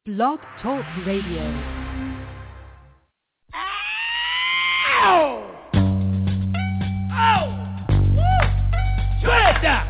Blog Talk Radio. Ow! Oh! Woo! Shut it down!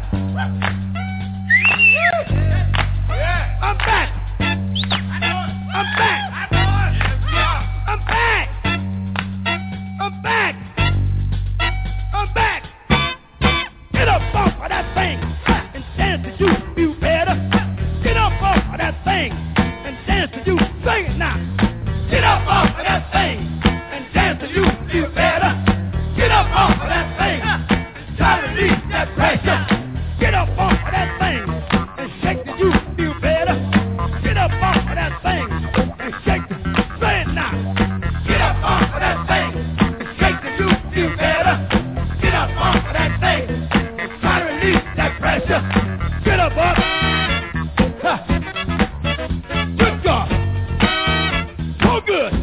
Yeah. I'm back! I'm back! I'm back! I'm back! I'm back! Get up off of that thing and dance to you better. Get up off of that thing and dance to you. Sing it now. Get up off of that thing and dance to you better. Get up off of that thing and try to release that pressure. Get up off of that thing and shake the you feel better. Get up off of that thing and shake the, say it now. Get up off of that thing and shake the you feel better. Get up off of that thing and try to release that pressure. Get up off. Huh. Good job. So good.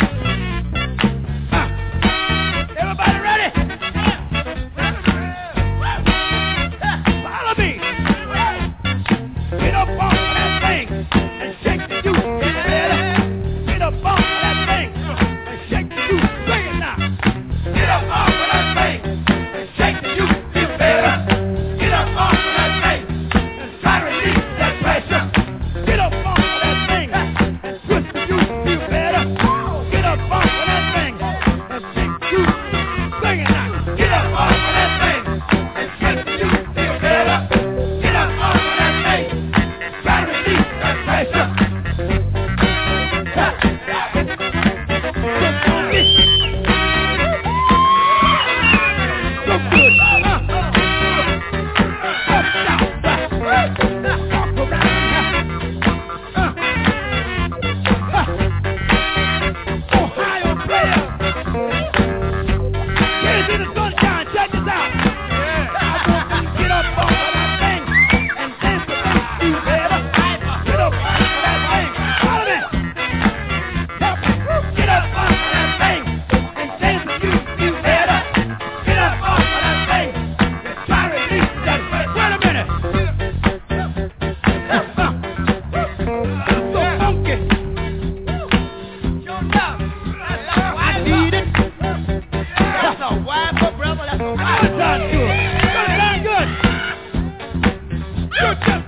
Everybody ready? Follow me. Get up off of that thing and shake the you better. Get up off of that thing and shake the you. Sing it now. Get up off of that thing and shake the you better. Get up off of that thing and try to release that pressure. Get up off of that thing and twist the you feel better. Get up off of that thing and shake the you. Sing it now. Get up off of that thing and shake the you feel better. Get up off of that thing and try to release that pressure. So good. Ohio players. Here's in the sunshine. Check this out. Get up off of that thing and dance to you better. Get up off of that thing. Follow me. Get up off of that thing and dance to you better. Get up off of that thing and try to release that. Wait a minute. So funky. I need it. That's a wiper, brother. That's a wiper. Good time, good. Good time, good. Good time.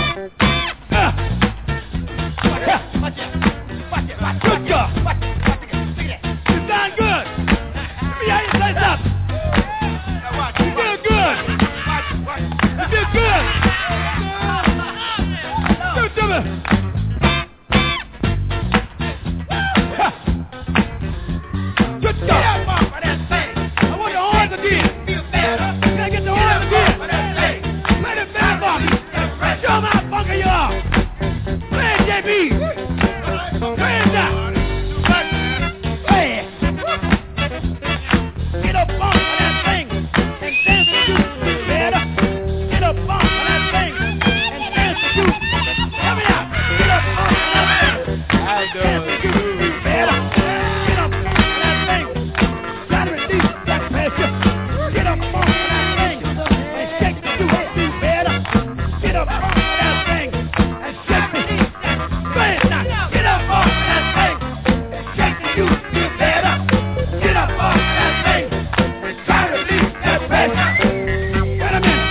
Good job. You done good. Let me hear you say something. You did good. You did good. Good to me. Good job. I want the horns again. Can I get the horns again? Play the band for me. Show them how funky you are. Play it, JB. Play it now. Play it. Get up off of that thing and dance to you better. Get up off of that thing and dance to you. Help me out. Get up off of that thing and dance to you better. Get up off of that thing. Try to release that pressure. Get up off of that thing and shake the you better. Get up off of that thing and shake the you. Say it now. Get up off of that thing and shake the you better. Get up off of that thing and try to release that pressure. Wait a minute.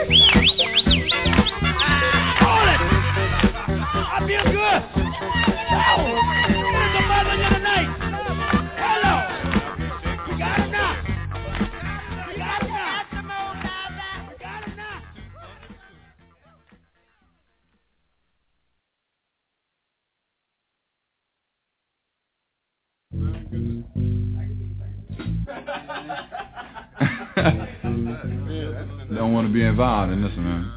Hold it. I feel good. Oh, there's a mother in the night. Hello. You got him now. You got him now. You got him now. Don't want to be involved in this one, man.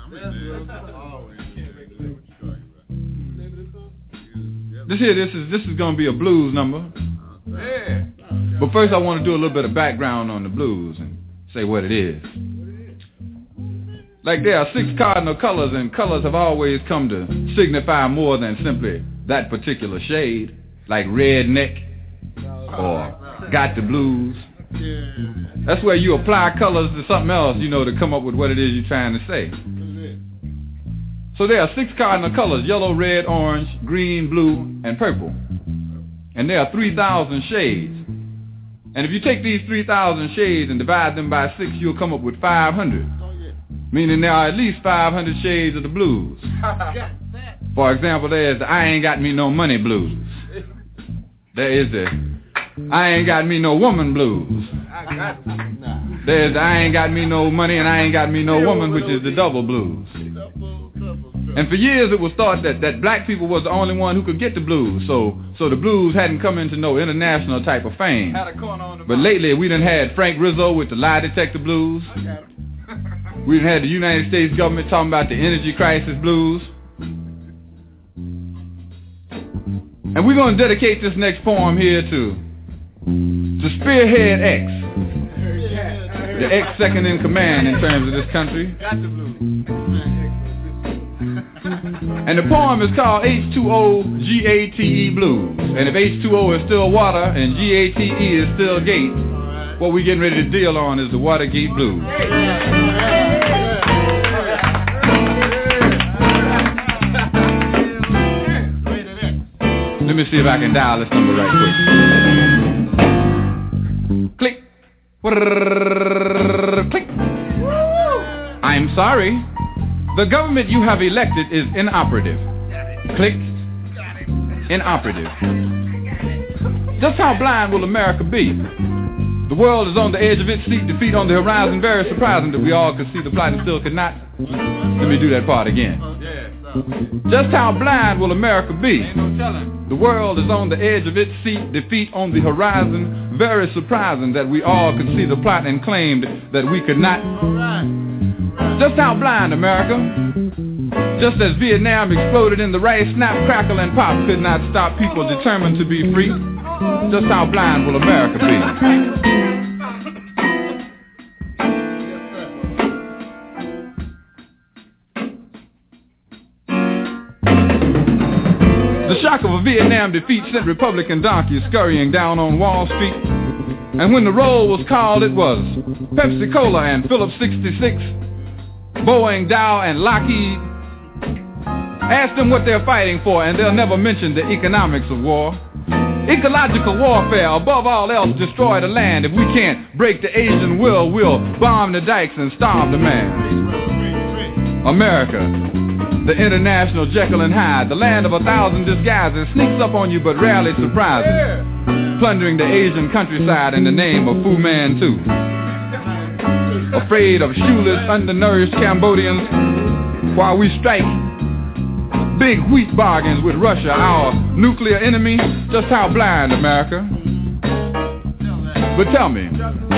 This is gonna be a blues number. But first I want to do a little bit of background on the blues and say what it is. Like there are 6 cardinal colors, and colors have always come to signify more than simply that particular shade, like redneck or got the blues. That's where you apply colors to something else, to come up with what it is you're trying to say. So there are 6 cardinal colors: yellow, red, orange, green, blue, and purple. And there are 3,000 shades. And if you take these 3,000 shades and divide them by 6, you'll come up with 500. Meaning there are at least 500 shades of the blues. For example, there's the I ain't got me no money blues. There is the I ain't got me no woman blues. There's the I ain't got me no money and I ain't got me no woman, which is the double blues. And for years it was thought that black people was the only one who could get the blues, so the blues hadn't come into no international type of fame. But lately we done had Frank Rizzo with the lie detector blues. We done had the United States government talking about the energy crisis blues. And we're going to dedicate this next poem here to Spearhead X, the X second in command in terms of this country. And the poem is called H2O-GATE Blues. And if H2O is still water and GATE is still gate, what we're getting ready to deal on is the Watergate Blues. Let me see if I can dial this number right quick. Click. Click. I'm sorry. The government you have elected is inoperative. Click. Inoperative. Just how blind will America be? The world is on the edge of its seat, defeat on the horizon. Very surprising that we all could see the plot and still could not. Let me do that part again. Just how blind will America be? The world is on the edge of its seat, defeat on the horizon. Very surprising that we all could see the plot and claimed that we could not. Just how blind, America? Just as Vietnam exploded in the rice, snap, crackle, and pop could not stop people determined to be free. Just how blind will America be? The shock of a Vietnam defeat sent Republican donkeys scurrying down on Wall Street. And when the roll was called, it was Pepsi Cola and Phillips 66, Boeing, Dow, and Lockheed. Ask them what they're fighting for, and they'll never mention the economics of war. Ecological warfare, above all else, destroy the land. If we can't break the Asian will, we'll bomb the dikes and starve the man. America, the international Jekyll and Hyde, the land of 1,000 disguises, sneaks up on you but rarely surprises, plundering the Asian countryside in the name of Fu Manchu. Afraid of shoeless, undernourished Cambodians, while we strike big wheat bargains with Russia, our nuclear enemy. Just how blind, America? But tell me,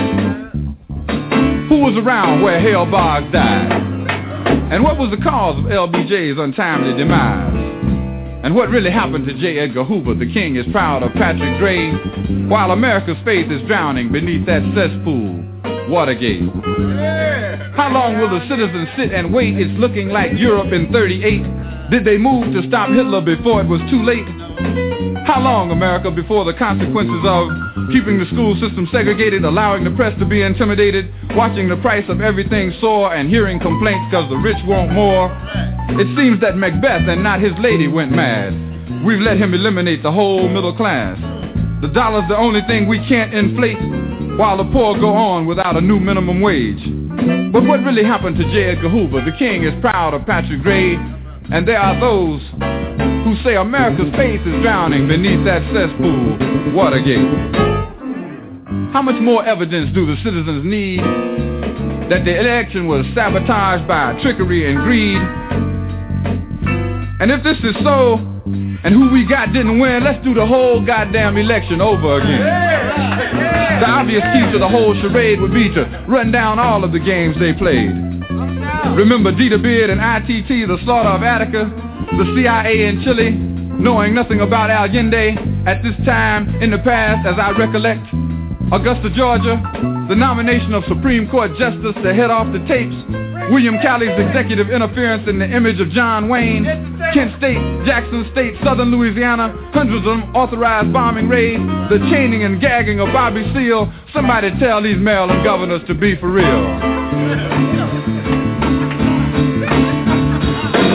who was around where Hale Boggs died? And what was the cause of LBJ's untimely demise? And what really happened to J. Edgar Hoover? The king is proud of Patrick Gray, while America's faith is drowning beneath that cesspool, Watergate. How long will the citizens sit and wait? It's looking like Europe in 38. Did they move to stop Hitler before it was too late? How long, America, before the consequences of keeping the school system segregated, allowing the press to be intimidated, watching the price of everything soar, and hearing complaints because the rich want more? It seems that Macbeth and not his lady went mad. We've let him eliminate the whole middle class. The dollar's the only thing we can't inflate, while the poor go on without a new minimum wage. But what really happened to J. Edgar Hoover? The king is proud of Patrick Gray, and there are those who say America's faith is drowning beneath that cesspool, Watergate. How much more evidence do the citizens need that the election was sabotaged by trickery and greed? And if this is so, and who we got didn't win, let's do the whole goddamn election over again. The obvious key to the whole charade would be to run down all of the games they played. Remember Dieter Beard and ITT, the slaughter of Attica, the CIA in Chile, knowing nothing about Allende at this time in the past, as I recollect. Augusta, Georgia, the nomination of Supreme Court Justice to head off the tapes. William Calley's executive interference in the image of John Wayne. Kent State, Jackson State, Southern Louisiana, hundreds of unauthorized bombing raids, the chaining and gagging of Bobby Seale. Somebody tell these Maryland governors to be for real.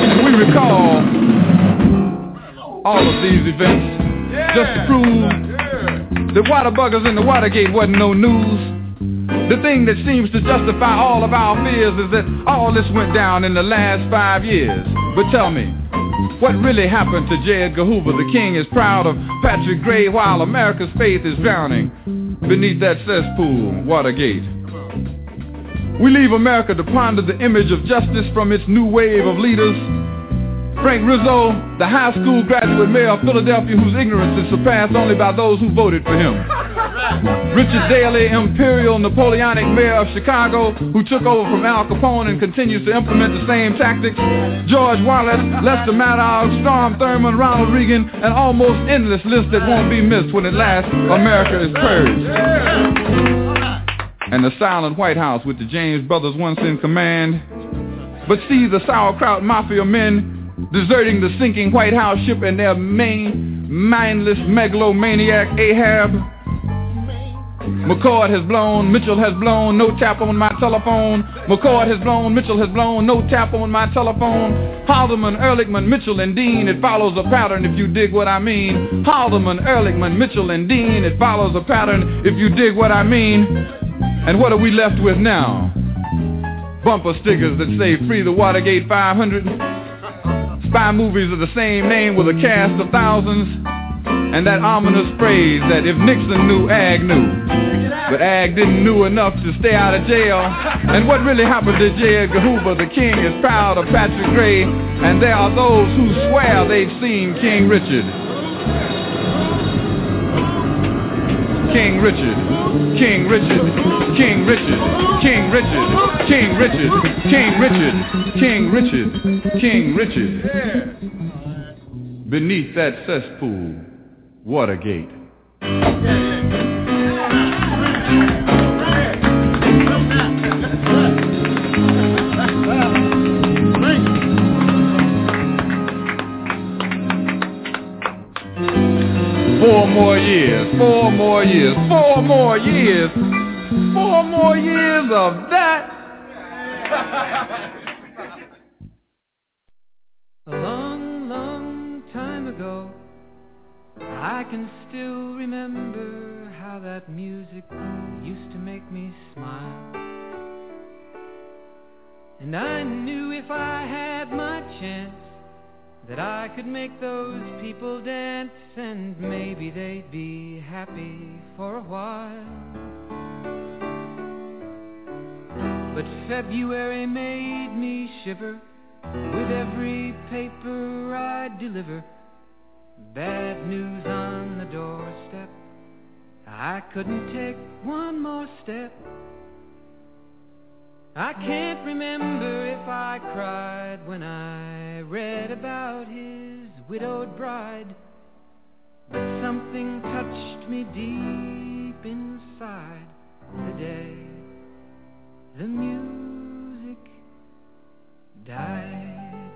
recall all of these events just to prove that Waterbuggers in the Watergate wasn't no news. The thing that seems to justify all of our fears is that all this went down in the last 5 years. But tell me, what really happened to J. Edgar Hoover? The king is proud of Patrick Gray while America's faith is drowning beneath that cesspool, Watergate. We leave America to ponder the image of justice from its new wave of leaders. Frank Rizzo, the high school graduate mayor of Philadelphia whose ignorance is surpassed only by those who voted for him. Richard Daley, imperial Napoleonic mayor of Chicago who took over from Al Capone and continues to implement the same tactics. George Wallace, Lester Maddox, Strom Thurmond, Ronald Reagan, an almost endless list that won't be missed when at last America is purged. And the silent White House with the James brothers once in command. But see the sauerkraut mafia men deserting the sinking White House ship and their mindless megalomaniac Ahab. McCord has blown, Mitchell has blown, no tap on my telephone. McCord has blown, Mitchell has blown, no tap on my telephone. Haldeman, Ehrlichman, Mitchell, and Dean, it follows a pattern if you dig what I mean. Haldeman, Ehrlichman, Mitchell, and Dean, it follows a pattern if you dig what I mean. And what are we left with now? Bumper stickers that say free the Watergate 500. Spy movies of the same name with a cast of thousands. And that ominous phrase that if Nixon knew, Ag knew. But Ag didn't know enough to stay out of jail. And what really happened to J. Edgar Hoover? The king is proud of Patrick Gray. And there are those who swear they've seen King Richard. King Richard, King Richard, King Richard, King Richard, King Richard, King Richard, King Richard, King Richard. Beneath that cesspool, Watergate. 4 more years, 4 more years, 4 more years, 4 more years of that. A long, long time ago, I can still remember how that music used to make me smile. And I knew if I had my chance that I could make those people dance, and maybe they'd be happy for a while. But February made me shiver with every paper I deliver. Bad news on the doorstep, I couldn't take one more step. I can't remember if I cried when I read about his widowed bride, but something touched me deep inside the day the music died.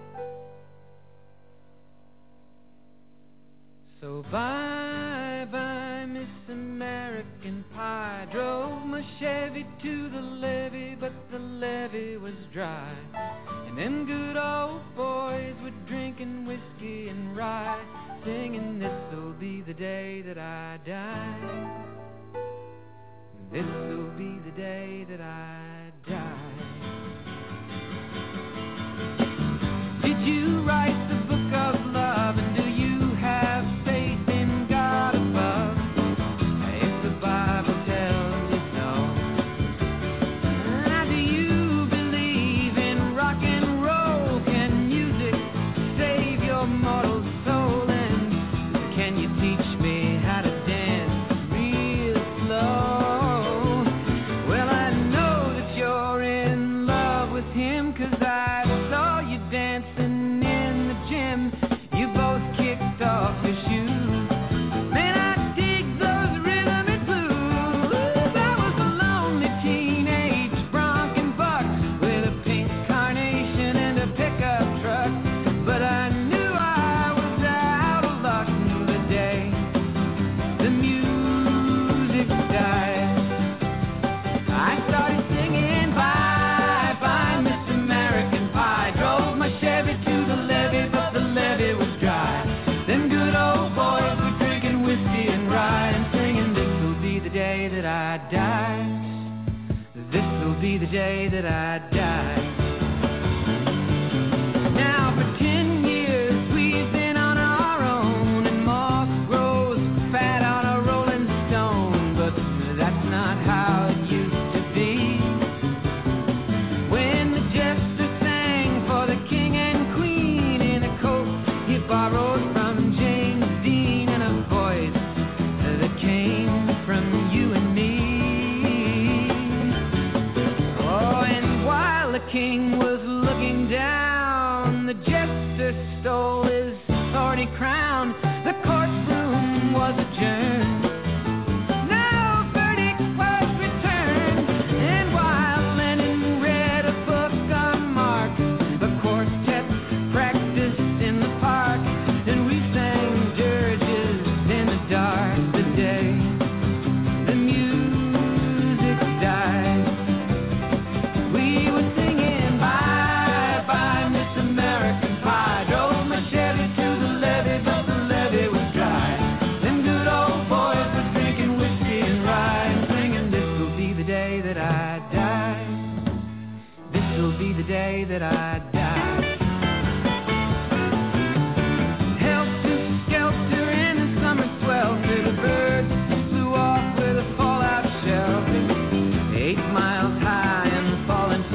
So bye bye Miss American Pie. Drove my Chevy to the levee, but the levee was dry, and them good old boys were drinking whiskey and rye, singing this'll be the day that I die. This'll be the day that I die. Did you write the book of love, and do you have faith in God above? If the Bible tells you so, do you believe in rock and roll? Can music save your mortal soul? And can you teach me how to dance real slow? Well, I know that you're in day that I die. Now for 10 years we've been on our own, and moss grows fat on a rolling stone, but that's not how it used to be. When the jester sang for the king and queen in a coat he borrowed from James Dean, and a voice that came from you and me. Oh, and while the king was looking down, the jester stole his thorny crown. The courtroom was adjourned. No verdict was returned. And while Lennon read a book on Marx, the quartet practiced in the park, and we sang dirges in the dark. The day the music died, we were singing bye bye Miss American Pie. Drove my Chevy to the levee, but the levee was dry. Them good old boys were drinking whiskey and rye, and singing, this will be the day that I die. This will be the day that I die. Helter skelter in the summer swelter, the birds flew off with a fallout shelter, 8 miles high and falling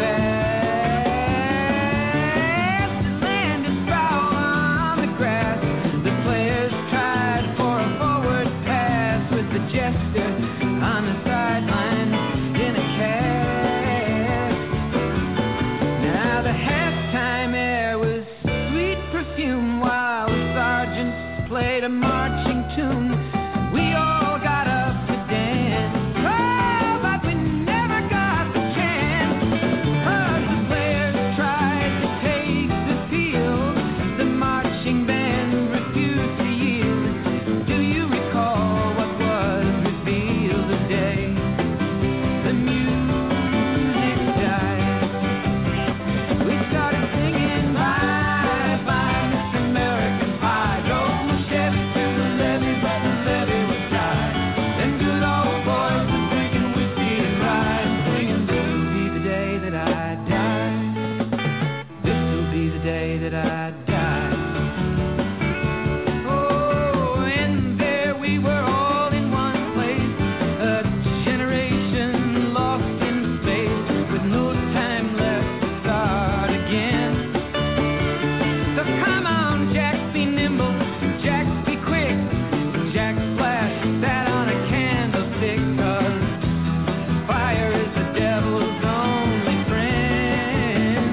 fast. The land is foul on the grass. The players tried for a forward pass, with the jester on the sideline in a cast. Now the halftime air was sweet perfume, while the sergeants played a marching tune. We all got up to dance, oh, but we never got the chance. 'Cause the players tried to take the field, the marching band refused to yield. Do you recall what was revealed the day the music died? We started singing bye bye Miss American Pie. Drove my Chevy to the levee, but the levee was dry. Them good old boys were drinking whiskey and rye, singing, this will be the day that I die. This will be the day that I die. Oh, and there we were all in one place, a generation lost in space, with no time left to start again. So come on, Jack, be nimble, Jack, be quick. Jack Flash sat on a candlestick, 'cause fire is the devil's only friend.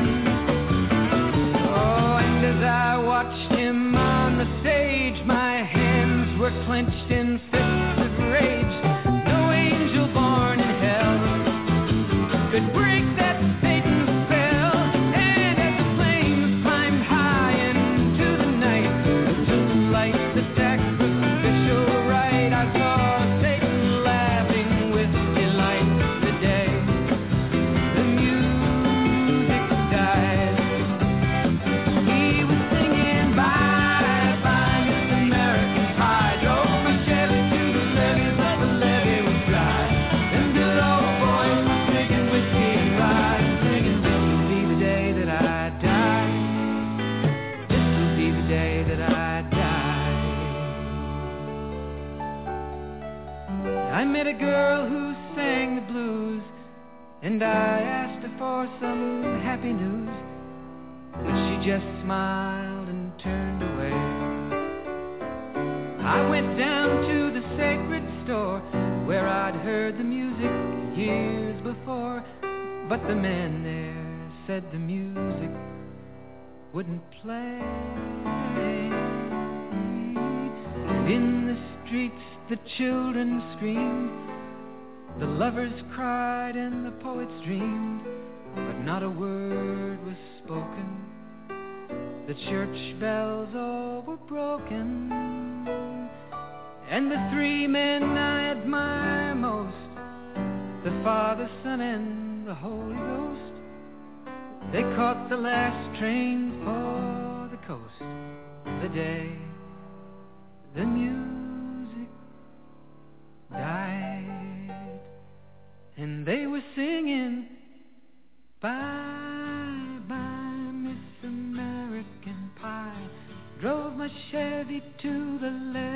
Oh, and as I watched him on the stage, my hands were clenched in fists of rage. No angel born in hell could break that Satan's spell. And as the flames climbed high into the night, to light the sacrificial rite, I saw Satan laughing with delight. The day the music died, he was singing bye bye Miss American Pie. Drove my Chevy to the levee, but the levee was dry. Them good old boys were drinking whiskey and rye, singing, this will be the day that I die. This will be the day that I die. I met a girl who sang the blues, and I asked her for some happy news, but she just smiled and turned away. I went down to the sacred store, where I'd heard the music years before, but the man there said the music wouldn't play. In the streets the children screamed, the lovers cried and the poets dreamed, but not a word was spoken. The church bells all were broken, and the 3 men I admire most, the Father, Son, and the Holy Ghost, they caught the last train for the coast. The day the music died, and they were singing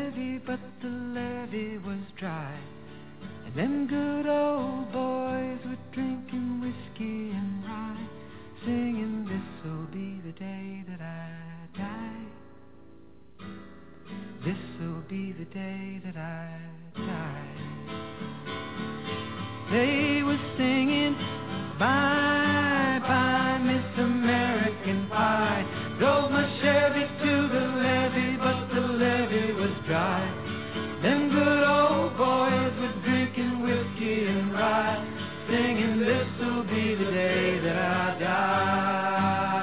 levee, but the levee was dry. And them good old boys were drinking whiskey and rye, singing, this'll be the day that I die. This'll be the day that I die. They were singing, bye, bye, Miss American Pie. Drove my Chevy to the levee, but the levee was dry. Them good old boys were drinking whiskey and rye, singing, this'll be the day that I die.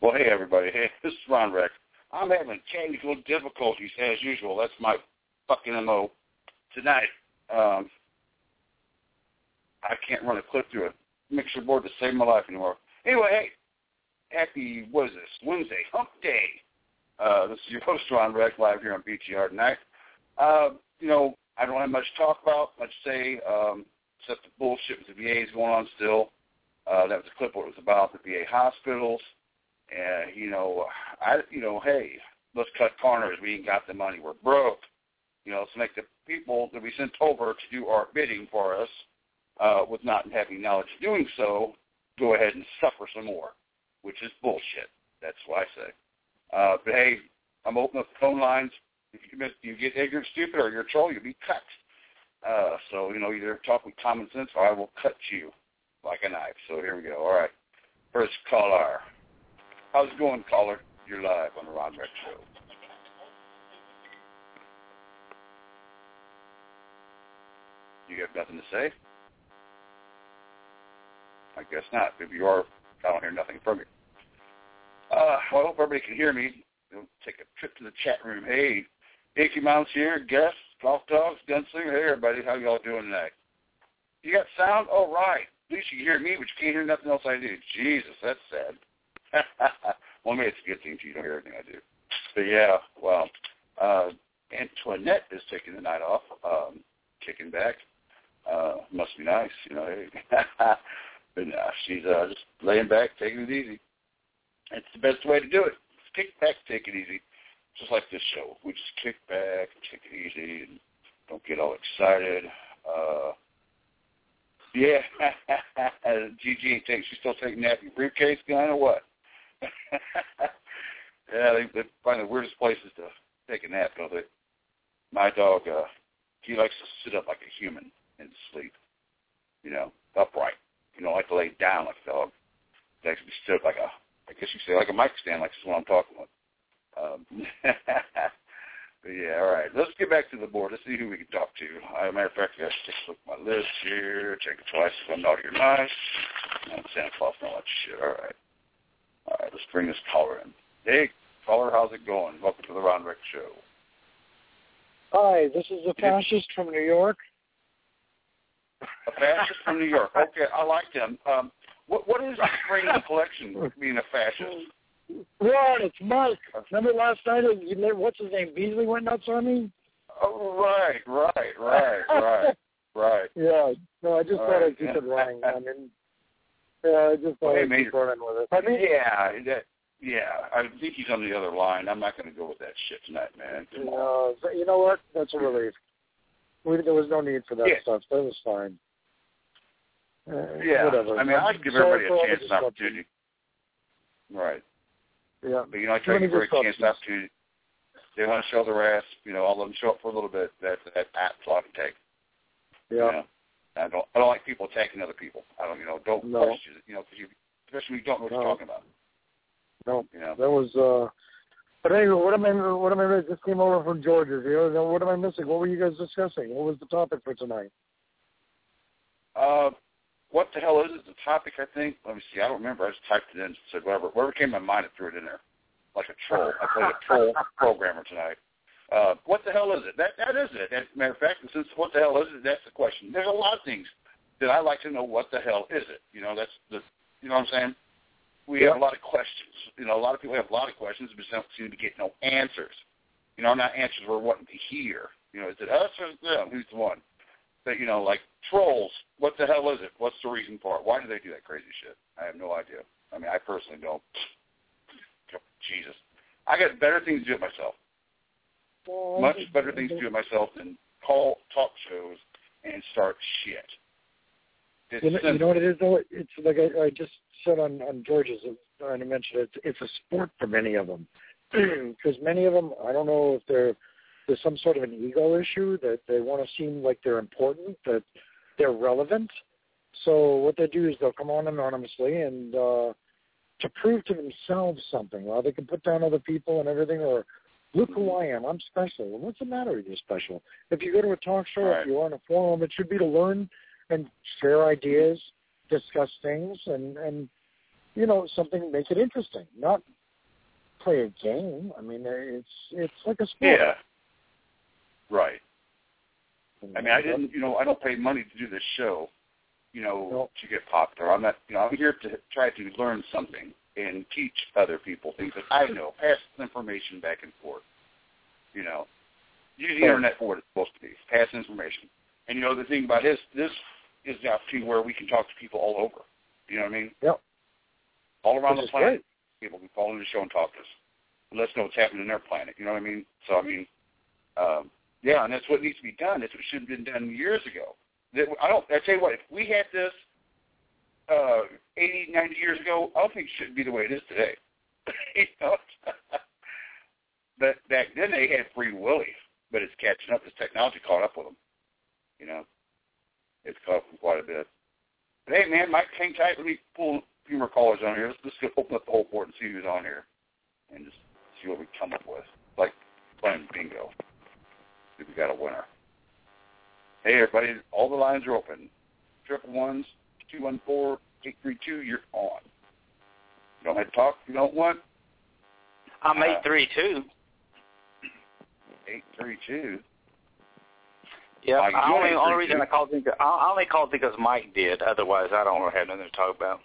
Well, hey, everybody. Hey, this is Ron Rex. I'm having technical difficulties, as usual. That's my fucking MO. Tonight, I can't run a clip through a mixer board to save my life anymore. Anyway, hey, happy, what is this, Wednesday, Hump Day. This is your host, Ron Rex, live here on BTR tonight. You know, I don't have much to talk about, much to say, except the bullshit with the VA is going on still. That was a clip what it was about, the VA hospitals. And, hey, let's cut corners. We ain't got the money. We're broke. Let's make the people that we sent over to do our bidding for us with not having knowledge of doing so, go ahead and suffer some more, which is bullshit. That's what I say. But, hey, I'm opening up the phone lines. If you get ignorant, stupid, or you're a troll, you'll be cut. So, either talk with common sense or I will cut you like a knife. So here we go. All right. First caller. How's it going, caller? You're live on the Ron Rex Show. You have nothing to say? I guess not. If you are, I don't hear nothing from you. I hope everybody can hear me. Take a trip to the chat room. Hey, Icky Mounts here, guests, golf dogs, gunslinger. Hey, everybody, how y'all doing tonight? You got sound? All right. At least you can hear me, but you can't hear nothing else I do. Jesus, that's sad. Well, maybe it's a good thing if you don't hear everything I do. But, yeah, well, Antoinette is taking the night off, kicking back. Must be nice, Hey. But no, she's just laying back, taking it easy. It's the best way to do it. Just kick back, take it easy. Just like this show. We just kick back, take it easy, and don't get all excited. Yeah, Gigi ain't taking, she's still taking that briefcase gun or what? Yeah, they find the weirdest places to take a nap, don't they? My dog, he likes to sit up like a human and sleep, upright. You don't like to lay down like a dog. He likes to be stood like I guess you say, like a mic stand, like this is what I'm talking about. But yeah, all right. Let's get back to the board. Let's see who we can talk to. As a matter of fact, I got to take a look at my list here, check it twice if I'm naughty or nice. Santa Claus and all that shit. All right. All right, let's bring this caller in. Hey, caller, how's it going? Welcome to the Ron Rex Show. Hi, this is a fascist from New York. A fascist from New York. Okay, I like him. What is the spring collection being a fascist? Ron, it's Mike. Remember last night, what's his name, Beasley went nuts on me? Oh, right. Yeah, no, I just thought I'd keep it running. I mean, yeah, I just thought I'd keep running with it. I think he's on the other line. I'm not going to go with that shit tonight, man. No, you know what? That's a relief. There was no need for that stuff. That was fine. Whatever. I mean, I like to give everybody a chance and opportunity. Right. Yeah. But, I try to give everybody a chance and opportunity. They want to show their ass, I'll let them show up for a little bit. That's all I can take. Yeah. I don't like people attacking other people. I don't, don't question it, because especially when you don't know what you're talking about. No. That was, but anyway, what am I, just came over from Georgia. What am I missing? What were you guys discussing? What was the topic for tonight? What the hell is it? The topic, I think. Let me see. I don't remember. I just typed it in and said whatever came to my mind, I threw it in there. Like a troll. I played a troll programmer tonight. What the hell is it? That is it. As a matter of fact, since what the hell is it, that's the question. There's a lot of things that I like to know. What the hell is it? That's the. You know what I'm saying? We have a lot of questions. A lot of people have a lot of questions, but don't seem to get no answers. Not answers we're wanting to hear. Is it us or them? Who's the one? But, like trolls, what the hell is it? What's the reason for it? Why do they do that crazy shit? I have no idea. I mean, I personally don't. Jesus. I got better things to do it myself. Much better things to do it myself than call talk shows and start shit. You know what it is, though? It's like I just said on George's, and I mentioned it, it's a sport for many of them. Because many of them, I don't know if there's some sort of an ego issue that they want to seem like they're important, that they're relevant. So what they do is they'll come on anonymously and to prove to themselves something. Well, they can put down other people and everything, or look who I am. I'm special. Well, what's the matter with you special? If you go to a talk show, if you're on a forum, it should be to learn and share ideas, discuss things, and something, make it interesting. Not play a game. I mean, it's like a sport. Yeah. Right. I mean, I don't pay money to do this show, to get popular. I'm not, I'm here to try to learn something and teach other people things that I know, pass information back and forth. Use the internet for what it's supposed to be, pass information. And the thing about this is the opportunity where we can talk to people all over. You know what I mean? Yep. All around the planet, great. people can call in the show and talk to us. Let us know what's happening in their planet. You know what I mean? So, yeah, and that's what needs to be done. That's what should have been done years ago. I tell you what, if we had this 80, 90 years ago, I don't think it should be the way it is today. But back then they had Free Willy, but it's catching up. This technology caught up with them. It's caught up with quite a bit. But hey, man, Mike, hang tight. Let me pull a few more callers on here. Let's just open up the whole board and see who's on here, and just see what we come up with. Like playing bingo. See if we got a winner. Hey, everybody, all the lines are open. 111s, 214-832, you're on. You don't have to talk if you don't want. I'm 832. 832. Yeah, only reason I called I only called because Mike did. Otherwise, I don't have nothing to talk about.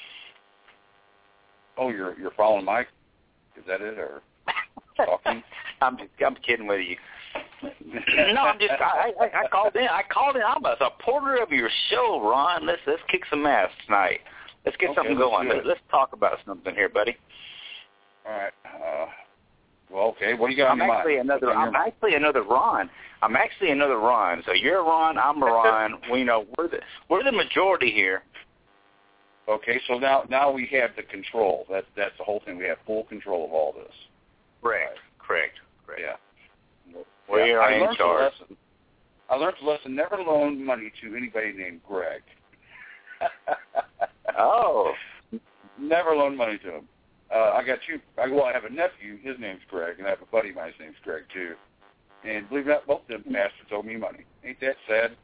Oh, you're following Mike? Is that it, or talking? I'm kidding with you. No, I called in. I'm a supporter of your show, Ron. Let's kick some ass tonight. Let's get something going. Let's talk about something here, buddy. All right. Well, okay. What do you got on your mind? I'm actually another Ron. So you're a Ron. I'm a Ron. We're the majority here. Okay. So now we have the control. That's the whole thing. We have full control of all this. Correct. Yeah. We are in charge. I learned the lesson: never loan money to anybody named Greg. Oh. Never loan money to him. I have a nephew. His name's Greg, and I have a buddy of mine. His name's Greg too. And believe it or not, both of them bastards owe me money. Ain't that sad?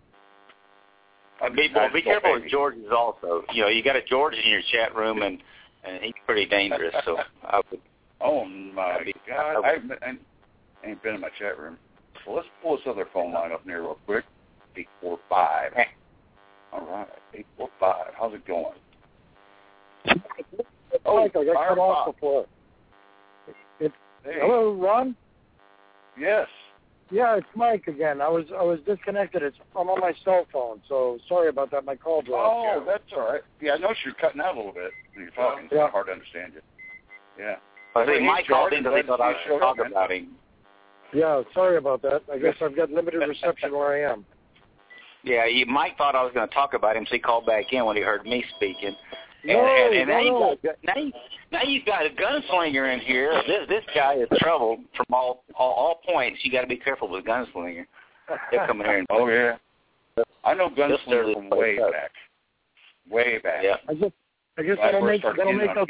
Be careful with George's also. You got a George in your chat room, and he's pretty dangerous. So I would. Oh my God! I ain't been in my chat room. Well, let's pull this other phone line up here real quick. 845. All right, 845. How's it going? Mike, I got cut off before. Hey. Hello, Ron? Yes. Yeah, it's Mike again. I was disconnected. I'm on my cell phone, so sorry about that. My call dropped. Oh, that's all right. Yeah, I noticed you're cutting out a little bit when you're talking. Yeah. It's hard to understand you. Yeah. I think Mike called in because he thought I should talk about him. Yeah, sorry about that. I guess I've got limited reception where I am. Yeah, Mike thought I was going to talk about him, so he called back in when he heard me speaking. Now you've got a gunslinger in here. This guy is trouble from all points. You got to be careful with gunslinger. They're coming here. Oh yeah, I know gunslinger from way back. Way back. Yeah. I guess that'll make us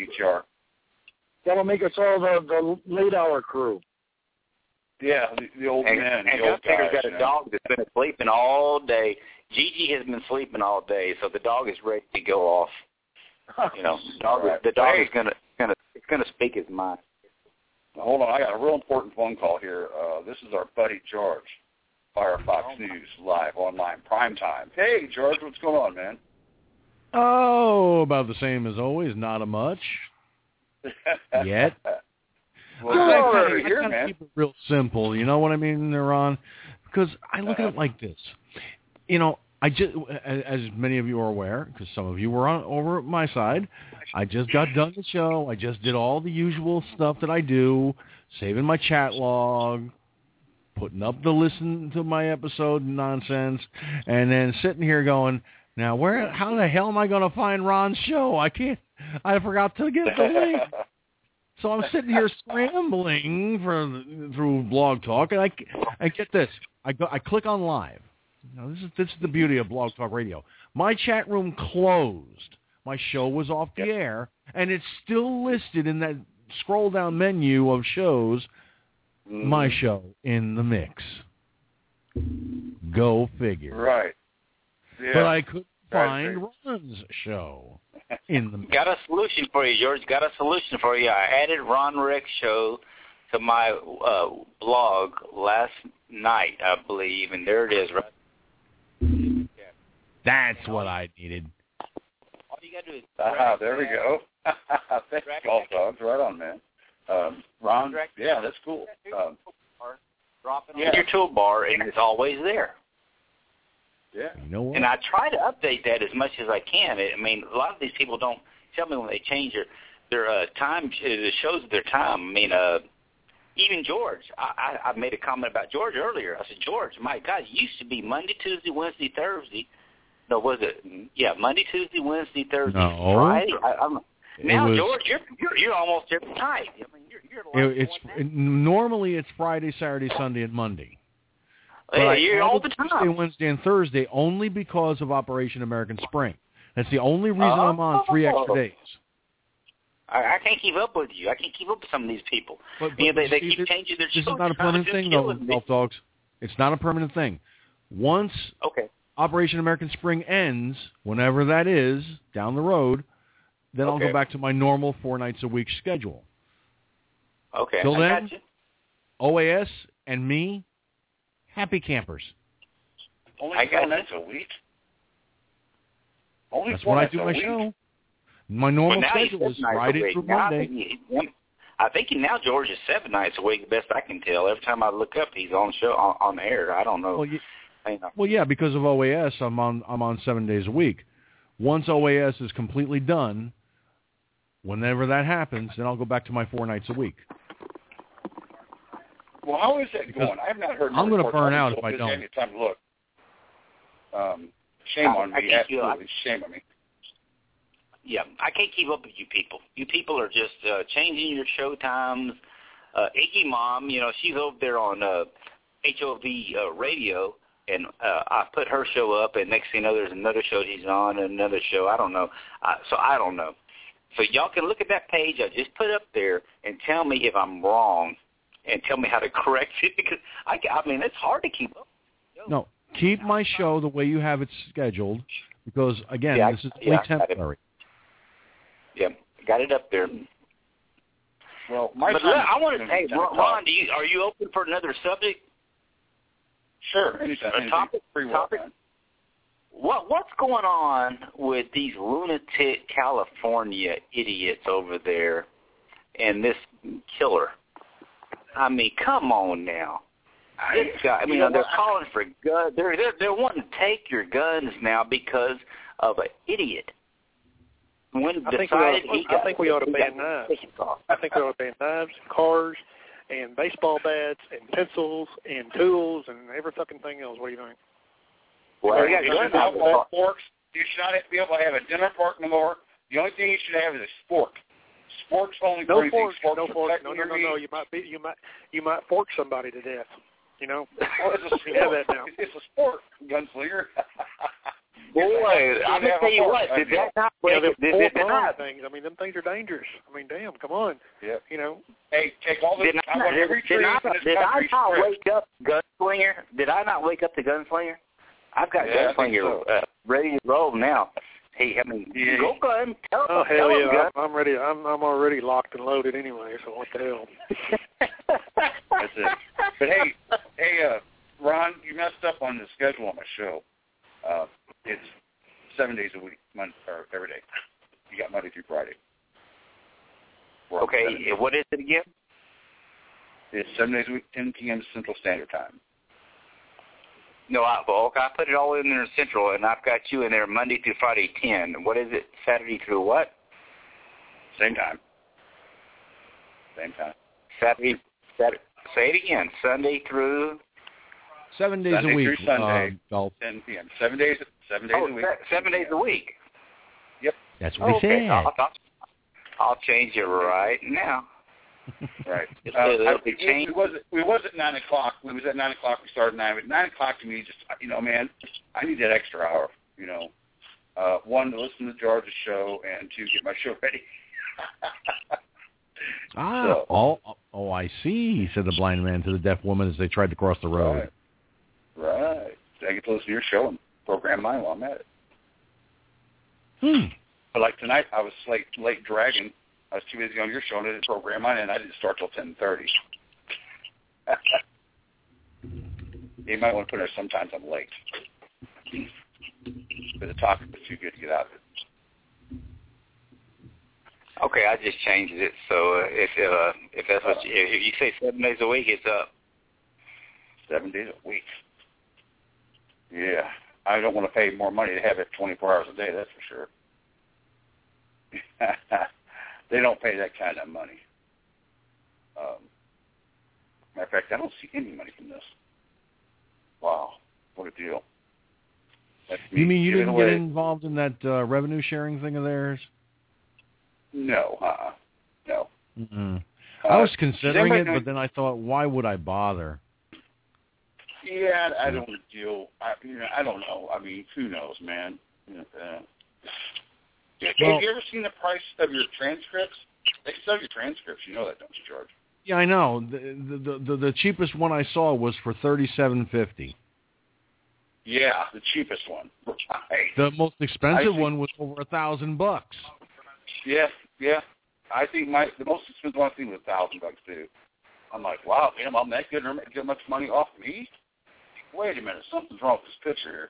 all the late hour crew. Yeah, the old men. And the old guys, got a dog that's been sleeping all day. Gigi has been sleeping all day, so the dog is ready to go off. The dog is gonna speak his mind. Now, hold on, I got a real important phone call here. This is our buddy George, Firefox News, live online, prime time. Hey, George, what's going on, man? Oh, about the same as always. Not a much yet. Well, I man. gotta keep it real simple. You know what I mean, Ron? Because I look at it like this. I just, as many of you are aware, because some of you were over at my side, I just got done the show. I just did all the usual stuff that I do, saving my chat log, putting up the listen to my episode nonsense, and then sitting here going, now how the hell am I going to find Ron's show? I forgot to get the link. So I'm sitting here scrambling through Blog Talk, and I get this. I click on live. This is the beauty of Blog Talk Radio. My chat room closed. My show was off the air, and it's still listed in that scroll-down menu of shows, my show in the mix. Go figure. Right. Yeah. But I couldn't find Ron's show. in the Got a solution for you, George. Got a solution for you. I added Ron Rex show to my blog last night, I believe, and there it is, right? That's what I needed. All you got to do is there we go. Thanks, Golf Dogs. Right on, man. Ron, yeah, that's cool. Drop it in your toolbar, and it's always there. Yeah. You know what? And I try to update that as much as I can. I mean, a lot of these people don't tell me when they change their time. It shows their time. I mean, even George. I made a comment about George earlier. I said, George, my God, it used to be Monday, Tuesday, Wednesday, Thursday. No, was it? Yeah, Monday, Tuesday, Wednesday, Thursday, Friday. Now, George, you're almost every night. I mean, normally it's Friday, Saturday, Sunday, and Monday. Yeah, you're all the time. Tuesday, Wednesday, and Thursday only because of Operation American Spring. That's the only reason I'm on 3 extra days. I can't keep up with you. I can't keep up with some of these people. But they keep changing their shows. This is not a permanent thing, though, Golf Dogs. It's not a permanent thing. Once Operation American Spring ends, whenever that is, down the road, then I'll go back to my normal 4 nights a week schedule. Okay. Till then, OAS and me, happy campers. Only 4 nights a week? That's when I do my show. My normal schedule is Friday through Monday. I think now George is 7 nights a week, best I can tell. Every time I look up, he's on show on air. I don't know. Well, yeah, because of OAS, I'm on 7 days a week. Once OAS is completely done, whenever that happens, then I'll go back to my 4 nights a week. Well, how is that going? I have not heard. I'm going to burn out if I don't. Any time to look. Shame on me. Absolutely, shame on me. Yeah, I can't keep up with you people. You people are just changing your show times. Iggy Mom, she's over there on HOV radio, and I put her show up, and next thing you know, there's another show she's on, and another show. I don't know. So I don't know. So y'all can look at that page I just put up there and tell me if I'm wrong and tell me how to correct it, because, I mean, it's hard to keep up. No, keep my show the way you have it scheduled, because, again, this is only temporary. Yeah, got it up there. Well, I want to say, Ron, are you open for another subject? Sure. Anytime. Topic? What's going on with these lunatic California idiots over there and this killer? I mean, come on now. This guy, they're calling for guns. They're wanting to take your guns now because of an idiot. I think we ought to ban knives. I think we ought to ban knives, cars, and baseball bats, and pencils, and tools, and every fucking thing else. What do you think? Well, you should have forks. You should not be able to have a dinner fork no more. The only thing you should have is a spork. Sporks only. No forks. No forks. No. You might fork somebody to death. Well, it's a sport. It's a sport, gunslinger. Boy, I'm gonna tell you what. Did that not things? I mean, them things are dangerous. I mean, damn, come on. Yeah. Hey, take all this. Did I not wake up Gunslinger? Did I not wake up the Gunslinger? I've got Gunslinger ready to roll now. Hey, go gun. Hell yeah, I'm ready. I'm already locked and loaded anyway. So what the hell? That's it. But hey, Ron, you messed up on the schedule on my show. It's 7 days a week, every day. You got Monday through Friday. Okay, what is it again? It's 7 days a week, 10 p.m. Central Standard Time. No, I put it all in there Central, and I've got you in there Monday through Friday, 10. What is it, Saturday through what? Same time. Saturday. Say it again. Sunday through? 7 days a week. Through Sunday, Golf. 10 p.m. 7 days a week. 7 days a week. Yep. That's what we said. I'll change it right now. Right. We was at 9 o'clock. We was at 9 o'clock. We started 9. But 9 o'clock to me, just man, I need that extra hour. One, to listen to George's show, and two, get my show ready. I see, said the blind man to the deaf woman as they tried to cross the road. Right. I get to listen to your show and program mine while I'm at it. But like tonight, I was late dragging. I was too busy on your show and I didn't program mine, and I didn't start till 10:30. You might want to put her sometimes I'm late. But the topic was too good to get out of it. Okay, I just changed it. So if that's what if you say 7 days a week, it's up. 7 days a week. Yeah, I don't want to pay more money to have it 24 hours a day. That's for sure. They don't pay that kind of money. Matter of fact, I don't see any money from this. Wow, what a deal. You mean you didn't get involved in that revenue sharing thing of theirs? No, no. Mm-hmm. I was considering it, but then I thought, why would I bother? Yeah, I don't deal. I don't know. I mean, who knows, man? Have you ever seen the price of your transcripts? They sell your transcripts. You know that, don't you, George? Yeah, I know. The cheapest one I saw was for $37.50. Yeah, the cheapest one. Right. The most expensive one was over $1,000. Yeah. I think the most expensive one I think was $1,000 too. I'm like, wow, damn, I'm that good. They're getting much money off me. Wait a minute, something's wrong with this picture here.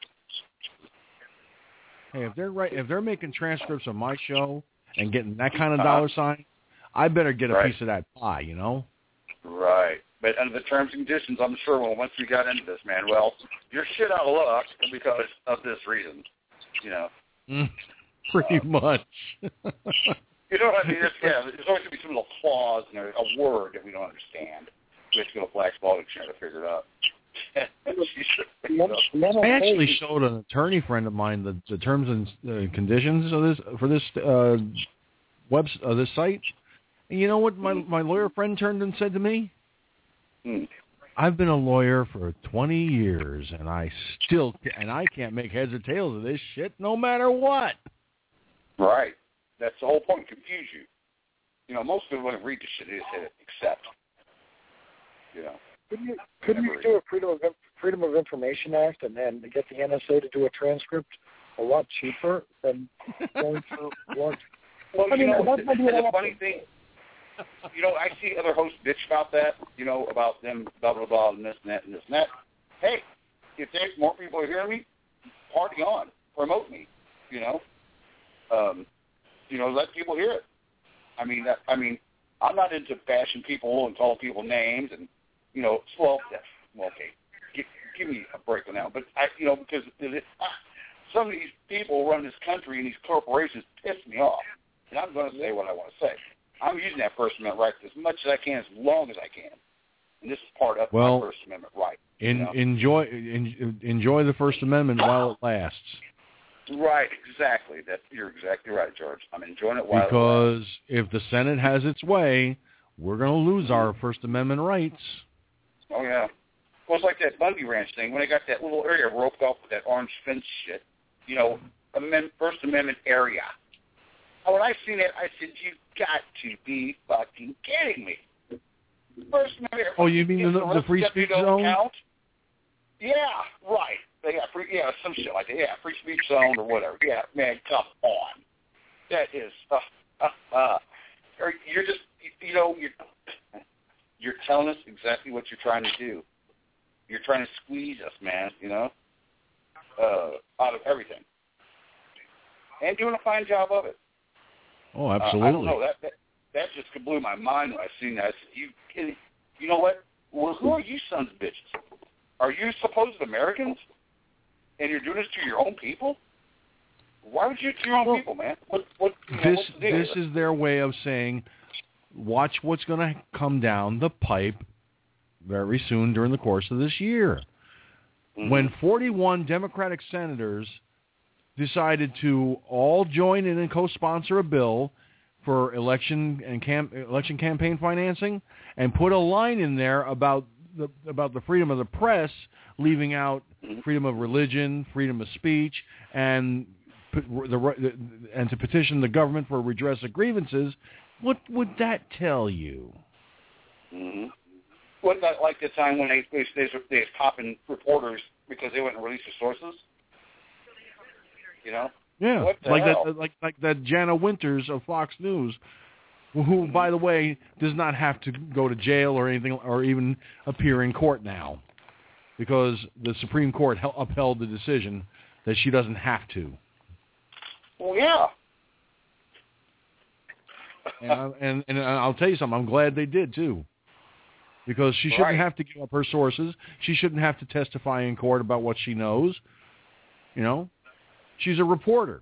Hey, if they're making transcripts of my show and getting that kind of dollar sign, I better get a piece of that pie, you know? Right. But under the terms and conditions, I'm sure once we got into this, man, well, you're shit out of luck because of this reason, you know. Pretty much. You know what I mean? There's always going to be some little clause in a word that we don't understand. We have to go to Black's Law Dictionary to figure it out. I actually showed an attorney friend of mine the terms and conditions of this site. And you know what my lawyer friend turned and said to me? I've been a lawyer for 20 years, and I can't make heads or tails of this shit no matter what. Right. That's the whole point, confuse you. You know, most people wouldn't read the shit, they just hit accept. You know. Couldn't you do a Freedom of Information Act and then get the NSA to do a transcript a lot cheaper than going through one? Well, I mean, the funny thing, you know, I see other hosts bitch about that, you know, about them blah, blah, blah, and this and that and this and that. Hey, if there's more people who hear me, party on. Promote me, you know. Let people hear it. I mean, I'm not into bashing people and calling people names and, you know, okay, give me a break on that. But, because some of these people run this country and these corporations piss me off. And I'm going to say what I want to say. I'm using that First Amendment right as much as I can, as long as I can. And this is part of my First Amendment right. Enjoy the First Amendment while it lasts. Right, exactly. You're exactly right, George. I'm enjoying it while it lasts. Because if the Senate has its way, we're going to lose our First Amendment rights. Oh, yeah. Well, it's like that Bundy Ranch thing. When they got that little area roped off with that orange fence shit, you know, First Amendment area. When I seen it, I said, you got to be fucking kidding me. First Amendment area. Oh, you mean the free speech zone? Count? Yeah, right. They got some shit like that. Yeah, free speech zone or whatever. Yeah, man, come on. That is, you're just, you're telling us exactly what you're trying to do. You're trying to squeeze us, man, out of everything. And doing a fine job of it. Oh, absolutely. I don't know. That just blew my mind when I seen that. I said, you know what? Well, who are you sons of bitches? Are you supposed Americans? And you're doing this to your own people? Why would you do your own people, man? This is their way of saying, watch what's going to come down the pipe very soon during the course of this year. Mm-hmm. When 41 Democratic senators decided to all join in and co-sponsor a bill for election campaign financing and put a line in there about the freedom of the press, leaving out freedom of religion, freedom of speech, and to petition the government for redress of grievances, what would that tell you? Mm-hmm. Wasn't that like the time when they popping reporters because they wouldn't release the sources? You know? Yeah, What the like hell? that, like that Jana Winters of Fox News, who, by the way, does not have to go to jail or anything, or even appear in court now, because the Supreme Court upheld the decision that she doesn't have to. Well, yeah. And I'll tell you something. I'm glad they did too, because she shouldn't have to give up her sources. She shouldn't have to testify in court about what she knows. You know, she's a reporter.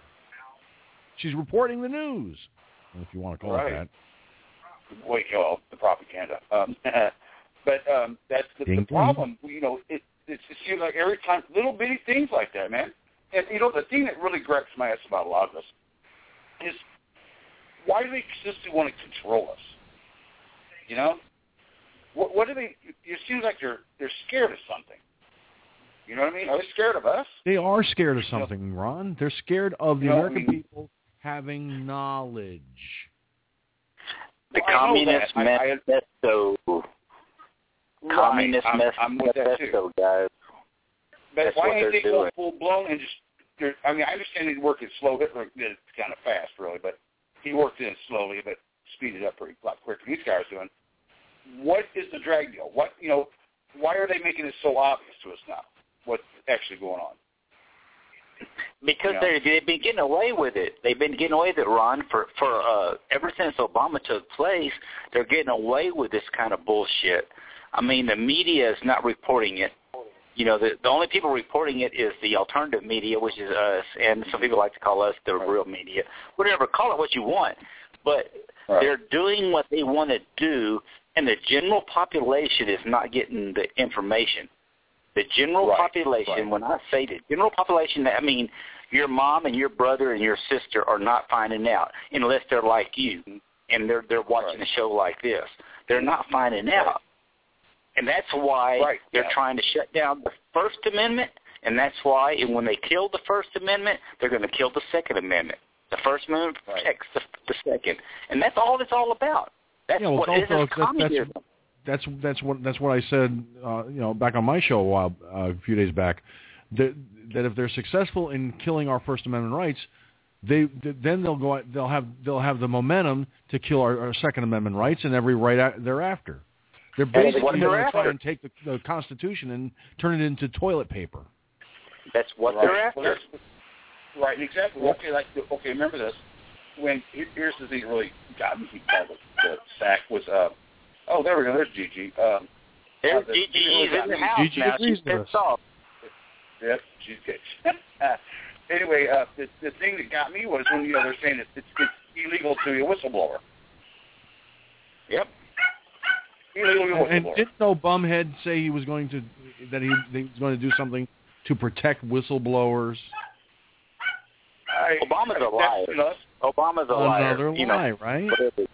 She's reporting the news, if you want to call it that. Wait, the propaganda. But that's the problem. You know, it seems like every time little bitty things like that, man. And you know, the thing that really grabs my ass about a lot of this is, why do they consistently want to control us? You know, what do they? It seems like they're scared of something. You know what I mean? Are they scared of us? They are scared of something, Ron. They're scared of the American people having knowledge. The Communist Manifesto. Communist Manifesto, guys. But That's why ain't they doing. going full blown and just? I mean, I understand they work it slow. Hitler did it kind of fast, really, but he worked it slowly, but speeded up a lot quicker than these guys are doing. What is the drag deal? What, you know, why are they making it so obvious to us now? What's actually going on? Because they've been getting away with it. They've been getting away with it, Ron, for ever since Obama took place. They're getting away with this kind of bullshit. I mean, the media is not reporting it. You know, the only people reporting it is the alternative media, which is us, and some people like to call us the real media. Whatever, call it what you want. But they're doing what they want to do, and the general population is not getting the information. The general population, when I say the general population, I mean your mom and your brother and your sister are not finding out unless they're like you and they're watching a show like this. They're not finding out. And that's why they're trying to shut down the First Amendment, and that's why when they kill the First Amendment, they're going to kill the Second Amendment. The First Amendment protects the Second. And that's all it's all about. That's what it is communism. That's what I said, back on my show a few days back, that if they're successful in killing our First Amendment rights, then they'll have the momentum to kill our Second Amendment rights and every right thereafter. They're basically going to try and take the Constitution and turn it into toilet paper. That's what they're after. Right, exactly. Okay, remember this. Here's the thing that really got me the sack was there we go. There's Gigi. There's Gigi. He's in the house now. She's pissed off. Yep, she's good. Anyway, the thing that got me was when they're saying it's illegal to be a whistleblower. Yep. And didn't no bumhead say he was going to do something to protect whistleblowers? Obama's a liar. Obama's a liar. Another lie, right?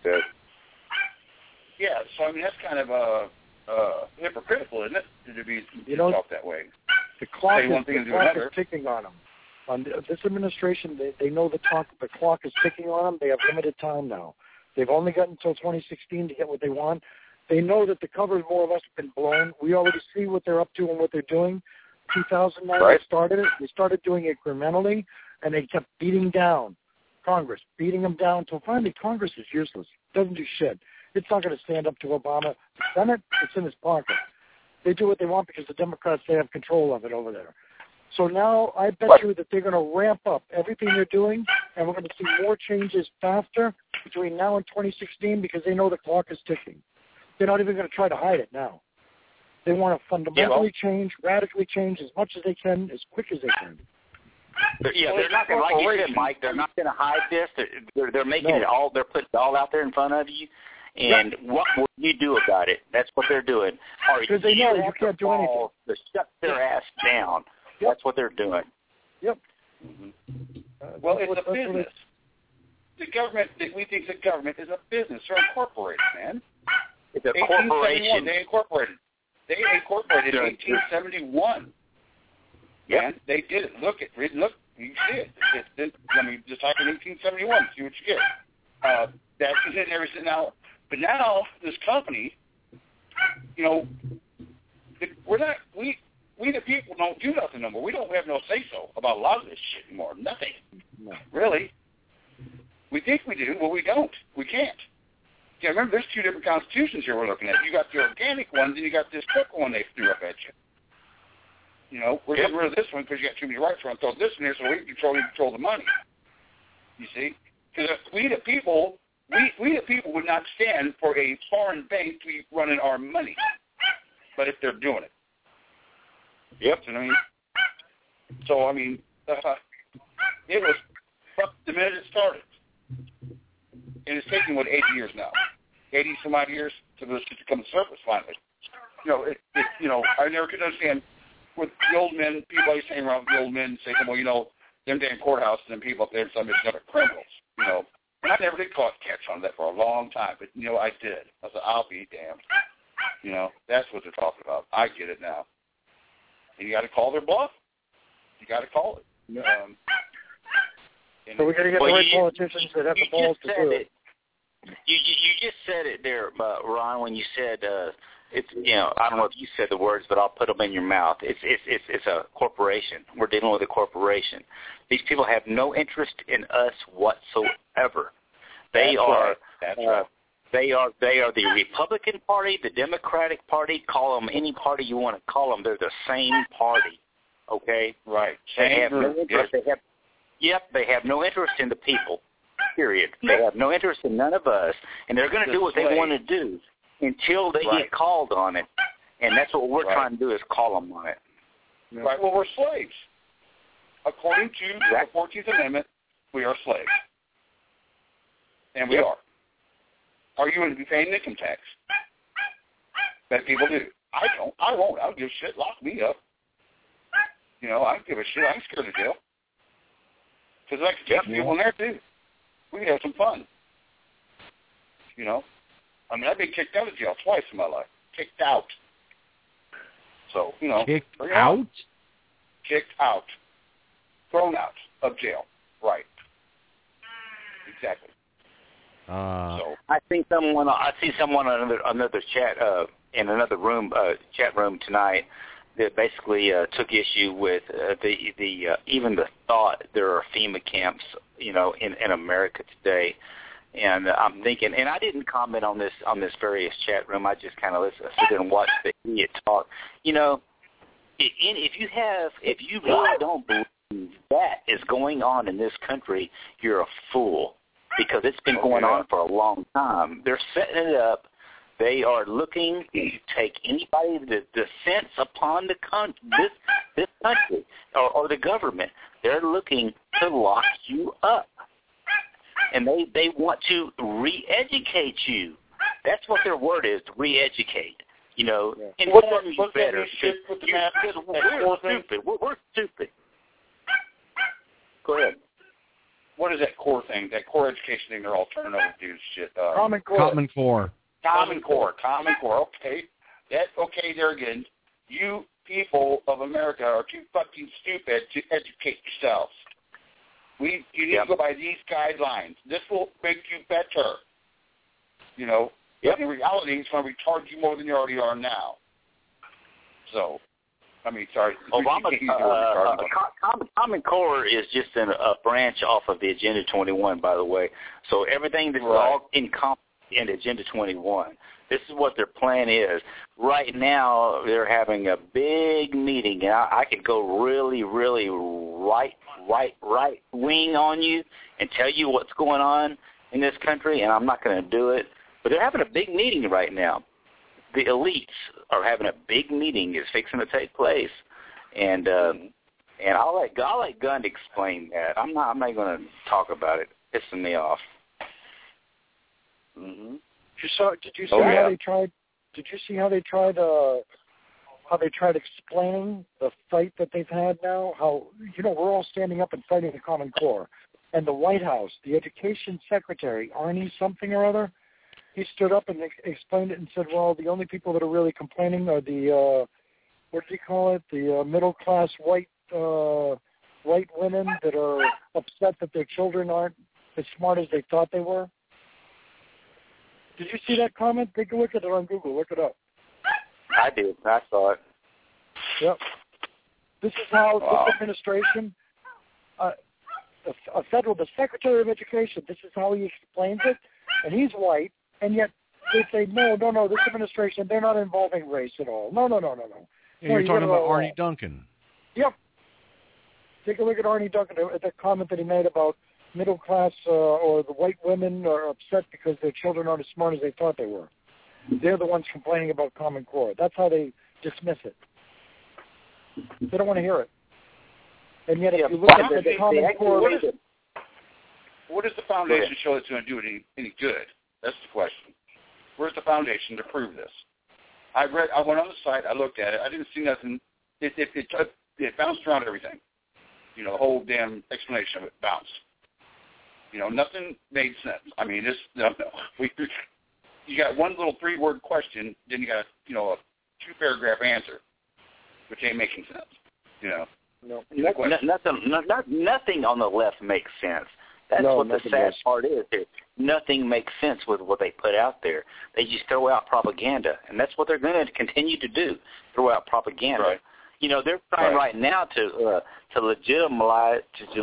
Yeah, so I mean that's kind of hypocritical, isn't it, to be talk that way? The clock is ticking on them. On this administration, they know the clock is ticking on them. They have limited time now. They've only got until 2016 to get what they want. They know that the covers more or less have been blown. We already see what they're up to and what they're doing. 2009 they started it. They started doing it incrementally, and they kept beating down Congress, beating them down until finally Congress is useless. Doesn't do shit. It's not going to stand up to Obama. The Senate, it's in his pocket. They do what they want because the Democrats, they have control of it over there. So now I bet you that they're going to ramp up everything they're doing, and we're going to see more changes faster between now and 2016 because they know the clock is ticking. They're not even going to try to hide it now. They want to fundamentally change, radically change as much as they can, as quick as they can. They're not going to, like you said, Mike, they're not going to hide this. They're making it all, they're putting it all out there in front of you. And what will you do about it? That's what they're doing. Because they know you can't do anything. To shut their ass down. That's what they're doing. Yep. Well, it's a business. The government, we think the government is a business. They're incorporated, man. It's a corporation. They incorporated in 1871. Yeah, they did it. Look, you can see it. I mean, just type in 1871, see what you get. That's in everything now. But now this company, we the people don't do nothing no more. We don't have no say so about a lot of this shit anymore. Nothing. No. Really. We think we do, but we don't. We can't. Yeah, remember, there's two different constitutions here we're looking at. You got the organic ones, and you got this quick one they threw up at you. You know, we're getting rid of this one because you got too many rights. We're going to throw this in here so we can control the money. You see? Because we the people would not stand for a foreign bank to be running our money. But if they're doing it. Yep. You know what I mean? So, I mean, it was the minute it started. And it's taken, 80 years now? 80-some-odd years to come to the surface finally. You know, I never could understand with the old men, people always saying around the old men say, well, you know, them damn courthouses and people up there and some are criminals, you know. And I never did catch on that for a long time, but, you know, I did. I said, I'll be damned. You know, that's what they're talking about. I get it now. And you got to call their bluff. You got to call it. So we got to get the right politicians that have the balls to do it. You just said it there, Ron, when you said it's, you know, I don't know if you said the words, but I'll put them in your mouth. It's a corporation. We're dealing with a corporation. These people have no interest in us whatsoever. They are the Republican Party, the Democratic Party. Call them any party you want to call them. They're the same party. Okay. Right. They have no interest. They have no interest in the people. Period. They have no interest in none of us, and they're going to do what they want to do until they get called on it, and that's what we're trying to do is call them on it. Right. Well, we're slaves. According to the 14th Amendment, we are slaves, and we are. Are you going to be paying income tax? That people do. I don't. I won't. I'll give a shit. Lock me up. You know, I don't give a shit. I ain't scared of jail. Because I can take people in there, too. We can have some fun. You know? I mean, I've been kicked out of jail twice in my life. Kicked out. So, you know. Kicked out? Kicked out. Thrown out of jail. Right. Exactly. So I see someone on another chat in another room chat room tonight that basically took issue with the even the thought there are FEMA camps, you know, in America today. And I'm thinking, and I didn't comment on this various chat room. I just kind of sit there and watch the idiot talk. You know, if you really don't believe that is going on in this country, you're a fool, because it's been going on for a long time. They're setting it up. They are looking to take anybody that dissents upon this country or the government. They're looking to lock you up. And they want to re-educate you. That's what their word is, to re-educate. You know, inform you better. We're stupid. We're stupid. Go ahead. What is that core thing? That core education thing they're all turning over to shit. Common Core. Common Core. Okay. Okay, there again. You people of America are too fucking stupid to educate yourselves. You need to go by these guidelines. This will make you better. You know, in reality, it's going to retard you more than you already are now. So, I mean, sorry. Common Core is just a branch off of the Agenda 21, by the way. So everything that's all encompassed in Agenda 21. This is what their plan is. Right now, they're having a big meeting, and I could go really, really right wing on you and tell you what's going on in this country, and I'm not going to do it. But they're having a big meeting right now. The elites are having a big meeting. It's fixing to take place, and I'll let Gund explain that. I'm not going to talk about it. It's pissing me off. Mm-hmm. Did you see how they tried? Did you see how they tried? How they tried explaining the fight that they've had now? How, you know, we're all standing up and fighting the Common Core, and the White House, the Education Secretary Arnie something or other, he stood up and explained it and said, well, the only people that are really complaining are the what do you call it? The middle class white women that are upset that their children aren't as smart as they thought they were. Did you see that comment? Take a look at it on Google. Look it up. I did. I saw it. Yep. This is how this administration, the Secretary of Education, this is how he explains it, and he's white, and yet they say, no, this administration, they're not involving race at all. No. Yeah, you're talking about Arnie Duncan. Yep. Take a look at Arnie Duncan, the comment that he made about middle class or the white women are upset because their children aren't as smart as they thought they were. They're the ones complaining about Common Core. That's how they dismiss it. They don't want to hear it. And yet, if you look at the Common Core, what does the foundation show that's going to do any good? That's the question. Where's the foundation to prove this? I went on the site. I looked at it. I didn't see nothing. It bounced around everything. The whole damn explanation of it bounced. Nothing made sense. I mean, you got one little 3-word question, then you got a 2-paragraph answer, which ain't making sense. No. Nothing on the left makes sense. That's what the sad part is here. Nothing makes sense with what they put out there. They just throw out propaganda, and that's what they're going to continue to do, throw out propaganda. Right. They're trying right now to legitimize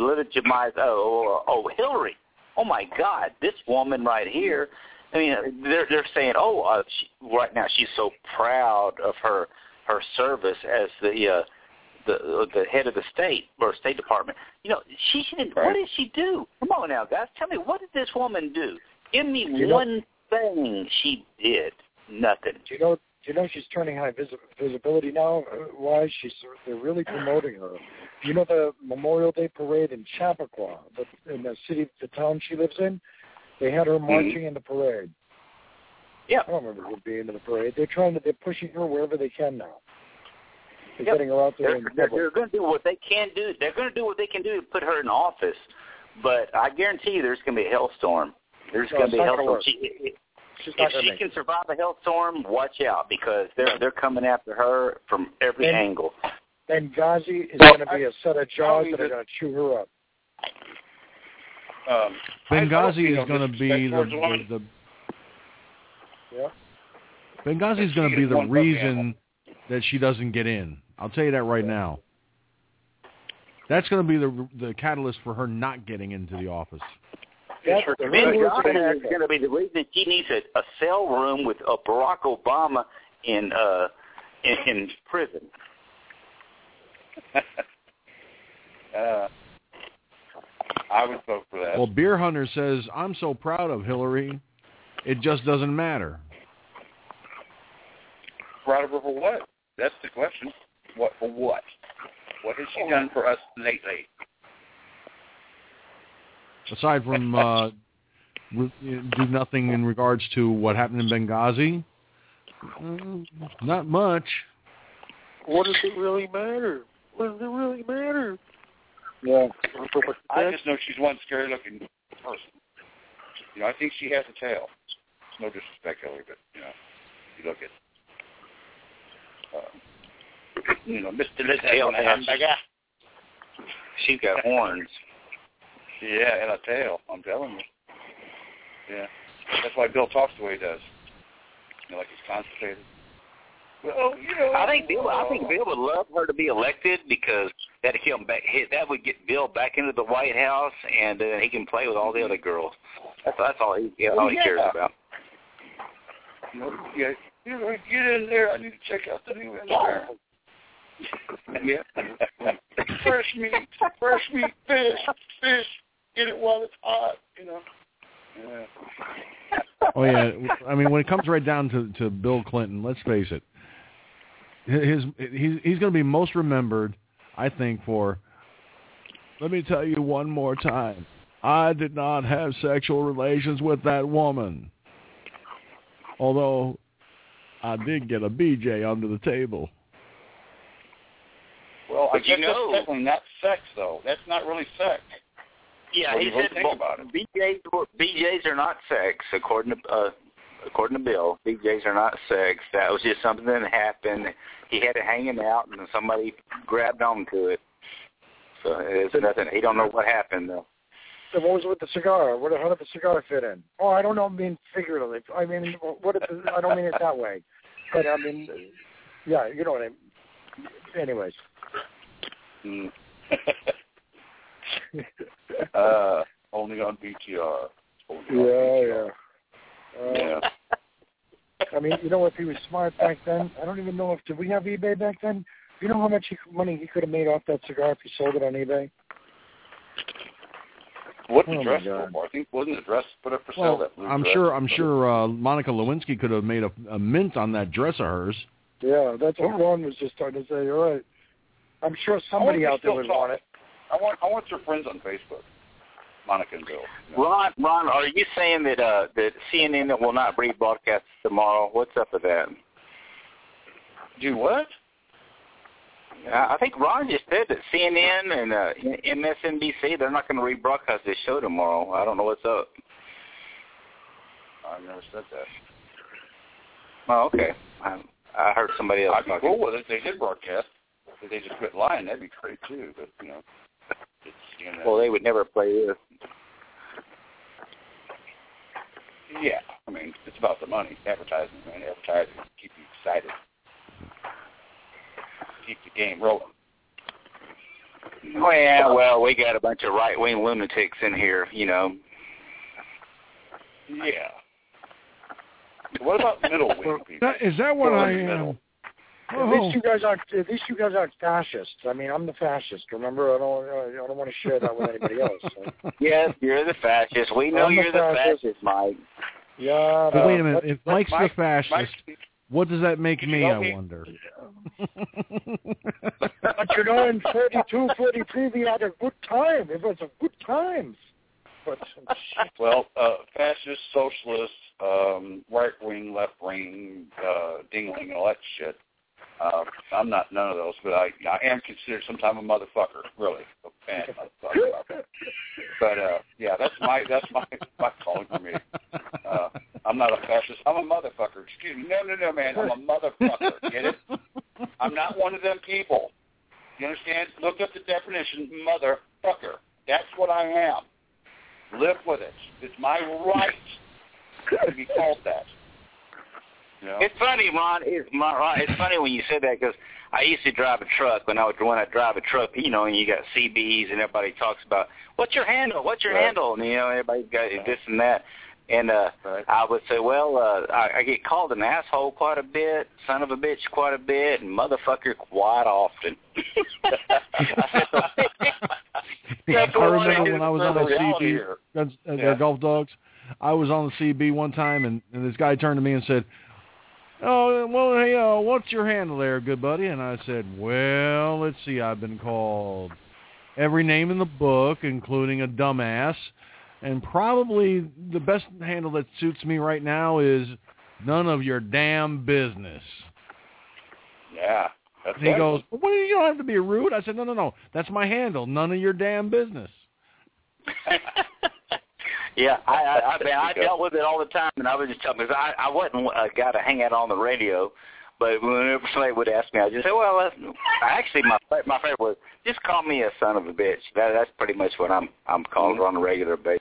Hillary. Oh, my God, this woman right here. I mean, they're saying, right now she's so proud of her service as the head of the State Department. She shouldn't. What did she do? Come on now, guys, tell me, what did this woman do? Give me one thing she did. Nothing. Do you know she's turning high visibility now? Why? They're really promoting her. The Memorial Day parade in Chappaqua, in the town she lives in, they had her marching in the parade. Yeah. I don't remember her being in the parade. They're pushing her wherever they can now. They're getting her out there. They're going to do what they can do. They're going to do what they can do to put her in office. But I guarantee you there's going to be a hellstorm. There's going to be a hellstorm. If she can survive a hellstorm, watch out, because they're coming after her from every angle. Benghazi is going to be a set of jaws that are going to chew her up. Benghazi is going to be the Benghazi is going to be the reason that she doesn't get in. I'll tell you that right now. That's going to be the catalyst for her not getting into the office. Benghazi is going to be the reason she needs a cell room with Barack Obama in prison. I would vote for that. Well, Beer Hunter says, I'm so proud of Hillary, it just doesn't matter. Proud of her for what? That's the question. What for what? What has she done for us lately? Aside from do nothing in regards to what happened in Benghazi, not much. What does it really matter? What does it really matter? Yeah. I just know she's one scary-looking person. I think she has a tail. No disrespect, Hillary, but, you look at Mr. Lizzie on the hamburger. She's got horns. Yeah, and a tail, I'm telling you. Yeah. That's why Bill talks the way he does. Like he's constipated. Well, I think Bill would love her to be elected, because that would get Bill back into the White House, and he can play with all the other girls. That's all he cares about. Yeah, get in there. I need to check out the new environment. Yeah. fresh meat, fish. Get it while it's hot. Yeah. Oh yeah. I mean, when it comes right down to Bill Clinton, let's face it. He's going to be most remembered, I think, for, let me tell you one more time, I did not have sexual relations with that woman. Although I did get a BJ under the table. Well, I guess that's definitely not sex, though. That's not really sex. Yeah, he said BJs are not sex, according to Bill. BJs are not sex. That was just something that happened. He had it hanging out, and somebody grabbed onto it. So it's nothing. He don't know what happened, though. So what was with the cigar? How did the cigar fit in? Oh, I don't know. I mean, figuratively. I mean, I don't mean it that way. But, I mean, yeah, you know what I mean. Anyways. Only on BTR. Yeah. I mean, you know, if he was smart back then, I don't even know if, did we have eBay back then? You know how much money he could have made off that cigar if he sold it on eBay? What's the dress for? I think wasn't the dress put up for sale? That blue I'm dress? sure Monica Lewinsky could have made a mint on that dress of hers. Yeah, that's what Ron was just starting to say. You're right. I'm sure somebody out there would want it. I want your friends on Facebook, Monica and Bill. You know. Ron, are you saying that that CNN will not rebroadcast tomorrow? What's up with that? Do what? I think Ron just said that CNN and MSNBC, they're not going to rebroadcast this show tomorrow. I don't know what's up. I've never said that. Oh, okay. I heard somebody else. I'd be cool with it. They did broadcast. If they just quit lying, that'd be great too. But you know, it's CNN. Well, they would never play this. Yeah, I mean, it's about the money, advertising, man. Advertising keep you excited. Keep the game rolling. Well, we got a bunch of right-wing lunatics in here, you know. Yeah. What about middle-wing people? Is that what I am? At least you guys aren't fascists. I mean, I'm the fascist. Remember, I don't want to share that with anybody else. So. Yes, you're the fascist. We know you're the fascist, Mike. Yeah. But wait a minute. If Mike's the fascist, what does that make me? I wonder. But you know, in 42, 43, we had a good time. It was a good time. But well, fascist, socialist, right-wing, left-wing, dingling, all that shit. I'm not none of those, but I am considered sometimes a motherfucker, really. A fan motherfucker. But yeah, that's my calling for me. I'm not a fascist. I'm a motherfucker. Excuse me. No, man. I'm a motherfucker. Get it? I'm not one of them people. You understand? Look up the definition, motherfucker. That's what I am. Live with it. It's my right to be called that. You know? It's funny, Ron. It's funny when you said that because I used to drive a truck. When I drive a truck, you know, and you got CBs and everybody talks about what's your handle, handle, and you know, everybody's got this and that. And I would say, well, I get called an asshole quite a bit, son of a bitch quite a bit, and motherfucker quite often. I remember when I was on the CB, the Golf Dogs, I was on the CB one time, and this guy turned to me and said, "Oh, well, hey, what's your handle there, good buddy?" And I said, "Well, let's see, I've been called every name in the book, including a dumbass. And probably the best handle that suits me right now is none of your damn business." Yeah. And he goes, "Well, you don't have to be rude." I said, No. That's my handle. None of your damn business. Yeah, I dealt with it all the time, and I was just telling because I wasn't a guy to hang out on the radio. But whenever somebody would ask me, I just say, well, actually, my favorite was just call me a son of a bitch. That's pretty much what I'm called on a regular basis.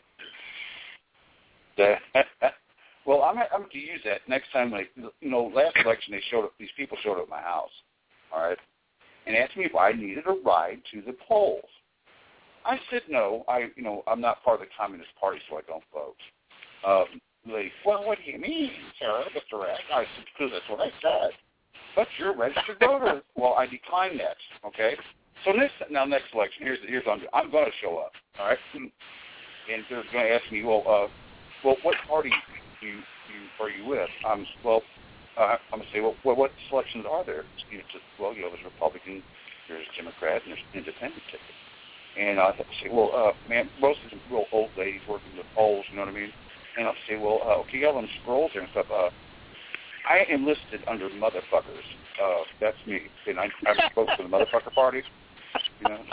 Well, I'm going to use that next time. Like, you know, last election these people showed up at my house, all right, and asked me if I needed a ride to the polls. I said no. I'm not part of the Communist Party, so I don't vote. Well, what do you mean, sir, Mr. Rack? I said, because that's what I said. But you're a registered voter. Well, I declined that, okay? So next election, here's I'm going to show up, all right? And they're going to ask me, well, what party are you with? I'm going to say, well, what selections are there? There's Republican, there's Democrat, and there's Independent ticket. And I say, man, most of them real old ladies working with polls, you know what I mean? And I'll say, well, okay, you got them scrolls there and stuff. I enlisted under motherfuckers. That's me. And I'm supposed to the motherfucker party. You know?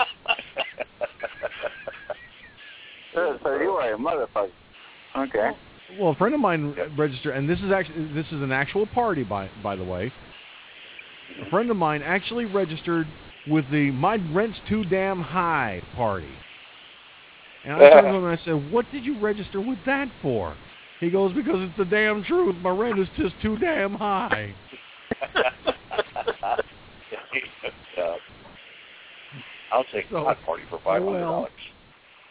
So you are a motherfucker. Okay. Well, a friend of mine registered, and this is an actual party, by the way. A friend of mine actually registered with the "My Rent's Too Damn High" party. And I turned to him and I said, "What did you register with that for?" He goes, "Because it's the damn truth. My rent is just too damn high." I'll take my party for $500.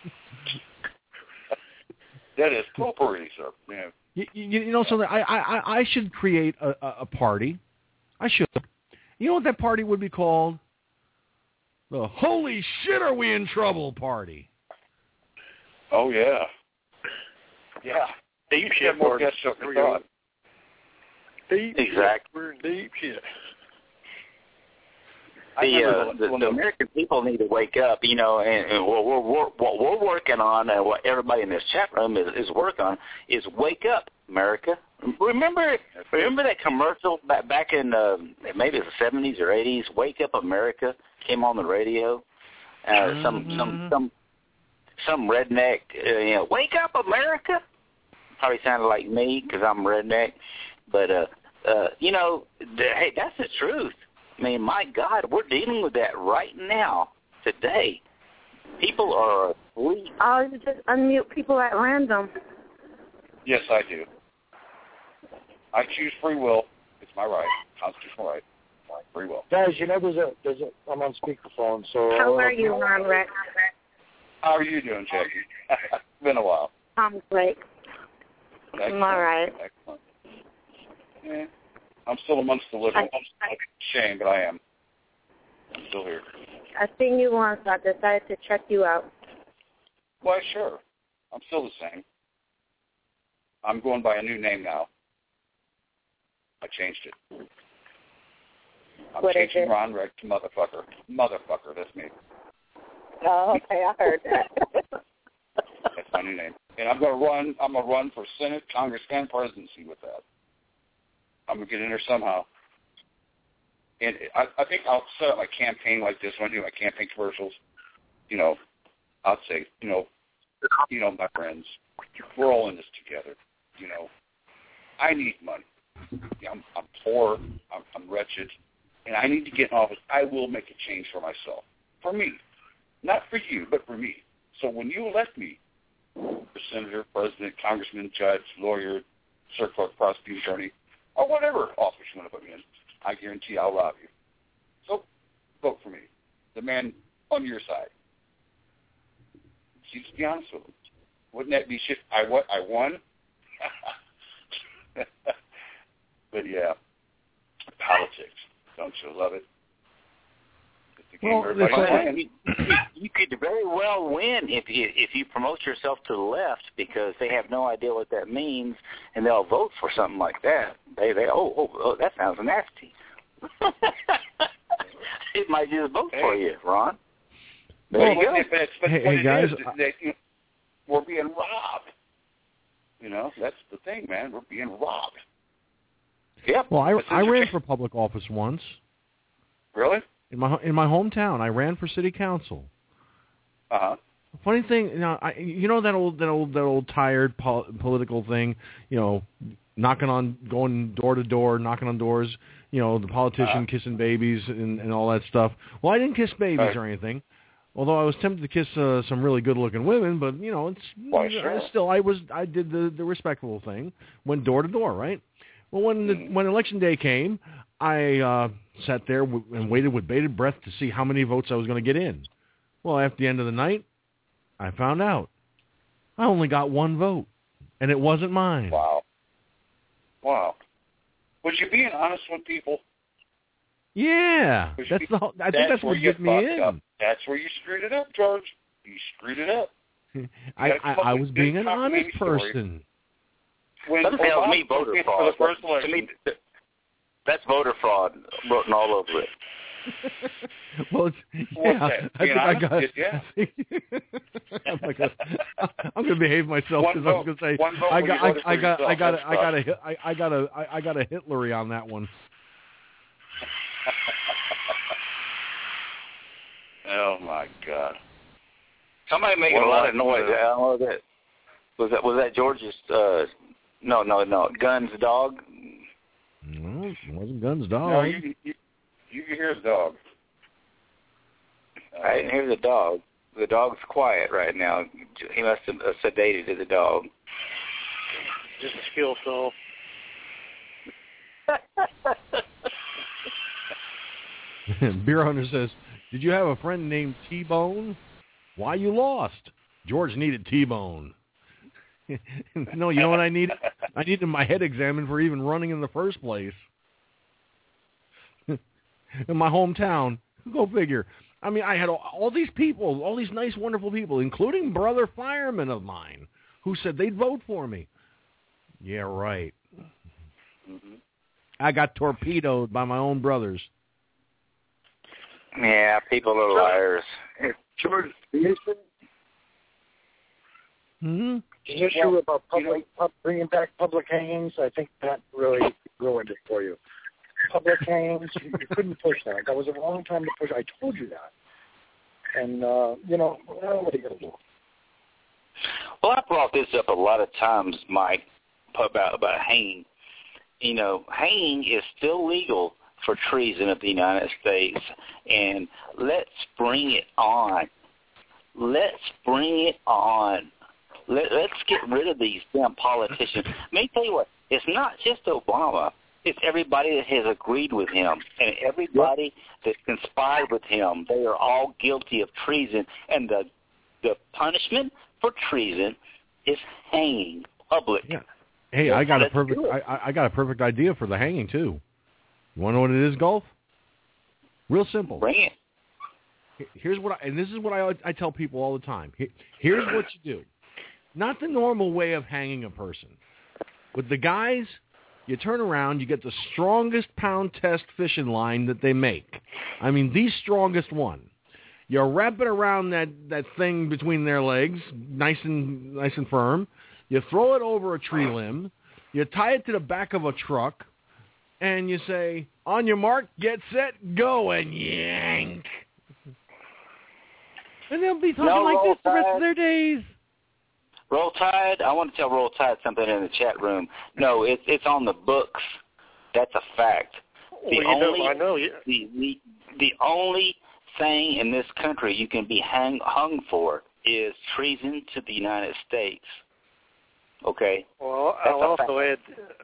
That is potpourri, sir. Yeah. You know something? I should create a party. I should. You know what that party would be called? The Holy Shit Are We in Trouble party. Oh, yeah. Yeah. Deep shit more party. guests than we thought. Deep exactly. We're in deep shit. The American people need to wake up, you know, and what we're working on, and what everybody in this chat room is working on, is wake up, America. Remember that commercial back in maybe it was the 70s or 80s? Wake Up, America came on the radio. Some redneck, you know, wake up, America. Probably sounded like me because I'm a redneck, but you know, hey, that's the truth. I mean, my God, we're dealing with that right now, today. People are asleep. Oh, you just unmute people at random. Yes, I do. I choose free will. It's my right. Constitutional right. Free will. Guys, you know, there's a. I'm on speakerphone, so. How are you, Ron Rex? How are you doing, Jackie? It's been a while. I'm great. Excellent. I'm all right. Excellent. Yeah. I'm still amongst the living. Shame, but I am. I'm still here. I've seen you once, so I decided to check you out. Why, sure. I'm still the same. I'm going by a new name now. I changed it. I'm what changing is it? Ron Rex to Motherfucker. Motherfucker, that's me. Oh, okay, I heard that. That's my new name. And I'm gonna run for Senate, Congress, and presidency with that. I'm going to get in there somehow. And I think I'll set up my campaign like this when I do my campaign commercials. You know, I'll say, you know, my friends, we're all in this together. You know, I need money. Yeah, I'm poor. I'm wretched. And I need to get in office. I will make a change for myself. For me. Not for you, but for me. So when you elect me for senator, president, congressman, judge, lawyer, circuit court prosecuting attorney, or whatever office you want to put me in, I guarantee I'll rob you. So vote for me, the man on your side. See, to be honest with you, wouldn't that be shit? I won? But yeah, politics. Don't you love it? Well, you could very well win if you promote yourself to the left, because they have no idea what that means, and they'll vote for something like that. They oh that sounds nasty. It might just vote for you, Ron. There you go. But hey guys, we're being robbed. You know, that's the thing, man. We're being robbed. Yep. Well, I ran for public office once. Really? In my hometown, I ran for city council. Uh-huh. Funny thing, you know that old tired political thing, you know, going door to door, knocking on doors, you know, the politician kissing babies and all that stuff. Well, I didn't kiss babies or anything, although I was tempted to kiss some really good-looking women. But you know, still I did the respectable thing, went door to door, right? Well, when election day came, I sat there and waited with bated breath to see how many votes I was going to get in. Well, after the end of the night, I found out I only got one vote, and it wasn't mine. Wow. Was you being honest with people? Yeah. I think that's what gets me in. Up. That's where you screwed it up, George. You screwed it up. I was being an honest person. When that tells me voter fraud. To me, that's voter fraud written all over it. Well, yeah, I'm going to behave myself because I was going to say I got a Hitlery on that one. Oh my God! Somebody making a lot of noise. I don't know that. Was that George's? No. Guns dog. No, it wasn't Guns dog. No, you can hear the dog. I didn't hear the dog. The dog's quiet right now. He must have sedated the dog. Just a skill soul. Beer Hunter says, "Did you have a friend named T-Bone? Why you lost?" George needed T-bone. No, you know what I needed? I needed my head examined for even running in the first place. In my hometown. Go figure. I mean, I had all these people, all these nice, wonderful people, including brother firemen of mine, who said they'd vote for me. Yeah, right. Mm-hmm. I got torpedoed by my own brothers. Yeah, people are liars. George, the issue about bringing back public hangings, I think that really ruined it for you. Public hangings, you couldn't push that. That was a wrong time to push. I told you that. And, what are you going to do? Well, I brought this up a lot of times, Mike, about hanging. You know, hanging is still legal for treason of the United States, and let's bring it on. Let's bring it on. Let's get rid of these damn politicians. Let me tell you what, it's not just Obama. It's everybody that has agreed with him, and everybody that conspired with him. They are all guilty of treason, and the punishment for treason is hanging public. Yeah. Hey, I got a perfect idea for the hanging too. You want to know what it is, Golf? Real simple. Bring it. Here's what this is what I tell people all the time. Here's what you do. Not the normal way of hanging a person. With the guys, you turn around, you get the strongest pound test fishing line that they make. I mean, the strongest one. You wrap it around that thing between their legs, nice and firm. You throw it over a tree limb. You tie it to the back of a truck, and you say, "On your mark, get set, go," and yank. And they'll be talking like this the rest of their days. Roll Tide, I want to tell Roll Tide something in the chat room. No, it's on the books. That's a fact. The only thing in this country you can be hung for is treason to the United States. Okay. Well, I'll also add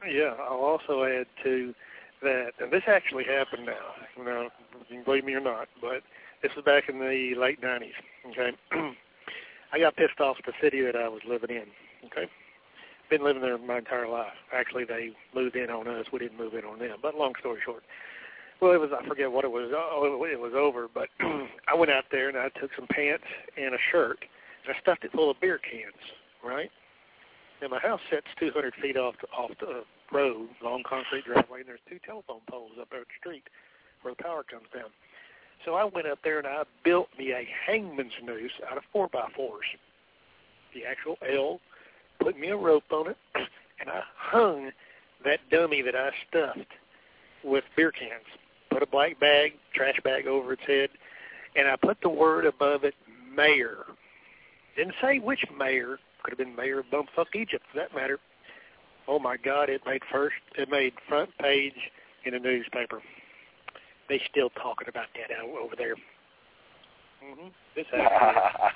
to that, and this actually happened now. You know, you can believe me or not, but this was back in the late 90s. Okay. I got pissed off at the city that I was living in, okay? Been living there my entire life. Actually, they moved in on us. We didn't move in on them. But long story short, well, I forget what it was. It was over, but I went out there and I took some pants and a shirt, and I stuffed it full of beer cans, right? And my house sits 200 feet off the road, long concrete driveway, and there's 2 telephone poles up there at the street where the power comes down. So I went up there and I built me a hangman's noose out of 4x4s. The actual L, put me a rope on it, and I hung that dummy that I stuffed with beer cans. Put a black bag, trash bag over its head, and I put the word above it, mayor. Didn't say which mayor. Could have been mayor of bumfuck Egypt, for that matter. Oh, my God, it made front page in a newspaper. They still talking about that over there. Mm-hmm. This happened.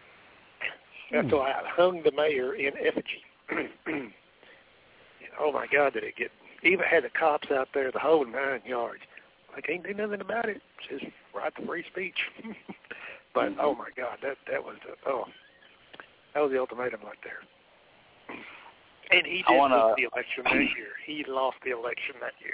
That's why I hung the mayor in effigy. And, oh, my God, did it get... Even had the cops out there the whole 9 yards. I can't do nothing about it. It's just right to free speech. But, oh, my God, that was the ultimatum right there. And he did lose the election that year. He lost the election that year.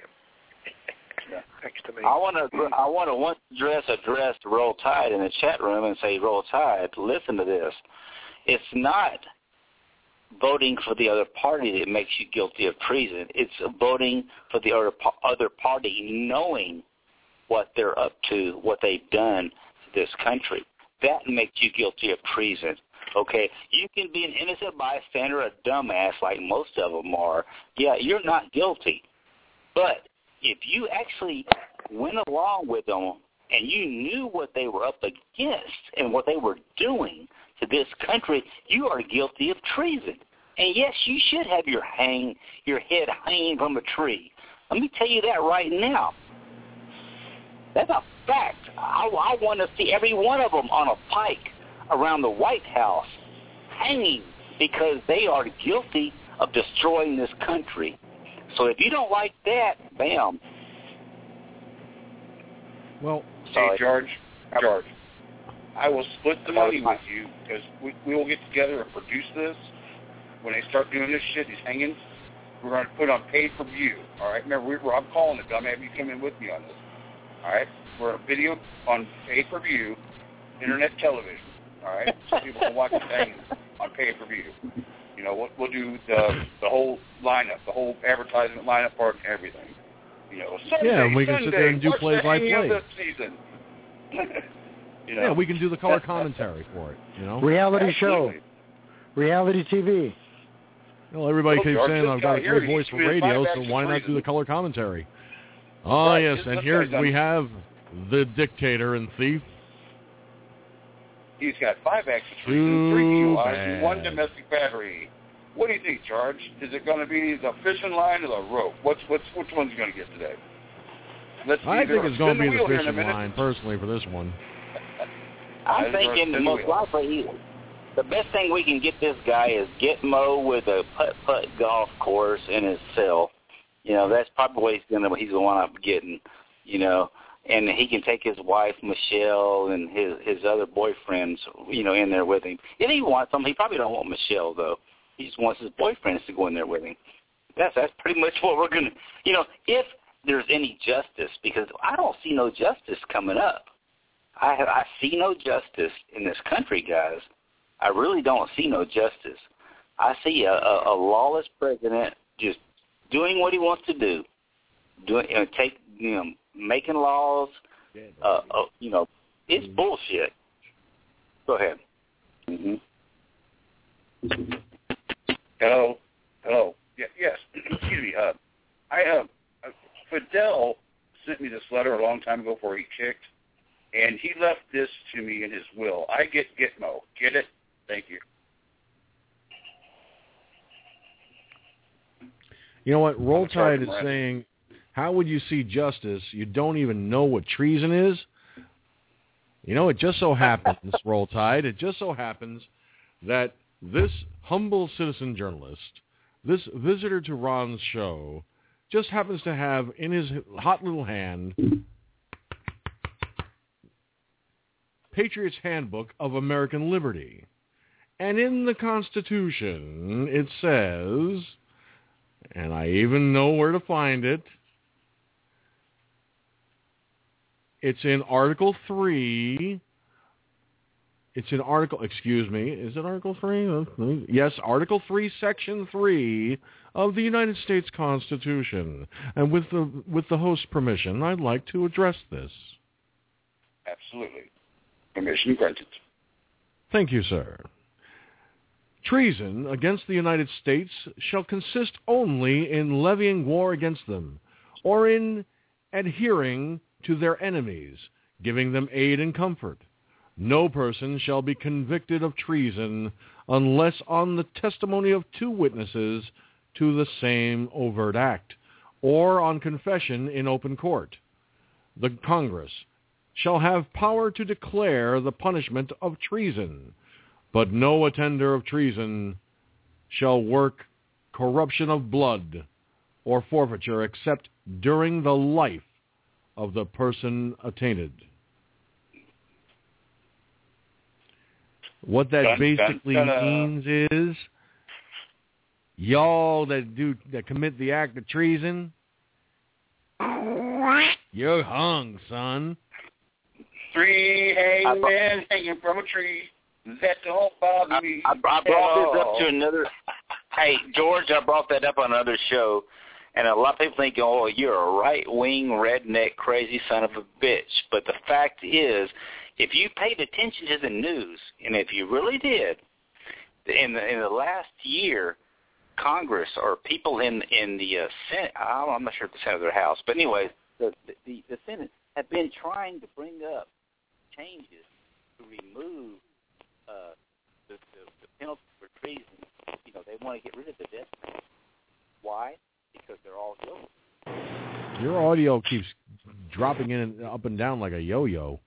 Thanks to me. I want to once address Roll Tide in the chat room and say, Roll Tide, listen to this. It's not voting for the other party that makes you guilty of treason. It's voting for the other party knowing what they're up to, what they've done to this country. That makes you guilty of treason. Okay, you can be an innocent bystander, a dumbass like most of them are. Yeah, you're not guilty. But if you actually went along with them and you knew what they were up against and what they were doing to this country, you are guilty of treason. And yes, you should have your head hanging from a tree. Let me tell you that right now. That's a fact. I want to see every one of them on a pike around the White House hanging because they are guilty of destroying this country. So if you don't like that, bam. Well, hey, George. I will split the money with you because we will get together and produce this. When they start doing this shit, these hangings, we're going to put on pay-per-view. All right? Remember, I'm calling it. I'm having you come in with me on this. All right? We're a video on pay-per-view, internet television. All right? So people can watch the hangings on pay-per-view. You know, we'll do the whole lineup, the whole advertisement lineup part and everything. You know, Sunday, we can sit there and do play-by-play. You know? Yeah, we can do the color commentary for it. You know, reality show, reality TV. Well, everybody keeps saying I've got a great voice for radio, so why not do the color commentary? Oh, right, yes, and here we have the dictator and thief. He's got 5 acts of treason, 3 DUIs, and 1 domestic battery. What do you think, Charge? Is it going to be the fishing line or the rope? Which one's he going to get today? I think it's going to be the fishing line, personally, for this one. I'm thinking the most likely, the best thing we can get this guy is get Mo with a putt-putt golf course in his cell. You know, that's probably what he's going to wind up getting, you know. And he can take his wife, Michelle, and his other boyfriends, you know, in there with him. If he wants them, he probably don't want Michelle, though. He just wants his boyfriends to go in there with him. That's pretty much what we're going to, you know, if there's any justice, because I don't see no justice coming up. I see no justice in this country, guys. I really don't see no justice. I see a lawless president just doing what he wants to do, making laws. You know, it's bullshit. Go ahead. Mm-hmm. Hello. Yes. Excuse me. Fidel sent me this letter a long time ago before he kicked, and he left this to me in his will. I get Gitmo. Get it? Thank you. You know what? Roll Tide is saying, how would you see justice? You don't even know what treason is? You know, it just so happens, Roll Tide, it just so happens that this humble citizen journalist, this visitor to Ron's show, just happens to have in his hot little hand Patriot's Handbook of American Liberty. And in the Constitution, it says, and I even know where to find it, it's in Article 3. Is it Article 3? Yes, Article 3, Section 3 of the United States Constitution. And with the host's permission, I'd like to address this. Absolutely. Permission granted. Thank you, sir. Treason against the United States shall consist only in levying war against them, or in adhering to their enemies, giving them aid and comfort. No person shall be convicted of treason unless on the testimony of 2 witnesses to the same overt act, or on confession in open court. The Congress shall have power to declare the punishment of treason, but no attender of treason shall work corruption of blood or forfeiture except during the life of the person attainted. What that basically means is, y'all that commit the act of treason, you're hung, son. 3 hangmen hanging from a tree. That don't bother me. I brought this up to another. Hey, George, I brought that up on another show, and a lot of people think, oh, you're a right-wing, redneck, crazy son of a bitch. But the fact is, if you paid attention to the news, and if you really did, in the last year, Congress or people in the Senate, I'm not sure if the Senate or the House, but anyway, the Senate have been trying to bring up changes to remove the penalty for treason. You know, they want to get rid of the death penalty. Why? Because they're all guilty. Your audio keeps dropping in and up and down like a yo-yo.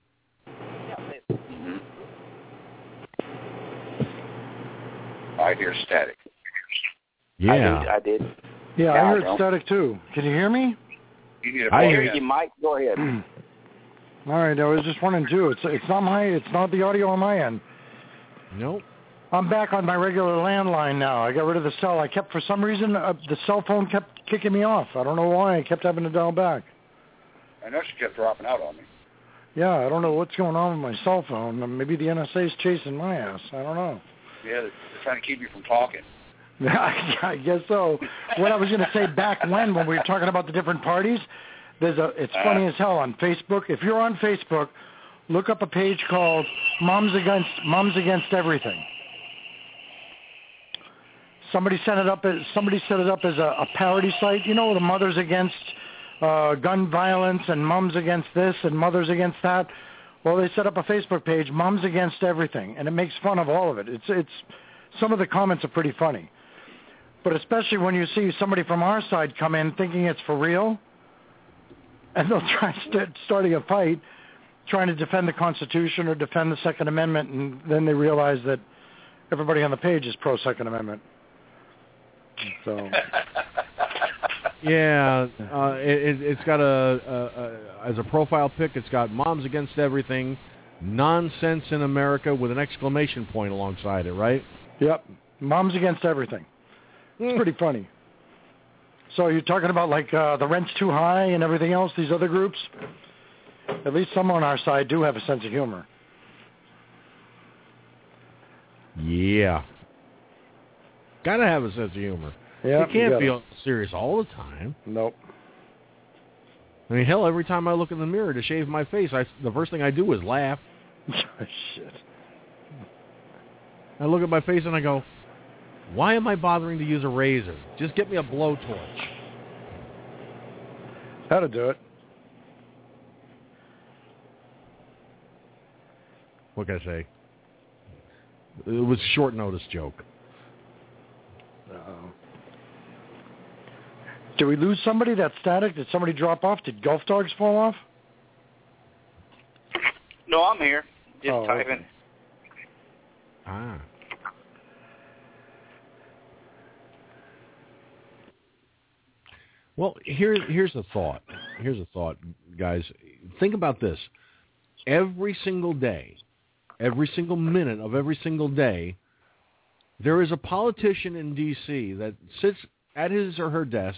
I hear static. Yeah. I did. Yeah, I heard static too. Can you hear me? I hear you, Mike. Go ahead. All right, I was just wondering too. It's not the audio on my end. Nope. I'm back on my regular landline now. I got rid of the cell. For some reason, the cell phone kept kicking me off. I don't know why. I kept having to dial back. I know she kept dropping out on me. Yeah, I don't know what's going on with my cell phone. Maybe the NSA's chasing my ass. I don't know. Yeah, they're trying to keep you from talking. I guess so. What I was going to say back when we were talking about the different parties, it's funny as hell on Facebook. If you're on Facebook, look up a page called Moms Against Everything. Somebody set it up as a parody site. You know, the Mothers Against Gun Violence and Moms Against this and Mothers Against that. Well, they set up a Facebook page, Moms Against Everything, and it makes fun of all of it. It's some of the comments are pretty funny, but especially when you see somebody from our side come in thinking it's for real, and they'll try starting a fight, trying to defend the Constitution or defend the Second Amendment, and then they realize that everybody on the page is pro-Second Amendment. So, yeah, it's got as a profile pic, it's got Moms Against Everything, Nonsense in America with an exclamation point alongside it, right? Yep, Moms Against Everything. It's pretty funny. So you're talking about like the rent's too high and everything else, these other groups? At least some on our side do have a sense of humor. Yeah. Gotta have a sense of humor. Yeah, you can't be serious all the time. Nope. I mean, hell, every time I look in the mirror to shave my face, the first thing I do is laugh. Shit. I look at my face and I go, why am I bothering to use a razor? Just get me a blowtorch. That'll do it. What can I say? It was a short notice joke. Uh-oh. Did we lose somebody? That static? Did somebody drop off? Did Golf Dogs fall off? No, I'm here. Just typing. Okay. Ah. Well, here's a thought. Here's a thought, guys. Think about this. Every single day, every single minute of every single day, there is a politician in D.C. that sits at his or her desk,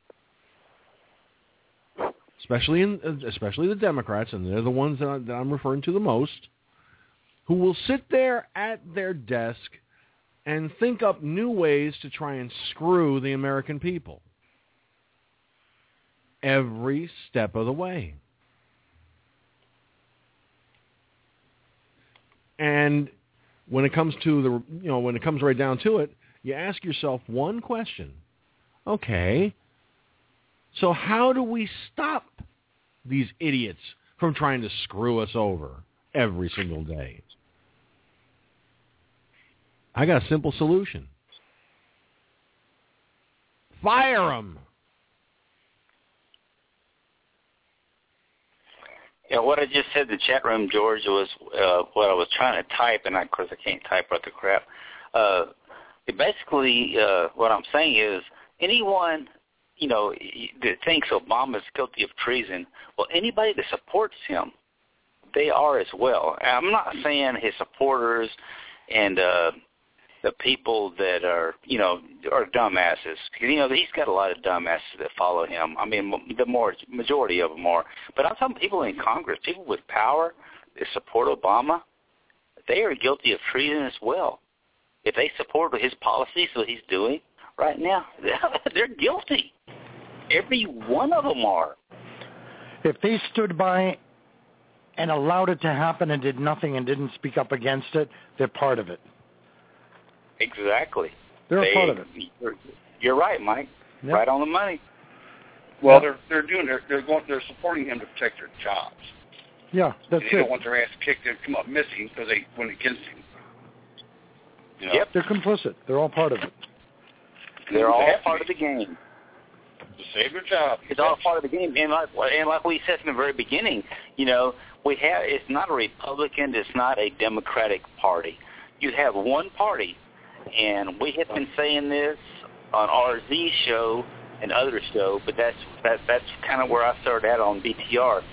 especially the Democrats, and they're the ones that I'm referring to the most, who will sit there at their desk and think up new ways to try and screw the American people. Every step of the way. And when it comes to when it comes right down to it, you ask yourself one question. Okay, so how do we stop these idiots from trying to screw us over every single day? I got a simple solution. Fire them. Yeah, what I just said in the chat room, George, was what I was trying to type, and of course I can't type right the crap. Basically, what I'm saying is anyone, that thinks Obama is guilty of treason, well, anybody that supports him, they are as well. I'm not saying his supporters and the people that are dumbasses. He's got a lot of dumbasses that follow him. I mean, majority of them are. But I'm talking people in Congress, people with power that support Obama, they are guilty of treason as well. If they support his policies, what he's doing right now, they're guilty. Every one of them are. If they stood by and allowed it to happen and did nothing and didn't speak up against it, they're part of it. Exactly. They're a part of it. You're right, Mike. Yep. Right on the money. Well, they're supporting him to protect their jobs. Yeah, that's it. They don't want their ass kicked and come up missing because they went against him. Yep. They're complicit. They're all part of it. They're all part of the game. To save their job. It's all part of the game. And like we said from the very beginning, it's not a Republican, it's not a Democratic party. You have one party. And we have been saying this on RZ show and other show, but that's kind of where I started at on BTR.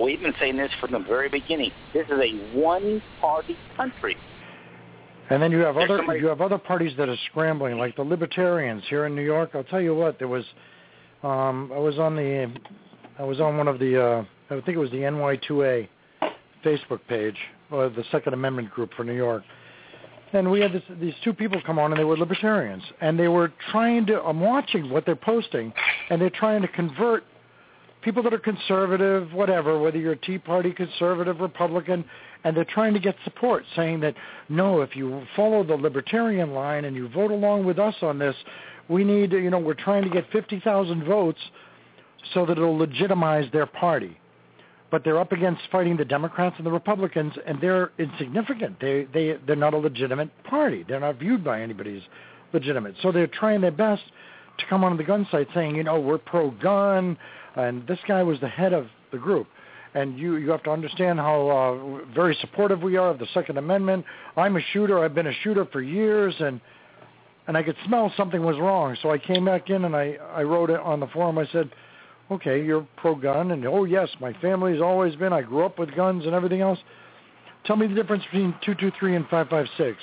We've been saying this from the very beginning. This is a one-party country. And then you have other parties that are scrambling, like the Libertarians here in New York. I'll tell you what, there was I was on one of the I think it was the NY2A Facebook page, or the Second Amendment group for New York. And we had these two people come on, and they were libertarians. And they were trying to, I'm watching what they're posting, and they're trying to convert people that are conservative, whatever, whether you're a Tea Party, conservative, Republican, and they're trying to get support, saying that, no, if you follow the libertarian line and you vote along with us on this, we need, we're trying to get 50,000 votes so that it'll legitimize their party. But they're up against fighting the Democrats and the Republicans, and they're insignificant. They're not a legitimate party. They're not viewed by anybody as legitimate. So they're trying their best to come on the gun site saying, we're pro-gun, and this guy was the head of the group. And you have to understand how very supportive we are of the Second Amendment. I'm a shooter. I've been a shooter for years, and I could smell something was wrong. So I came back in, and I wrote it on the forum. I said, okay, you're pro-gun, and oh, yes, my family's always been. I grew up with guns and everything else. Tell me the difference between 223 and 556.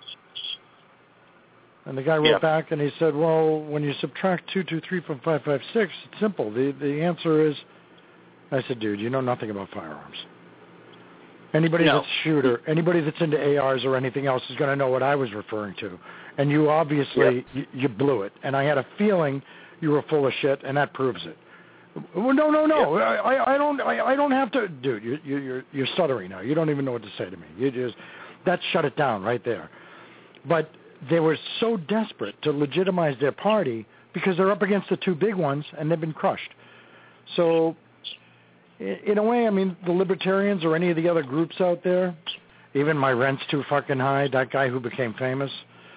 And the guy wrote back, and he said, well, when you subtract 223 from 556, it's simple. The answer is, I said, dude, you know nothing about firearms. Anybody that's a shooter, anybody that's into ARs or anything else is going to know what I was referring to. And you obviously, you blew it. And I had a feeling you were full of shit, and that proves it. Well, no. I don't have to, dude. You're stuttering now. You don't even know what to say to me. That shut it down right there. But they were so desperate to legitimize their party because they're up against the two big ones, and they've been crushed. So, in a way, I mean, the Libertarians or any of the other groups out there, even my rent's too fucking high. That guy who became famous,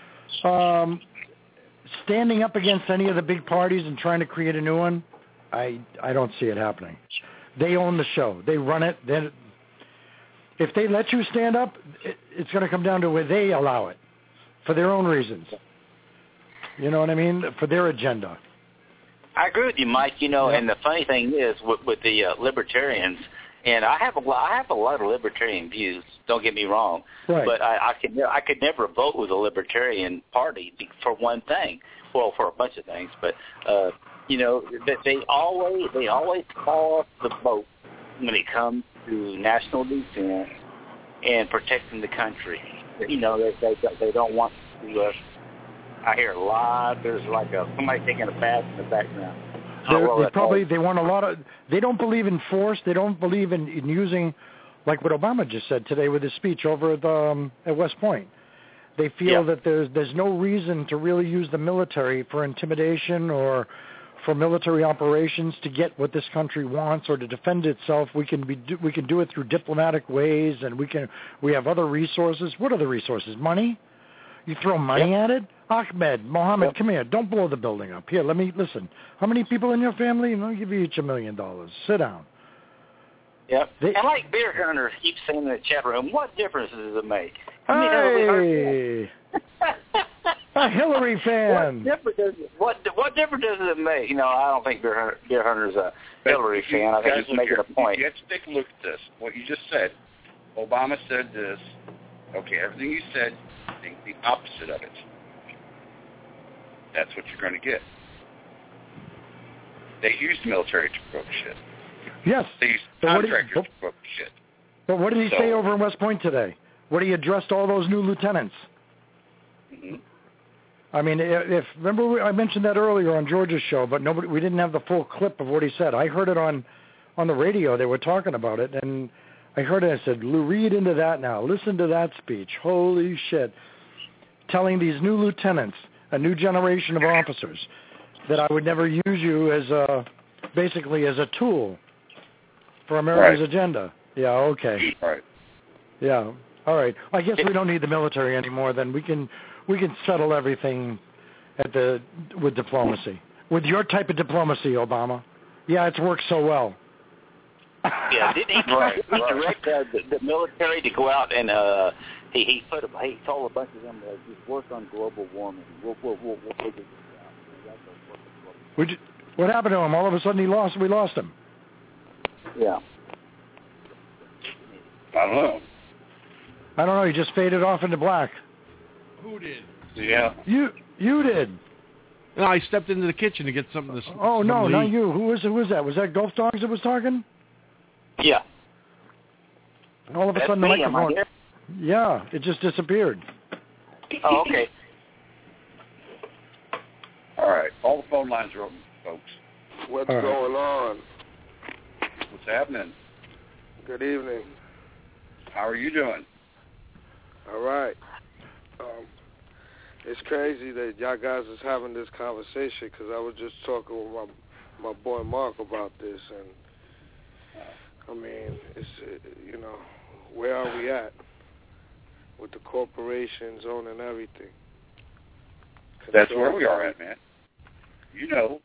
standing up against any of the big parties and trying to create a new one. I don't see it happening. They own the show. They run it. If they let you stand up, it's going to come down to where they allow it for their own reasons. You know what I mean? For their agenda. I agree with you, Mike. And the funny thing is with the libertarians, and I have a lot of libertarian views. Don't get me wrong, right. But I could never vote with the Libertarian Party for one thing. Well, for a bunch of things, but. That they always fall off the boat when it comes to national defense and protecting the country. They don't want to. I hear a lot. There's like somebody taking a bath in the background. They want a lot of. They don't believe in force. They don't believe in using, like what Obama just said today with his speech over at West Point. They feel that there's no reason to really use the military for intimidation or for military operations to get what this country wants or to defend itself. We can do it through diplomatic ways, and we have other resources. What are the resources? Money? You throw money at it? Ahmed, Mohammed, come here. Don't blow the building up. Here, let me listen. How many people in your family? I'll give you each $1 million. Sit down. Yep. And like Beer Hunter keeps saying in the chat room, what difference does it make? Hey! A Hillary fan. What difference does it make? I don't think Beer Hunter's a Hillary fan. I think he's making a point. You have to take a look at this. What you just said. Obama said this. Okay, everything you said, think the opposite of it. That's what you're going to get. They use the military to provoke shit. Yes. They use contractors to provoke shit. But what did he say over in West Point today? What he addressed all those new lieutenants? Mm-hmm. I mean, remember I mentioned that earlier on George's show, but we didn't have the full clip of what he said. I heard it on the radio. They were talking about it, and I heard it. I said, read into that now. Listen to that speech. Holy shit. Telling these new lieutenants, a new generation of officers, that I would never use you as basically as a tool for America's agenda. Yeah, okay. Right. Yeah. All right. I guess we don't need the military anymore. Then we can settle everything with diplomacy. With your type of diplomacy, Obama. Yeah, it's worked so well. Yeah, didn't he direct the military to go out and he told a bunch of them just work on global warming. We'll figure this out. What happened to him? All of a sudden we lost him. Yeah. I don't know. I don't know. You just faded off into black. Who did? Yeah. You did. No, I stepped into the kitchen to get something to. Oh no, not you. Who was that? Was that Gulf Dogs that was talking? Yeah. And all of a That's sudden the me. Am I microphone. here? Yeah, it just disappeared. Oh, okay. All right. All the phone lines are open, folks. What's going on? What's happening? Good evening. How are you doing? All right. It's crazy that y'all guys is having this conversation because I was just talking with my boy Mark about this, and I mean, it's where are we at with the corporations owning everything? That's where we are at, man. You know.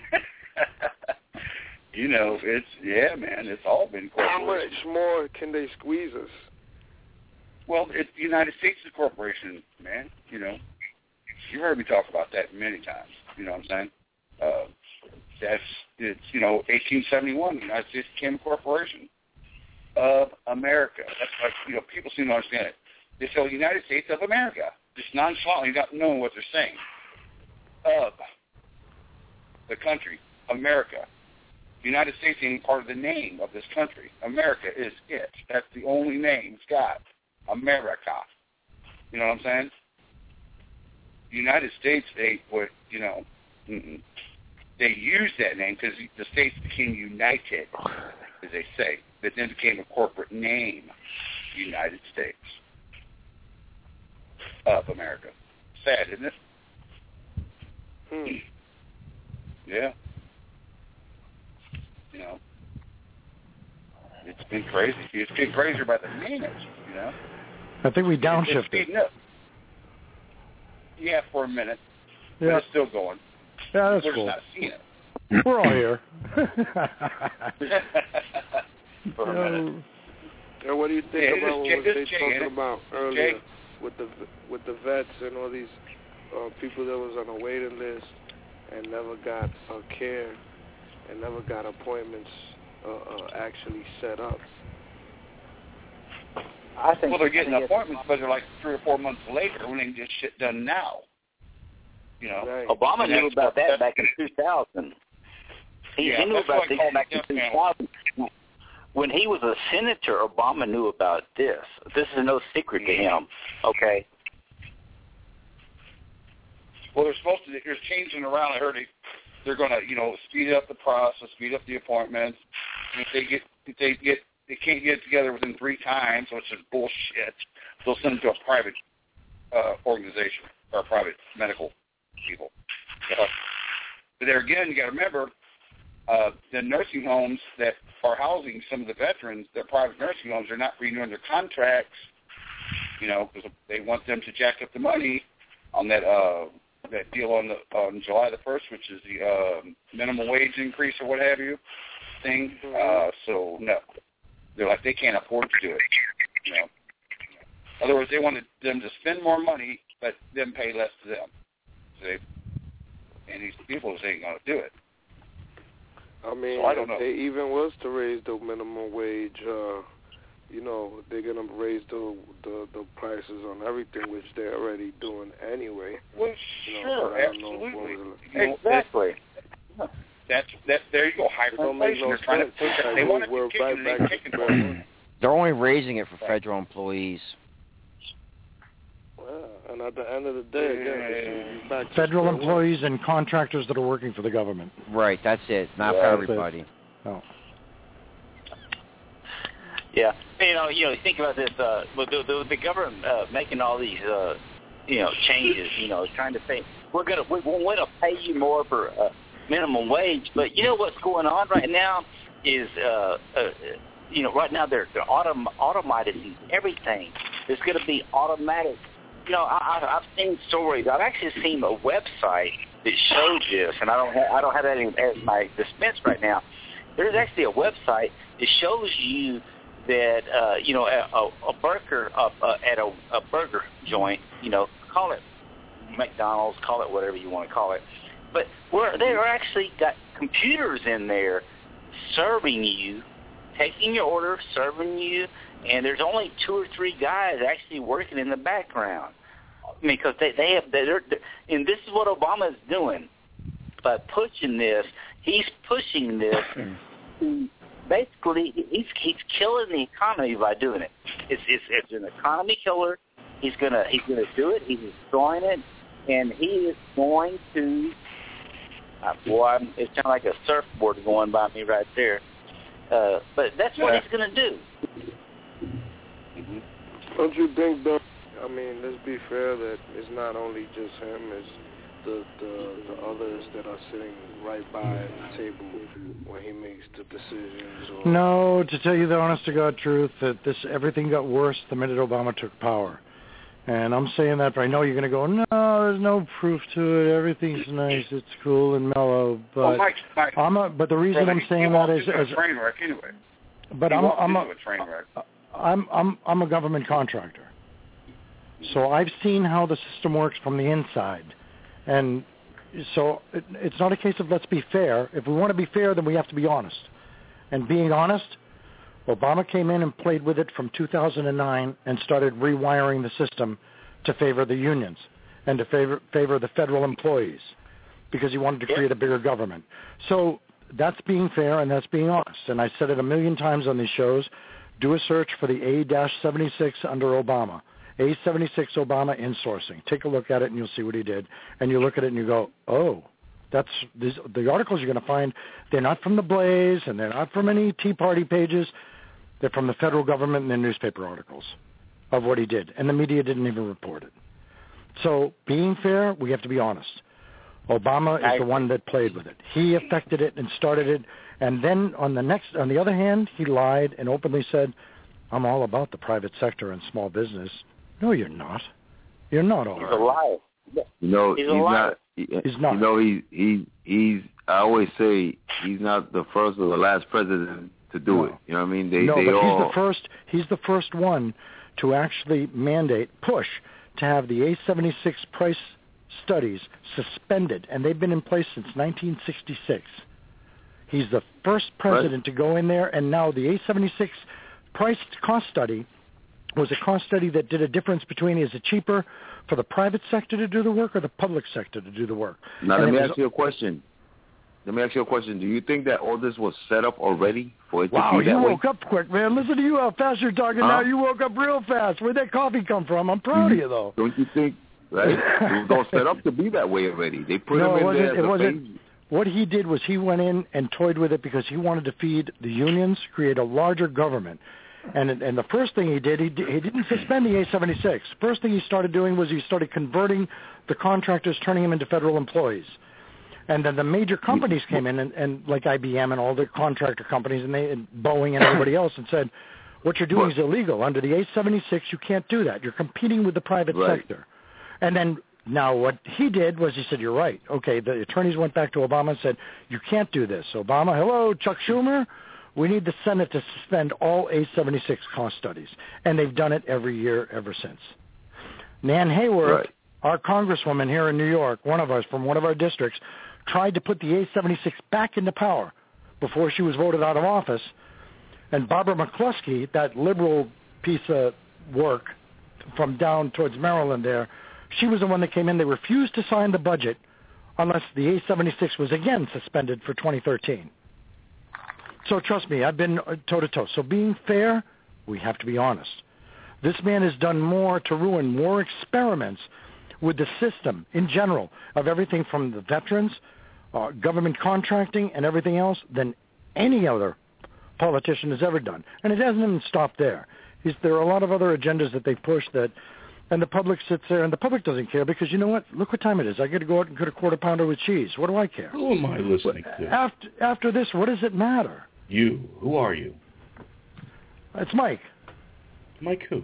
Man, it's all been corporations. How much more can they squeeze us? Well, it's the United States is a corporation, man. You know, you heard me talk about that many times. You know what I'm saying? It's 1871, the United States became a corporation of America. That's like, people seem to understand it. They say the United States of America, just nonchalantly, not knowing what they're saying. Of the country, America. The United States ain't part of the name of this country. America is it. That's the only name it's got. America. You know what I'm saying? The United States, they used that name because the states became united, as they say. That then became a corporate name, United States of America. Sad, isn't it? Yeah. It's been crazy. It's getting crazier by the minute, I think we downshifted. Yeah, for a minute. Yeah. But it's still going. Yeah, that's We're cool. just not seeing it. We're all here. For a minute. And what do you think about what they talking Jay, about earlier with the vets and all these people that was on a waiting list and never got care and never got appointments actually set up? I think. Well, they're getting appointments, but they're like 3 or 4 months later when they can get shit done now. Right. Obama knew about that back in 2000. He knew about this back in 2000. When he was a senator, Obama knew about this. This is no secret to him, okay? Well, they're changing around. I heard they're going to, speed up the process, speed up the appointments. And if they can't get it together within 3 times, which is bullshit, they'll send them to a private organization or private medical people. But there again, you got to remember, the nursing homes that are housing some of the veterans, their private nursing homes, are not renewing their contracts, because they want them to jack up the money on that deal on July the 1st, which is the minimum wage increase or what have you thing. So no, they're like they can't afford to do it. In other words, they wanted them to spend more money, but them pay less to them. And these people just ain't gonna do it. I mean, so I don't know. If they even was to raise the minimum wage, they're going to raise the prices on everything, which they're already doing anyway. Well, sure, absolutely. Exactly. That's there you go. Hyperinflation. They're trying to push it. They want to kick it. They're only raising it for federal employees. And at the end of the day, federal employees and contractors that are working for the government. Right, that's it. Not for everybody. Oh. Yeah, you think about this. The government making all these, changes. Trying to say we want to pay you more for minimum wage, but what's going on right now is, right now they're automating everything. It's going to be automatic. I've seen stories. I've actually seen a website that shows this, and I don't have that at my dispense right now. There's actually a website that shows you that a burger at a burger joint, call it McDonald's, call it whatever you want to call it, but where they are actually got computers in there serving you taking your order, serving you, and there's only 2 or 3 guys actually working in the background. Because they're and this is what Obama is doing. By pushing this, he's pushing this. Basically, he's killing the economy by doing it. It's an economy killer. He's gonna do it. He's destroying it, and he is going to. It's kind of like a surfboard going by me right there. But that's what he's gonna do. Don't you think, though? I mean, let's be fair that it's not only just him, it's the others that are sitting right by the table when he makes the decisions. Or... No, to tell you the honest-to-God truth, that everything got worse the minute Obama took power. And I'm saying that, but I know you're going to go, no, there's no proof to it. Everything's nice. It's cool and mellow. But Mike, but the reason I'm saying that is a train wreck anyway. But I'm a train wreck. I'm a government contractor. So I've seen how the system works from the inside. And so it's not a case of let's be fair. If we want to be fair, then we have to be honest. And being honest, Obama came in and played with it from 2009 and started rewiring the system to favor the unions and to favor the federal employees because he wanted to create a bigger government. So that's being fair and that's being honest. And I said it a million times on these shows. Do a search for the A-76 under Obama. A-76 Obama insourcing. Take a look at it and you'll see what he did. And you look at it and you go, oh, the articles you're going to find, they're not from the Blaze and they're not from any Tea Party pages. They're from the federal government and their newspaper articles of what he did. And the media didn't even report it. So being fair, we have to be honest. Obama is the one that played with it. He affected it and started it. And then on the other hand, he lied and openly said, I'm all about the private sector and small business. No, you're not. You're not all right. He's a liar. No, he's not. He's not. You know, he's. I always say he's not the first or the last president to do it. You know what I mean? He's the first one to actually push to have the A-76 price studies suspended, and they've been in place since 1966. He's the first president to go in there, and now the A-76 price cost study was a cost study that did a difference between is it cheaper for the private sector to do the work or the public sector to do the work. Now, let me ask you a question. Do you think that all this was set up already for it to be that way? Wow, you woke up quick, man. Listen to you how fast you're talking now. You woke up real fast. Where'd that coffee come from? I'm proud of you, though. Don't you think, right? It was all set up to be that way already. They put him in there as a baby. What he did was he went in and toyed with it because he wanted to feed the unions, create a larger government. And the first thing he did, he didn't suspend the A-76. First thing he started doing was he started converting the contractors, turning them into federal employees. And then the major companies came in, and like IBM and all the contractor companies, and Boeing and everybody else, and said, what you're doing is illegal. Under the A-76, you can't do that. You're competing with the private sector. And then now what he did was he said, you're right. Okay, the attorneys went back to Obama and said, you can't do this. Obama, hello, Chuck Schumer. We need the Senate to suspend all A-76 cost studies. And they've done it every year ever since. Nan Hayward, our congresswoman here in New York, one of us from one of our districts, tried to put the A-76 back into power before she was voted out of office. And Barbara McCluskey, that liberal piece of work from down towards Maryland there, she was the one that came in. They refused to sign the budget unless the A-76 was again suspended for 2013. So trust me, I've been toe-to-toe. So being fair, we have to be honest. This man has done more to ruin more experiments with the system in general of everything from the veterans, government contracting, and everything else than any other politician has ever done. And it hasn't even stopped there. There are a lot of other agendas that they push that, and the public sits there, and the public doesn't care because you know what? Look what time it is. I got to go out and get a quarter pounder with cheese. What do I care? Who am I listening to? After this, what does it matter? You. Who are you? It's Mike. Mike who?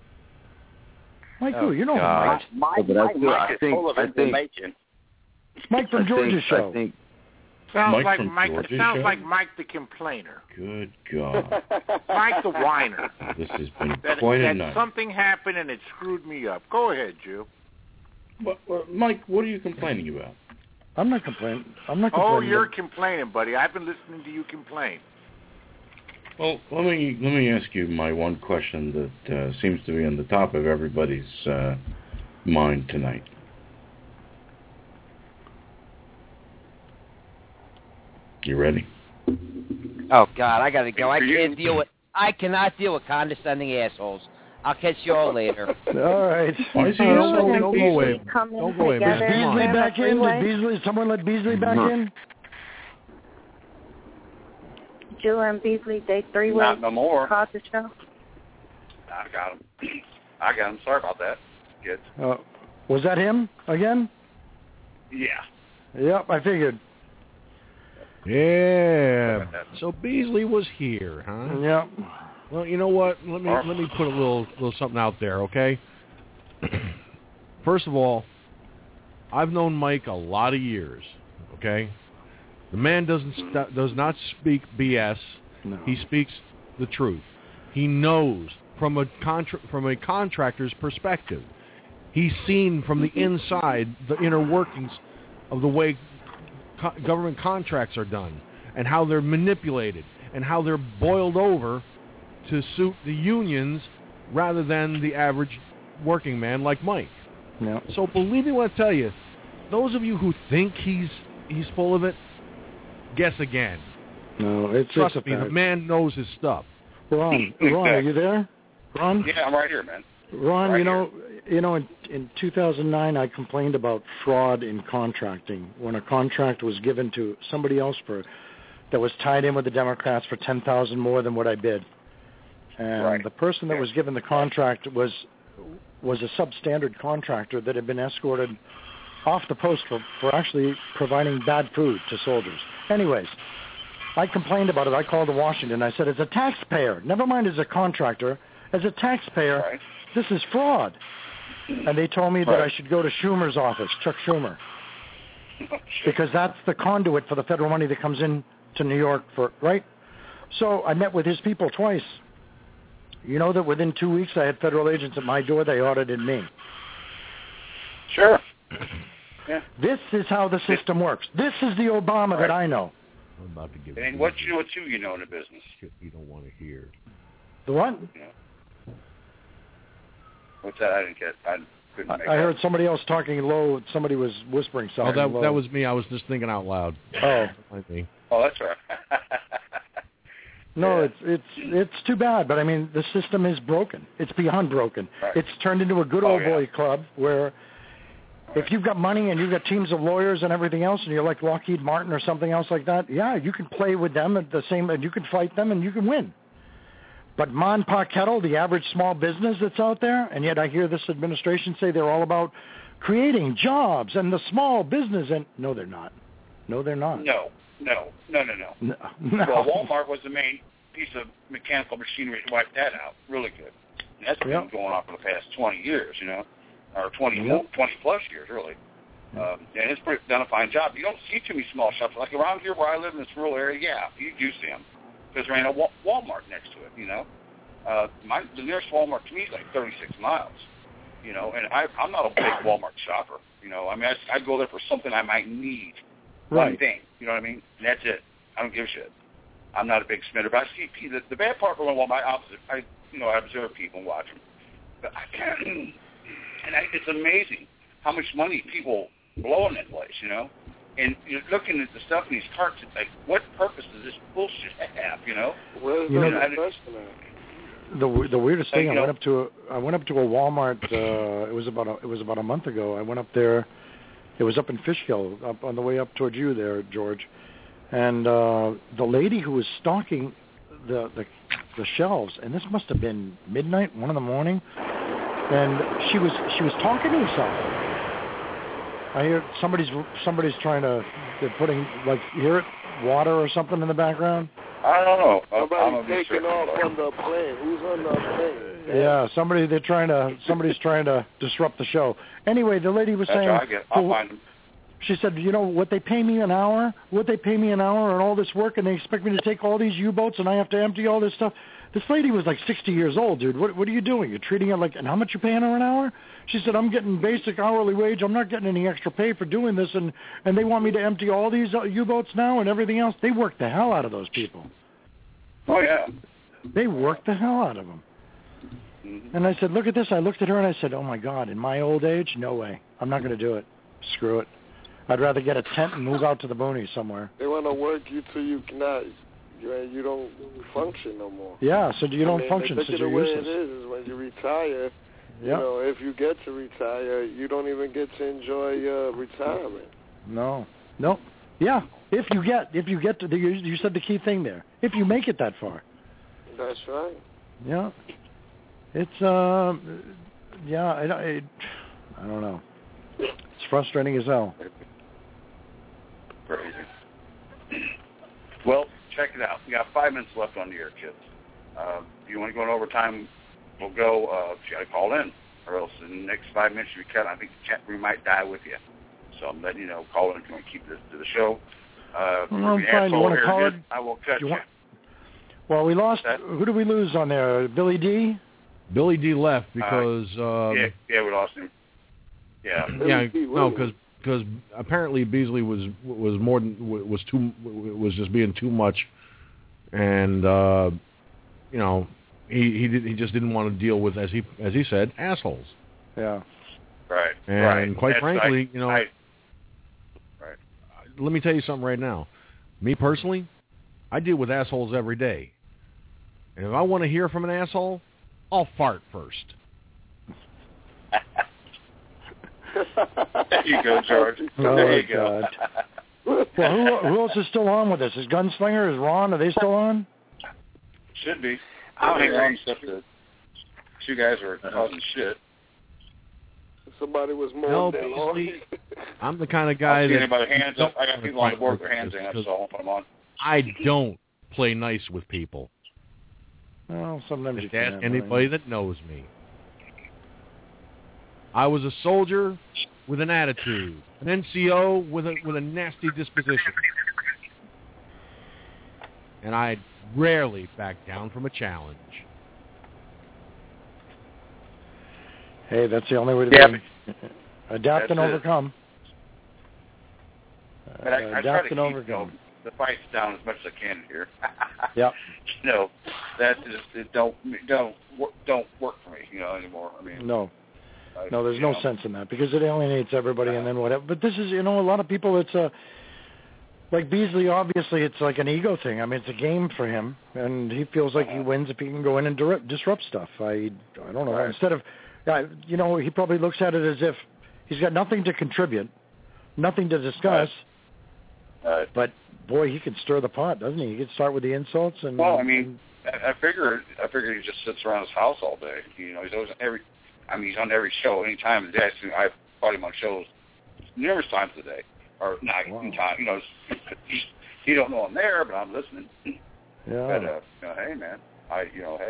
Mike who? You know Mike. Mike is full of information. It's Mike from George's show. Sounds like Mike the complainer. Good God. Mike the whiner. This has been quite a night. Something happened and it screwed me up. Go ahead, Jew. Mike, what are you complaining about? I'm not complaining. Oh, you're complaining, buddy. I've been listening to you complain. Well, let me ask you my one question that seems to be on the top of everybody's mind tonight. You ready? Oh God, I gotta go. I cannot deal with condescending assholes. I'll catch you all later. All right. Don't go away. Don't go away. Is Beasley back in? Did someone let Beasley back in? Drew and Beasley, they three-way. Not no more. Called the show. I got him. Sorry about that, kids. Was that him again? Yeah. Yep, I figured. Yeah. So Beasley was here, huh? Yep. Well, you know what? Let me put a little something out there, okay? First of all, I've known Mike a lot of years, okay? The man does not speak BS. No. He speaks the truth. He knows from a contractor's perspective. He's seen from the inside the inner workings of the way government contracts are done and how they're manipulated and how they're boiled over to suit the unions rather than the average working man like Mike. Yeah. So believe me when I tell you, those of you who think he's full of it, guess again. No, Trust me, the man knows his stuff. Ron, are you there? Ron? Yeah, I'm right here, man. Ron, Right in 2009, I complained about fraud in contracting when a contract was given to somebody else that was tied in with the Democrats for $10,000 more than what I bid. And the person that was given the contract was a substandard contractor that had been escorted off the post for actually providing bad food to soldiers. Anyways, I complained about it. I called to Washington. I said, as a taxpayer, never mind as a contractor, as a taxpayer, this is fraud. And they told me that I should go to Schumer's office, Chuck Schumer, because that's the conduit for the federal money that comes in to New York So I met with his people twice. You know that within 2 weeks I had federal agents at my door. They audited me. Sure. Yeah. This is how the system works. This is the Obama that I know. I'm about to give And what you know, too, you know in the business. Shit you don't want to hear. The what? Yeah. What's that? I didn't get. I couldn't make I heard somebody else talking low. Somebody was whispering something. Oh, that was me. I was just thinking out loud. Oh. Oh, that's right. No, it's too bad. But I mean, the system is broken. It's beyond broken. Right. It's turned into a good old boy club where if you've got money and you've got teams of lawyers and everything else, and you're like Lockheed Martin or something else like that, yeah, you can play with them at the same, and you can fight them and you can win. But Ma and Pa Kettle, the average small business that's out there, and yet I hear this administration say they're all about creating jobs and the small business, and no, they're not. No, they're not. No. Well, Walmart was the main piece of mechanical machinery to wipe that out. Really good. And that's been going on for the past 20 years, or 20 plus years, really. And it's done a fine job. You don't see too many small shops. Like around here where I live in this rural area, you do see them. Because there ain't a Walmart next to it, the nearest Walmart to me is like 36 miles, and I'm not a big Walmart shopper, I go there for something I might need, one thing, you know what I mean? And that's it. I don't give a shit. I'm not a big spender, but I see people, the bad part about Walmart, opposite, I observe people and watch them, but I can't, and it's amazing how much money people blow in that place, And you're looking at the stuff in these carts, it's like, what purpose does this bullshit have, The weirdest thing, I went up to a Walmart. It was about a month ago. I went up there. It was up in Fishkill, up on the way up towards you there, George. And the lady who was stocking the shelves, and this must have been midnight, 1 a.m, and she was talking to herself. I hear somebody's trying to, they're putting, hear it, water or something in the background? I don't know. Somebody's taking off on the plane. Who's on the plane? Yeah, somebody's trying to disrupt the show. Anyway, the lady was saying, I'll find them. She said, what they pay me an hour and all this work, and they expect me to take all these U-boats and I have to empty all this stuff. This lady was like 60 years old, dude. What are you doing? You're treating her and how much you paying her an hour? She said, I'm getting basic hourly wage. I'm not getting any extra pay for doing this, and they want me to empty all these U-boats now and everything else. They work the hell out of those people. Oh, yeah. They worked the hell out of them. Mm-hmm. And I said, look at this. I looked at her and I said, oh, my God, in my old age, no way. I'm not going to do it. Screw it. I'd rather get a tent and move out to the boonies somewhere. They want to work you till you cannot, you don't function no more. Yeah, so you don't function, so you're useless. The way it is when you retire, you know, if you get to retire, you don't even get to enjoy retirement. No. Yeah, if you get to, you said the key thing there. If you make it that far. That's right. Yeah. It's, I don't know. It's frustrating as hell. Crazy. Well, check it out. We got 5 minutes left on the air, kids. If you want to go in overtime, we'll go. You got to call in, or else in the next 5 minutes we cut. I think the chat room might die with you. So I'm letting you know. Call in if you want to keep this to the show. I'm fine. You want to call it? I will cut you. Well, we lost. Who did we lose on there? Billy D. Billy D left because. Yeah, we lost him. Yeah. Yeah. No, because apparently Beasley was just being too much, and he just didn't want to deal with, as he said, assholes. Yeah. Right. And quite frankly, let me tell you something right now. Me personally, I deal with assholes every day, and if I want to hear from an asshole, I'll fart first. There you go, George. There you go. Well, who else is still on with us? Is Gunslinger? Is Ron? Are they still on? Should be. I think Ron stuff that you guys are causing shit. Somebody was more than long. I'm the kind of guy that... Anybody hands up. I got people on the board with their hands in, so I'll put them on. I don't play nice with people. Well, sometimes you can. Ask anybody that knows me. I was a soldier with an attitude, an NCO with a nasty disposition, and I rarely back down from a challenge. Hey, that's the only way to do it. Adapt and overcome. I try to keep the fights down as much as I can here. Yeah. That just don't work for me, anymore. I mean. No, there's no sense in that because it alienates everybody and then whatever. But this is, a lot of people, it's like Beasley, obviously it's like an ego thing. I mean, it's a game for him, and he feels like he wins if he can go in and disrupt stuff. I don't know. Right. Instead of, he probably looks at it as if he's got nothing to contribute, nothing to discuss. Right. But boy, he can stir the pot, doesn't he? He can start with the insults and. Well, I mean, I figure he just sits around his house all day. He's always he's on every show any time of the day. I've caught him on shows numerous times a day, or not time. He don't know I'm there, but I'm listening. Yeah. But hey, man, I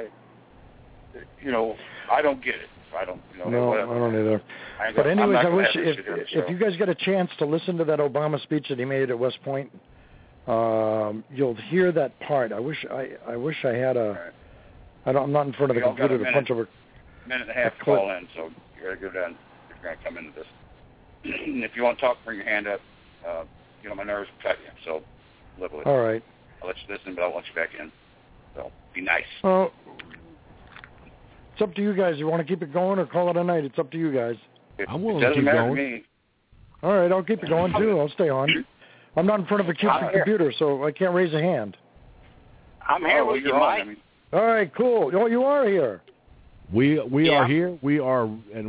don't get it. I don't. No, whatever. I don't either. But anyways, I wish if you guys get a chance to listen to that Obama speech that he made at West Point, you'll hear that part. I wish I had a. I'm not in front of the computer to punch over. Minute and a half to call in, so you got to go down if you're going to come into this. If you want to talk, bring your hand up. My nerves will cut you, so live with it. All right. I'll let you listen, but I'll let you back in. So be nice. Well, it's up to you guys. You want to keep it going or call it a night? It's up to you guys. I'm willing to keep going. To me. All right, I'll keep it going too. I'll stay on. I'm not in front of a computer, so I can't raise a hand. I'm here with you, Mike. All right, cool. Oh, you are here. We are here. We are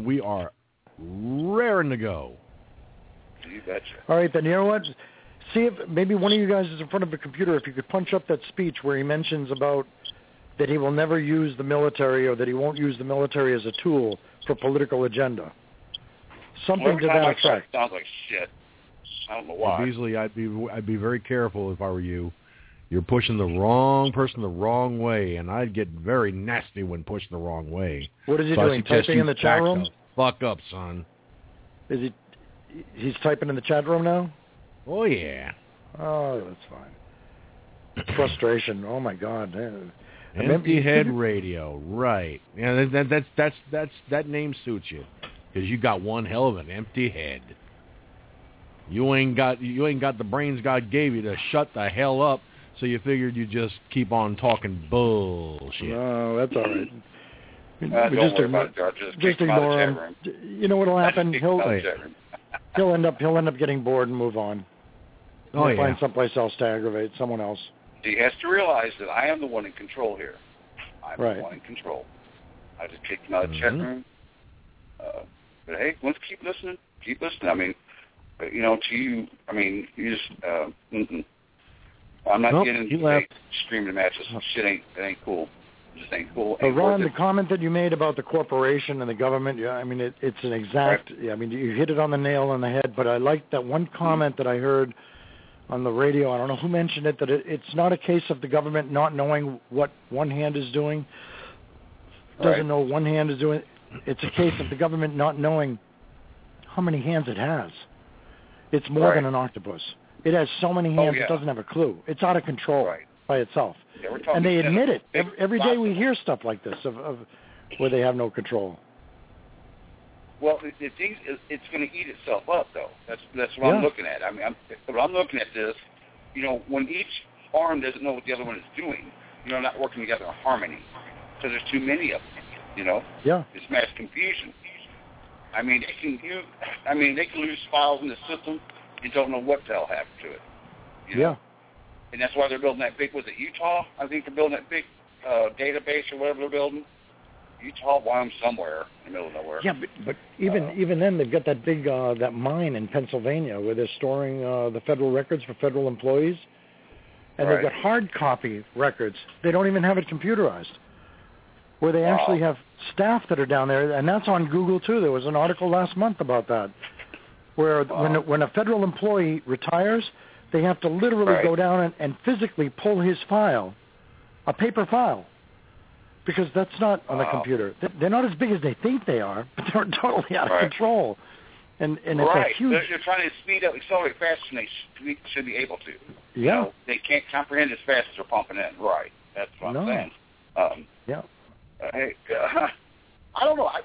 raring to go. You betcha. All right, then you know what? See if maybe one of you guys is in front of a computer. If you could punch up that speech where he mentions about that he will never use the military or that he won't use the military as a tool for political agenda. Something to that effect. Sounds like shit. I don't know why. Beasley, I'd be very careful if I were you. You're pushing the wrong person the wrong way, and I'd get very nasty when pushed the wrong way. What is he doing? Typing in the chat room? Fuck up, son. Is he's typing in the chat room now? Oh yeah. Oh, that's fine. Frustration. Oh my God. Empty Head Radio, right? Yeah, that name suits you because you got one hell of an empty head. You ain't got the brains God gave you to shut the hell up so you figured you'd just keep on talking bullshit. No, that's all right. Just ignore him. You know what'll happen? He'll end up getting bored and move on. He'll find someplace else to aggravate someone else. He has to realize that I am the one in control here. I'm right. the one in control. I just kicked him out of the chat room. But hey, let's keep listening. Keep listening. I mean, you know, to you, I mean, you just, I'm not getting streaming matches. It ain't cool. It just ain't cool. But Ron, the comment that you made about the corporation and the government, I mean, it's an exact, I mean, you hit it on the nail on the head, but I like that one comment that I heard on the radio. I don't know who mentioned it, that it's not a case of the government not knowing what one hand is doing, doesn't know one hand is doing. It's a case of the government not knowing how many hands it has. It's more than an octopus. It has so many hands it doesn't have a clue. It's out of control by itself. And they admit it. Every day we hear stuff like this of where they have no control. Well, it's going to eat itself up, though. That's what I'm looking at. I mean, when I'm looking at this, you know, when each arm doesn't know what the other one is doing, you know, not working together in harmony, because there's too many of them, you know? Yeah. It's mass confusion. I mean, they can lose files in the system and don't know what the hell happened to it. You know? And that's why they're building that big, was it Utah? I think they're building that big database or whatever they're building. Utah, Wyoming, somewhere in the middle of nowhere. Yeah, but even then, they've got that big that mine in Pennsylvania where they're storing the federal records for federal employees, and they've got hard copy records. They don't even have it computerized, where they actually have staff that are down there, and that's on Google too. There was an article last month about that, where when a federal employee retires, they have to literally go down and physically pull his file, a paper file. Because that's not on the computer. They're not as big as they think they are, but they're totally out of control. And it's a huge... They're trying to speed up, accelerate faster than they should be able to. Yeah. You know, they can't comprehend as fast as they're pumping in. Right. That's what I'm saying. Hey, I don't know.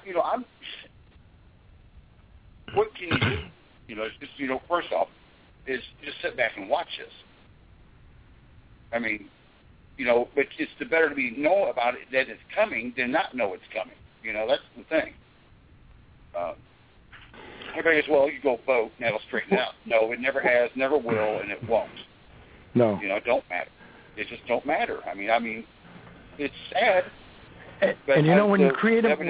What can you do? You know, just, you know, first off, is just sit back and watch this. I mean... You know, but it's better to know about it that it's coming than not know it's coming. You know, that's the thing. Everybody says, well, you go vote and that'll straighten out. No, it never has, never will, and it won't. No. You know, it don't matter. It just don't matter. I mean, it's sad. But and you know, when you create and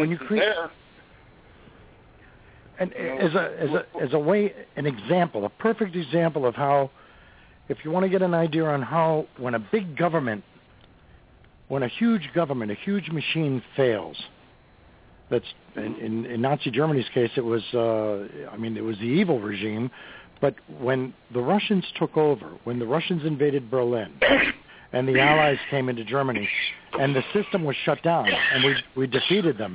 as a way, an example, a perfect example of how, if you want to get an idea on how, when a big government, when a huge government, a huge machine fails, that's in Nazi Germany's case, it was, it was the evil regime, but when the Russians took over, when the Russians invaded Berlin, and the Allies came into Germany, and the system was shut down, and we defeated them.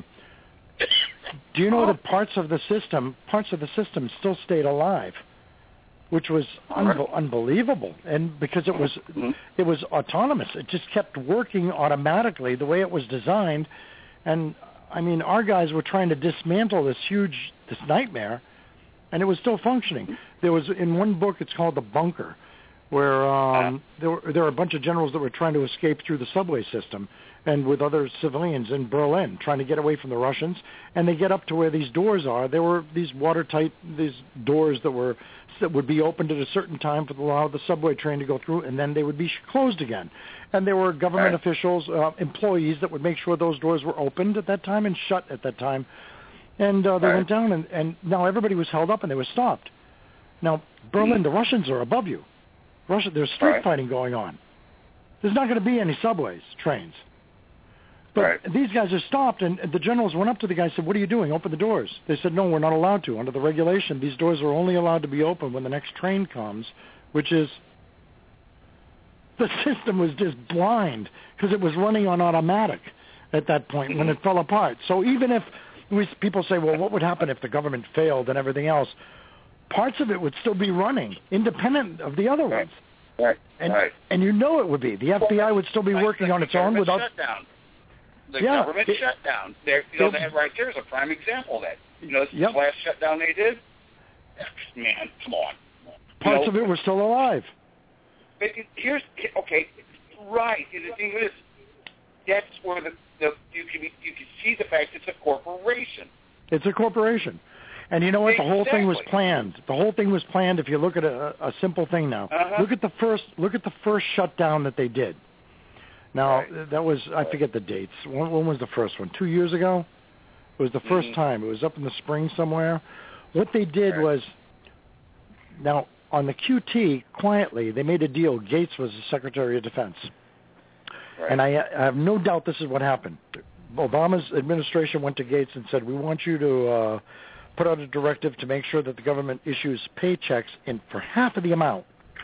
Do you know that parts of the system still stayed alive? Which was unbelievable, and because it was autonomous, it just kept working automatically the way it was designed. And I mean, our guys were trying to dismantle this nightmare, and it was still functioning. There was in one book, it's called The Bunker, where there were a bunch of generals that were trying to escape through the subway system, and with other civilians in Berlin, trying to get away from the Russians. And they get up to where these doors are. There were these watertight, these doors that would be opened at a certain time to allow the subway train to go through, and then they would be closed again. And there were government officials, employees that would make sure those doors were opened at that time and shut at that time. And they went down, and now everybody was held up and they were stopped. Now, Berlin, the Russians are above you. There's street fighting going on. There's not going to be any subways, trains. But these guys are stopped, and the generals went up to the guy and said, "What are you doing? Open the doors." They said, "No, we're not allowed to. Under the regulation, these doors are only allowed to be open when the next train comes," which is, the system was just blind because it was running on automatic at that point when it fell apart. So even if people say, well, what would happen if the government failed and everything else? Parts of it would still be running, independent of the other ones. And you know it would be. The FBI would still be working on its own without... The government shutdown. That right there is a prime example of that. You know, the last shutdown they did? Man, come on. Parts of it were still alive. But right. And the thing is, that's where you can see the fact it's a corporation. It's a corporation. And you know what? The whole thing was planned. The whole thing was planned. If you look at a simple thing now, look at the first shutdown that they did. Now that was, I forget the dates. When was the first one? 2 years ago. It was the first time. It was up in the spring somewhere. What they did was, now on the QT, quietly they made a deal. Gates was the Secretary of Defense, and I have no doubt this is what happened. Obama's administration went to Gates and said, "We want you to put out a directive to make sure that the government issues paychecks for half of the amount."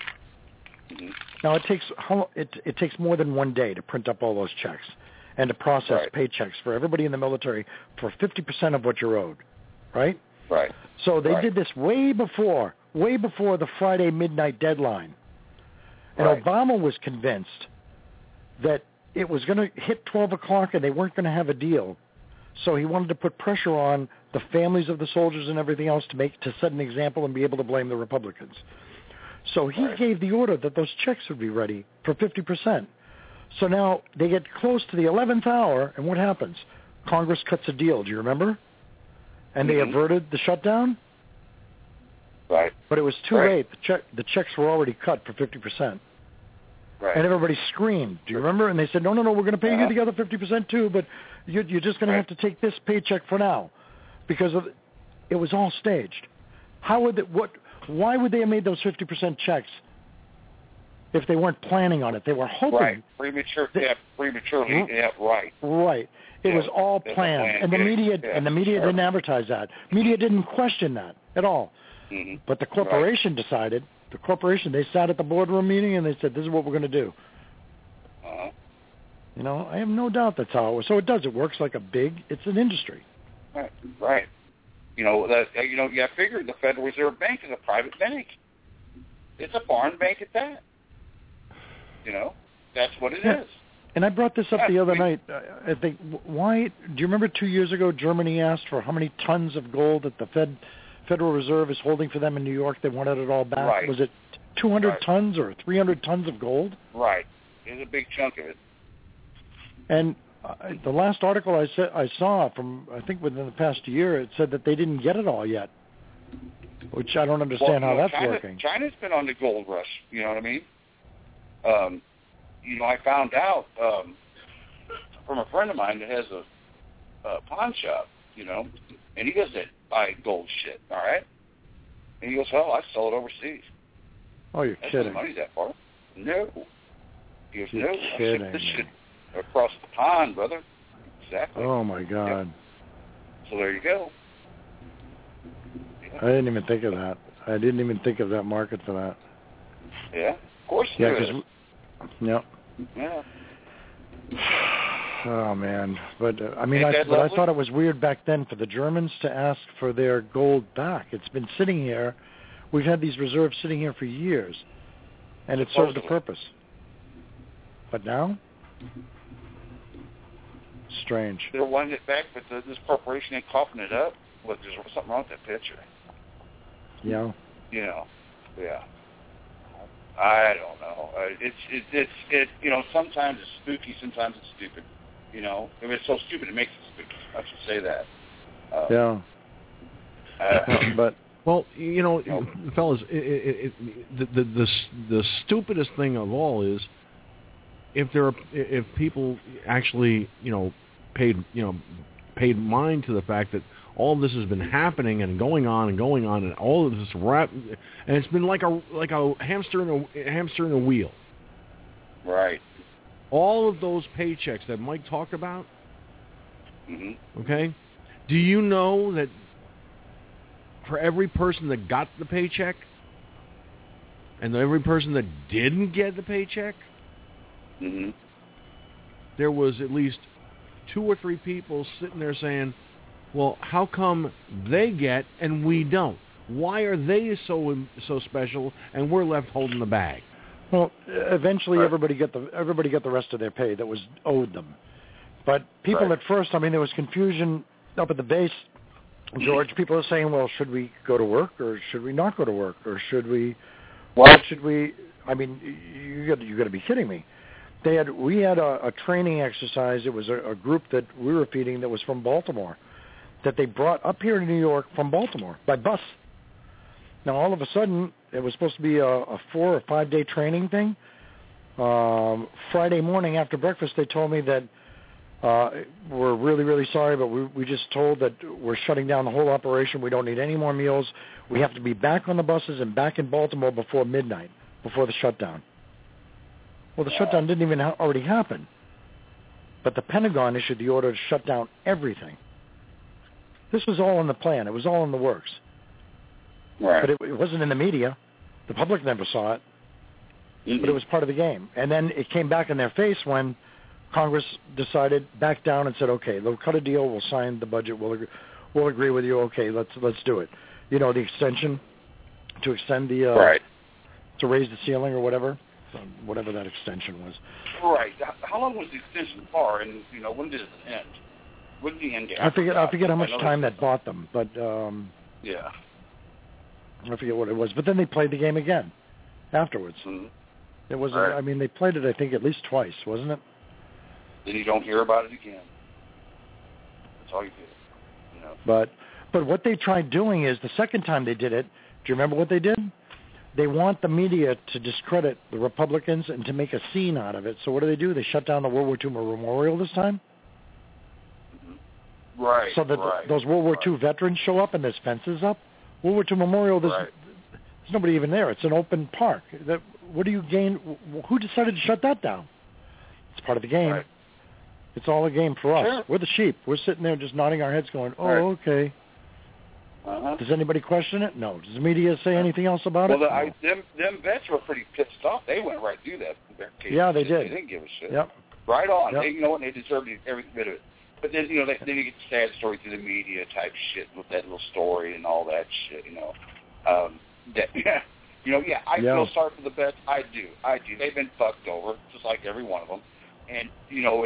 Now it takes more than 1 day to print up all those checks and to process paychecks for everybody in the military for 50% of what you're owed, right? Right. So they did this way before the Friday midnight deadline, and Obama was convinced that it was going to hit 12 o'clock and they weren't going to have a deal. So he wanted to put pressure on the families of the soldiers and everything else to set an example and be able to blame the Republicans. So he gave the order that those checks would be ready for 50%. So now they get close to the 11th hour, and what happens? Congress cuts a deal. Do you remember? And they averted the shutdown? Right. But it was too late. The checks were already cut for 50%. Right. And everybody screamed. Do you remember? And they said, no, we're going to pay you the other 50% too, but you're just going to have to take this paycheck for now, because it was all staged. Why would they have made those 50% checks if they weren't planning on it? They were hoping. Right. Prematurely. Right. It was all planned, and the media didn't advertise that. Media didn't question that at all. Mm-hmm. But the corporation decided. The corporation, they sat at the boardroom meeting and they said, "This is what we're going to do." You know, I have no doubt that's how it was. So it works like it's an industry. Right. You know I figured the Federal Reserve Bank is a private bank. It's a foreign bank at that. You know, that's what it is. And I brought this up the other night. I think, why? Do you remember 2 years ago Germany asked for how many tons of gold that the Federal Reserve is holding for them in New York? They wanted it all back. Right. Was it 200 tons or 300 tons of gold? Right. It was a big chunk of it. And the last article I saw from, I think within the past year, it said that they didn't get it all yet, which I don't understand how that's working. China's been on the gold rush. You know what I mean? I found out from a friend of mine that has a pawn shop, and he doesn't buy gold shit, all right? And he goes, "Well, I sell it overseas." Oh, you're kidding. The money's that far? No. He goes, "You're kidding, I ship this shit across the pond, brother." Exactly. Oh, my God. Yeah. So there you go. I didn't even think of that. I didn't even think of that market for that. Yeah, of course there is. Yeah. Oh, man. But, I thought it was weird back then for the Germans to ask for their gold back. It's been sitting here. We've had these reserves sitting here for years, and it served a purpose. But now? Strange. They're wanting it back, but this corporation ain't coughing it up. Well, there's something wrong with that picture. Yeah. Yeah. I don't know. It's sometimes it's spooky, sometimes it's stupid. If it's so stupid, it makes it spooky. I should say that. But well, fellas, the stupidest thing of all is if people actually paid mind to the fact that all this has been happening and going on, and all of this and it's been like a hamster in a wheel. Right. All of those paychecks that Mike talked about. Mm-hmm. Okay. Do you know that for every person that got the paycheck and every person that didn't get the paycheck, mm-hmm. there was at least 2 or 3 people sitting there saying, "Well, how come they get and we don't? Why are they so special and we're left holding the bag?" Well, eventually everybody got the rest of their pay that was owed them. But people at first, there was confusion up at the base. George, people are saying, "Well, should we go to work or should we not go to work, or should we What should we? I mean, you got to be kidding me. We had a training exercise. It was a group that we were feeding that was from Baltimore, that they brought up here to New York from Baltimore by bus. Now all of a sudden, it was supposed to be a 4 or 5 day training thing. Friday morning after breakfast, they told me that we're really, really sorry, but we just told that we're shutting down the whole operation. We don't need any more meals. We have to be back on the buses and back in Baltimore before midnight, before the shutdown. Well, the shutdown didn't even already happen. But the Pentagon issued the order to shut down everything. This was all in the plan. It was all in the works. Right. But it wasn't in the media. The public never saw it. Mm-hmm. But it was part of the game. And then it came back in their face when Congress decided, backed down and said, okay, they'll cut a deal, we'll sign the budget, we'll agree with you, okay, let's do it. You know, the extension, to extend the, right. To raise the ceiling or whatever that extension was. Right. How long was the extension for, and, you know, when did it end? When did the end? I forget how much time that bought them, but, yeah. I forget what it was. But then they played the game again afterwards. Mm-hmm. It was, right. I mean, they played it, I think, at least twice, wasn't it? Then you don't hear about it again. That's all you do. You know. But what they tried doing is, the second time they did it, do you remember what they did? They want the media to discredit the Republicans and to make a scene out of it. So what do? They shut down the World War II Memorial this time? Right. So that those World War II veterans show up and there's fences up. World War II Memorial, there's nobody even there. It's an open park. What do you gain? Who decided to shut that down? It's part of the game. Right. It's all a game for us. Sure. We're the sheep. We're sitting there just nodding our heads going, oh, okay. Uh-huh. Does anybody question it? No. Does the media say anything else about it? Well, them vets were pretty pissed off. They went right through that. Yeah, they did. They didn't give a shit. Yep. Right on. Yep. They, you know what? They deserved every bit of it. But then, you know, then you get the sad story through the media type shit with that little story and all that shit, you know. I feel sorry for the vets. I do. They've been fucked over, just like every one of them. And, you know,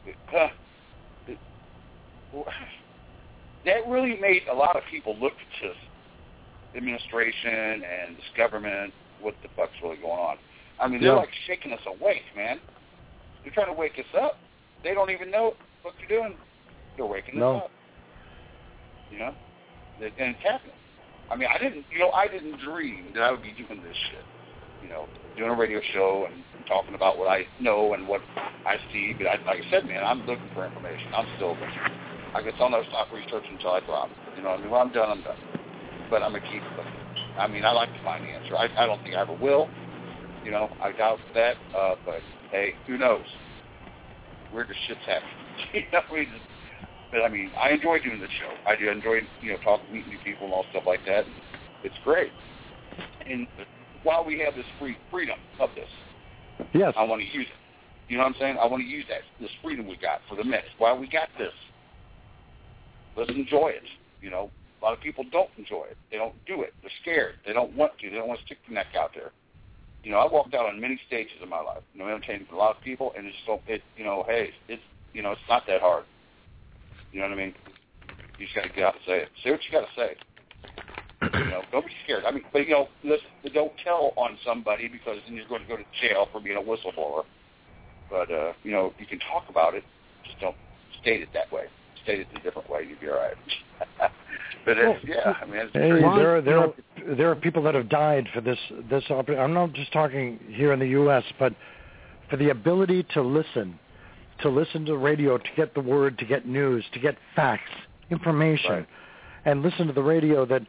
that really made a lot of people look to the administration and this government, what the fuck's really going on. I mean, they're like shaking us awake, man. They're trying to wake us up. They don't even know what they're doing. They're waking us up. You know? And it's happening. I mean, I didn't dream that I would be doing this shit. You know, doing a radio show and talking about what I know and what I see. But like I said, man, I'm looking for information. I'm still looking. I guess I'll never stop researching until I drop. You know what I mean? When I'm done, I'm done. But I'm going to keep looking. I mean, I like to find the answer. I don't think I ever will. You know, I doubt that. But, hey, who knows? Weird as shit's happening. You know, but, I mean, I enjoy doing the show. I do enjoy, you know, talking, meeting new people and all stuff like that. It's great. And while we have this freedom of this, yes, I want to use it. You know what I'm saying? I want to use this freedom we got for the mix. While we got this, let's enjoy it. You know, a lot of people don't enjoy it. They don't do it. They're scared. They don't want to. They don't want to stick their neck out there. You know, I walked out on many stages of my life. You know, entertaining a lot of people, and you know, hey, it's not that hard. You know what I mean? You just got to get out and say it. Say what you got to say. You know, don't be scared. I mean, but you know, listen, don't tell on somebody because then you're going to go to jail for being a whistleblower. But you know, you can talk about it. Just don't state it that way. State it a different way, you'd be all right. But I mean, it's there are people that have died for this opportunity. I'm not just talking here in the U.S., but for the ability to listen to radio, to get the word, to get news, to get facts, information, and listen to the radio that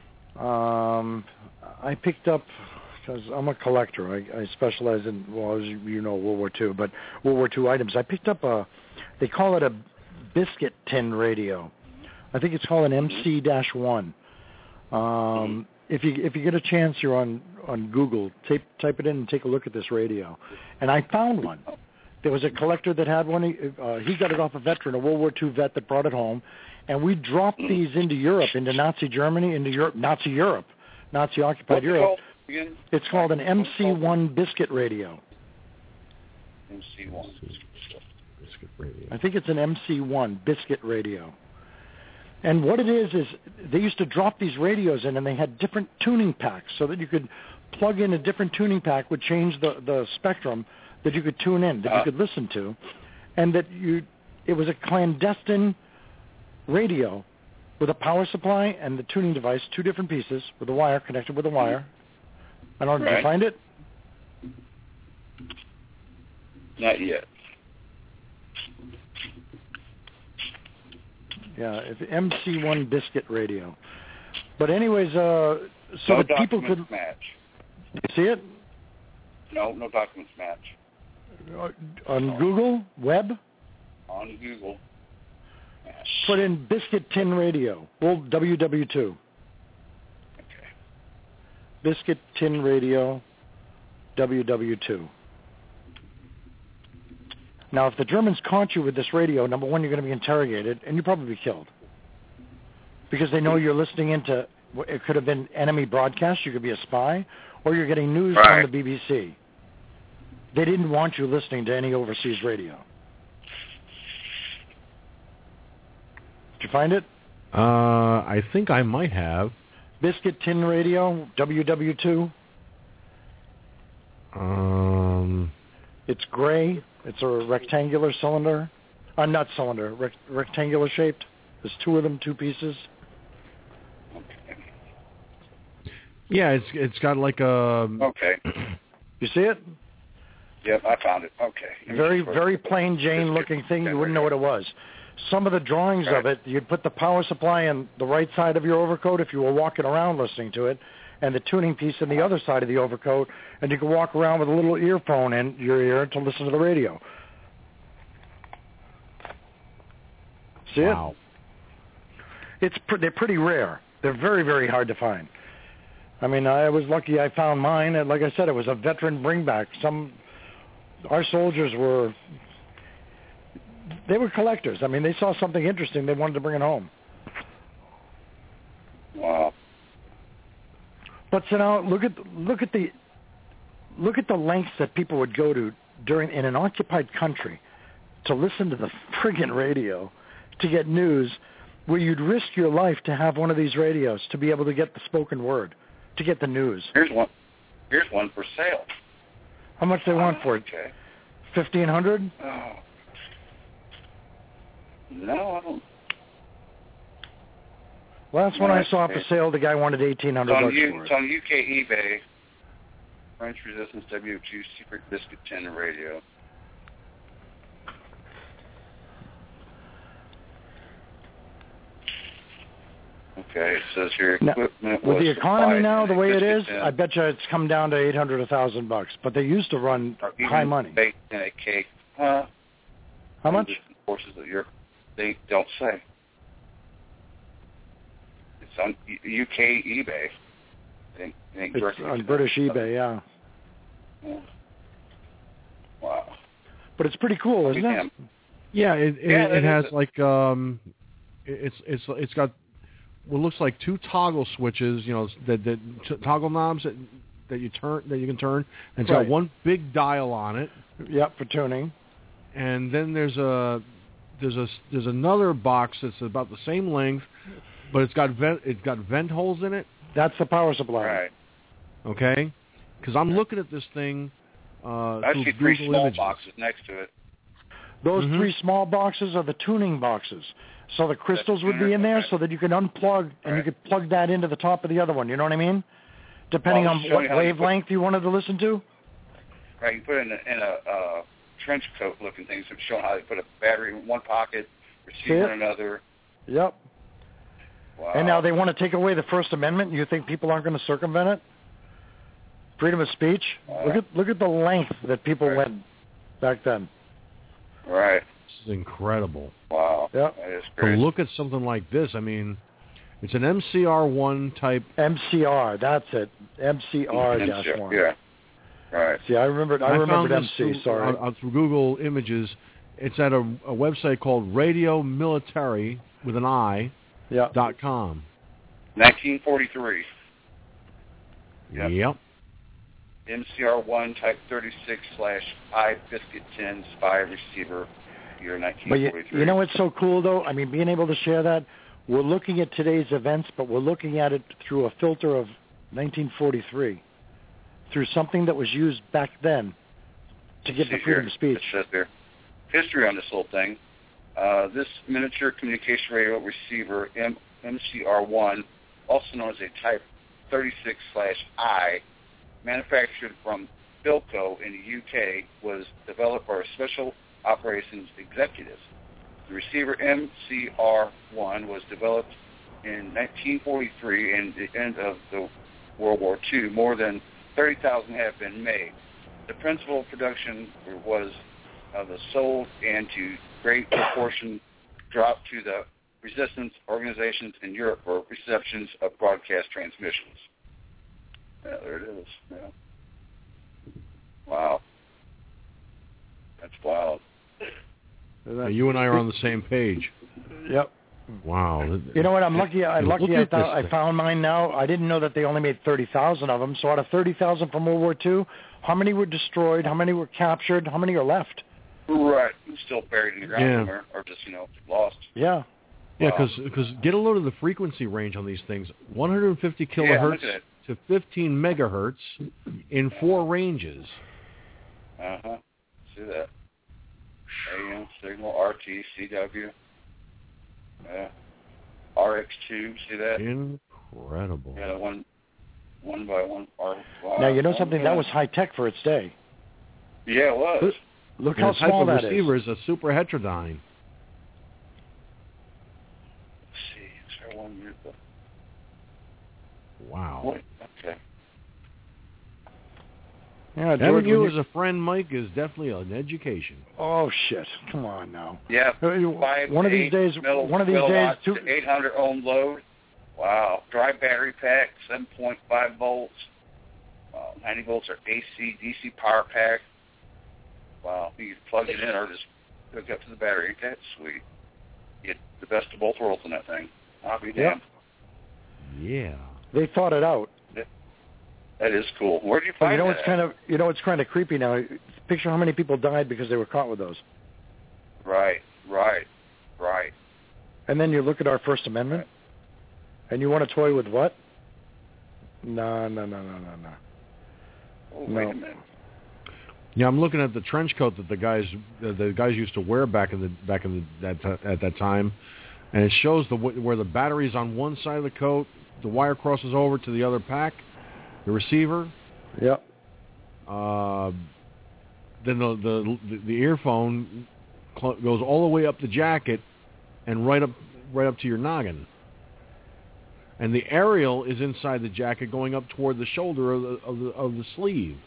I picked up, because I'm a collector. I specialize in, well, as you know, World War II, but World War II items. I picked up they call it a biscuit tin radio. I think it's called an MC-1. If you get a chance, you're on Google, type it in and take a look at this radio. And I found one. There was a collector that had one. He got it off a veteran, a World War II vet that brought it home. And we dropped these into Europe, into Nazi Germany, into Europe, Nazi-occupied Europe. It's called an MC-1 biscuit radio. MC-1 biscuit radio. I think it's an MC-1 biscuit radio. And what it is they used to drop these radios in, and they had different tuning packs so that you could plug in a different tuning pack would change the spectrum that you could tune in, that you could listen to, and that it was a clandestine radio with a power supply and the tuning device, 2 different pieces with a wire connected with a wire. I don't know, did you find it? Not yet. Yeah, it's MC1 Biscuit radio. But anyways, so no that people could match. You see it? No documents match. On Google web. On Google. Put in Biscuit Tin Radio. Well, WW2. Okay. Biscuit Tin Radio, WW2. Now, if the Germans caught you with this radio, number one, you're going to be interrogated, and you'll probably be killed. Because they know you're listening into, it could have been enemy broadcast, you could be a spy, or you're getting news from the BBC. They didn't want you listening to any overseas radio. Did you find it? I think I might have. Biscuit Tin Radio, WW2. It's gray. It's a rectangular cylinder. Not cylinder, rectangular shaped. There's 2 of them, 2 pieces. Yeah, it's got like a... Okay. You see it? Yep, I found it. Okay. Very, very plain Jane looking thing. You wouldn't know what it was. Some of the drawings of it, you'd put the power supply on the right side of your overcoat if you were walking around listening to it, and the tuning piece on the other side of the overcoat, and you could walk around with a little earphone in your ear to listen to the radio. See it? Wow. They're pretty rare. They're very, very hard to find. I mean, I was lucky I found mine, and like I said, it was a veteran bringback. Our soldiers were collectors. I mean, they saw something interesting, they wanted to bring it home. Wow. But so now look at the lengths that people would go to in an occupied country to listen to the friggin' radio to get news, where you'd risk your life to have one of these radios to be able to get the spoken word, to get the news. Here's one for sale. How much they want for it? Okay. $1,500? Oh. No, I don't. Last one I saw for sale, the guy wanted $1,800 for it. It's on UK eBay. French Resistance W2 Secret Biscuit Tin Radio. Okay, it says here equipment with the economy now the way it is, I bet you it's come down to $800, $1,000. But they used to run high money. Baked in a cake. How much? Forces of Europe. They don't say. It's on UK eBay. It's on British eBay, yeah. Wow. But it's pretty cool, isn't it? Yeah, it has like it's got what looks like 2 toggle switches, that toggle knobs that you can turn, and it's got one big dial on it. Yep, for tuning. And then there's another box that's about the same length, but it's got vent holes in it. That's the power supply. Right. Okay, because I'm looking at this thing. I see 3 small boxes next to it. Those 3 small boxes are the tuning boxes. So the crystals would be in there so that you can unplug and you could plug that into the top of the other one. You know what I mean? Depending on what wavelength you wanted to listen to. Right, you put it in a trench coat looking thing, so show how they put a battery in one pocket, receiver in another. Yep. Wow. And now they want to take away the First Amendment. You think people aren't going to circumvent it? Freedom of speech. Look at the length that people went back then. Right. This is incredible. Wow. Yep. That is crazy. To look at something like this, I mean, it's an MCR1 type. MCR, that's it. MCR-1. Yeah. Right. See, I remembered MC. Sorry. Through Google Images, it's at a website called Radio Military with an I. Yeah. .com. 1943. Yep. MCR1 Type 36/I Biscuit Tin Spy Receiver, year 1943. But you know what's so cool, though? I mean, being able to share that, we're looking at today's events, but we're looking at it through a filter of 1943. through something that was used back then to give the freedom of speech. It says there. History on this whole thing. This miniature communication radio receiver, MCR1, also known as a Type 36/I, manufactured from Philco in the UK, was developed by Special Operations Executives. The receiver MCR1 was developed in 1943 and the end of the World War II. More than 30,000 have been made. The principal production was sold and to great proportion dropped to the resistance organizations in Europe for receptions of broadcast transmissions. Yeah, there it is. Yeah. Wow. That's wild. You and I are on the same page. Yep. Wow. You know what? I'm lucky. I found mine now. I didn't know that they only made 30,000 of them. So out of 30,000 from World War II, how many were destroyed? How many were captured? How many are left? Right. Still buried in the ground somewhere, or just lost. Yeah. Yeah, because get a load of the frequency range on these things: 150 kilohertz to 15 megahertz in 4 ranges. See that? AM signal, RT, CW. Yeah. RX2, see that? Incredible. Yeah, one by one. Wow. Now, you know something? That was high-tech for its day. Yeah, it was. Look how small that is. The receiver is a super heterodyne. Let's see. Is there one year? Wow. Okay. Yeah, having you as a friend, Mike, is definitely an education. Oh shit! Come on now. Yeah. One of these days, 800 ohm load. Wow. Dry battery pack, 7.5 volts. 90 volts are AC, DC power pack. Wow. You can plug it in or just hook up to the battery. Ain't that sweet? You get the best of both worlds in that thing. I'll be damned. Yeah. They thought it out. That is cool. Where do you find that? It's kind of creepy now. Picture how many people died because they were caught with those. Right. And then you look at our First Amendment, and you want a toy with what? No. Oh, wait a minute. Yeah, I'm looking at the trench coat that the guys used to wear at that time, and it shows where the battery's on one side of the coat, the wire crosses over to the other pack. The receiver. Yep. Then the earphone goes all the way up the jacket and right up to your noggin. And the aerial is inside the jacket, going up toward the shoulder of the sleeve.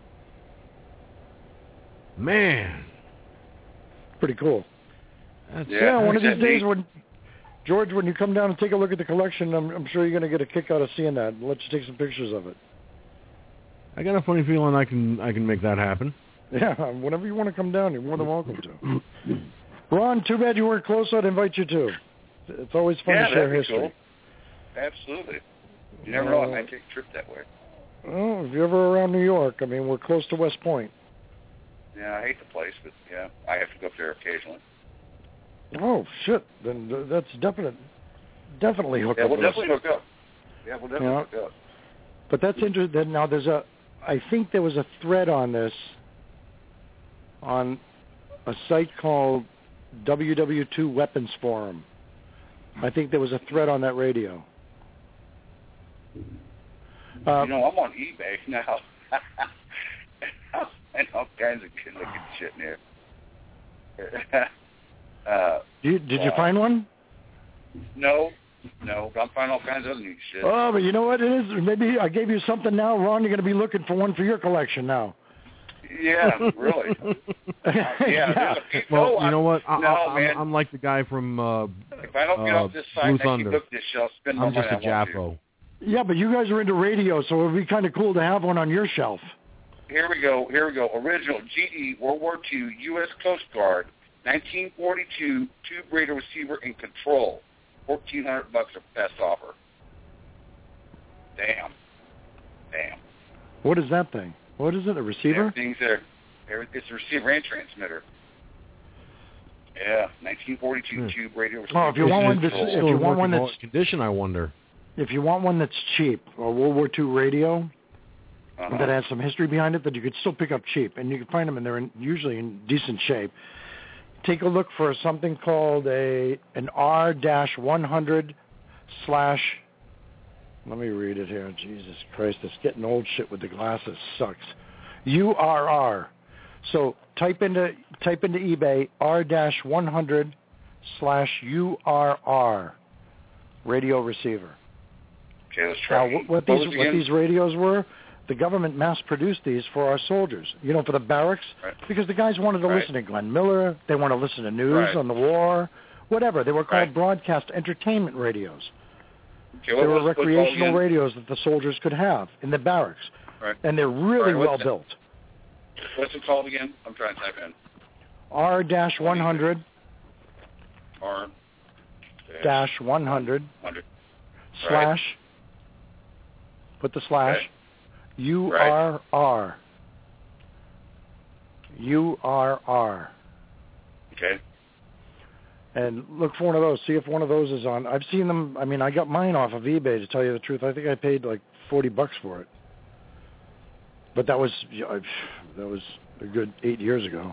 Man, pretty cool. One of these days when you come down and take a look at the collection, I'm sure you're going to get a kick out of seeing that. I'll let you take some pictures of it. I got a funny feeling I can make that happen. Yeah, whenever you want to come down, you're more than welcome to. Ron, too bad you weren't close. I'd invite you too. It's always fun to share history. Cool. Absolutely. You never know, I might take a trip that way. Oh, if you're ever around New York, I mean, we're close to West Point. Yeah, I hate the place, but yeah, I have to go up there occasionally. Oh shit! Then that's definitely hook up. Yeah, we'll definitely hook up. Hook up. But that's interesting. Now I think there was a thread on this on a site called WW2 Weapons Forum. I think there was a thread on that radio. I'm on eBay now. And all kinds of good looking shit in there. Did you find one? No, but I'm finding all kinds of other neat shit. Oh, but you know what it is? Maybe I gave you something now, Ron. You're going to be looking for one for your collection now. Yeah, really. Yeah. Well, you know what? I'm like the guy from if I don't get off this side, Blue I Thunder. keep this shelf. I'm just a Jaffo. Yeah, but you guys are into radio, so it would be kind of cool to have one on your shelf. Here we go. Original GE World War II U.S. Coast Guard 1942 tube radio receiver and control. $1,400 a best offer. Damn. What is that thing? What is it? A receiver? Everything's there. It's a receiver and transmitter. Yeah, 1942 tube radio receiver. Oh, if you want one that's condition, I wonder. If you want one that's cheap, a World War II radio, that has some history behind it that you could still pick up cheap, and you can find them, and they're usually in decent shape. Take a look for something called an R-100 / let me read it here. Jesus Christ, this getting old shit with the glasses sucks. URR. So type into eBay R-100 / URR radio receiver. Okay, let's try. Now, what these radios were, the government mass-produced these for our soldiers, for the barracks, because the guys wanted to listen to Glenn Miller, they want to listen to news on the war, whatever. They were called broadcast entertainment radios. Okay, they were recreational radios that the soldiers could have in the barracks, and they're really well built. What's it called again? I'm trying to type in. R-100 R-100 / put the slash URR. URR. Okay. And look for one of those. See if one of those is on. I've seen them. I mean, I got mine off of eBay, to tell you the truth. I think I paid like $40 for it. But that was a good 8 years ago.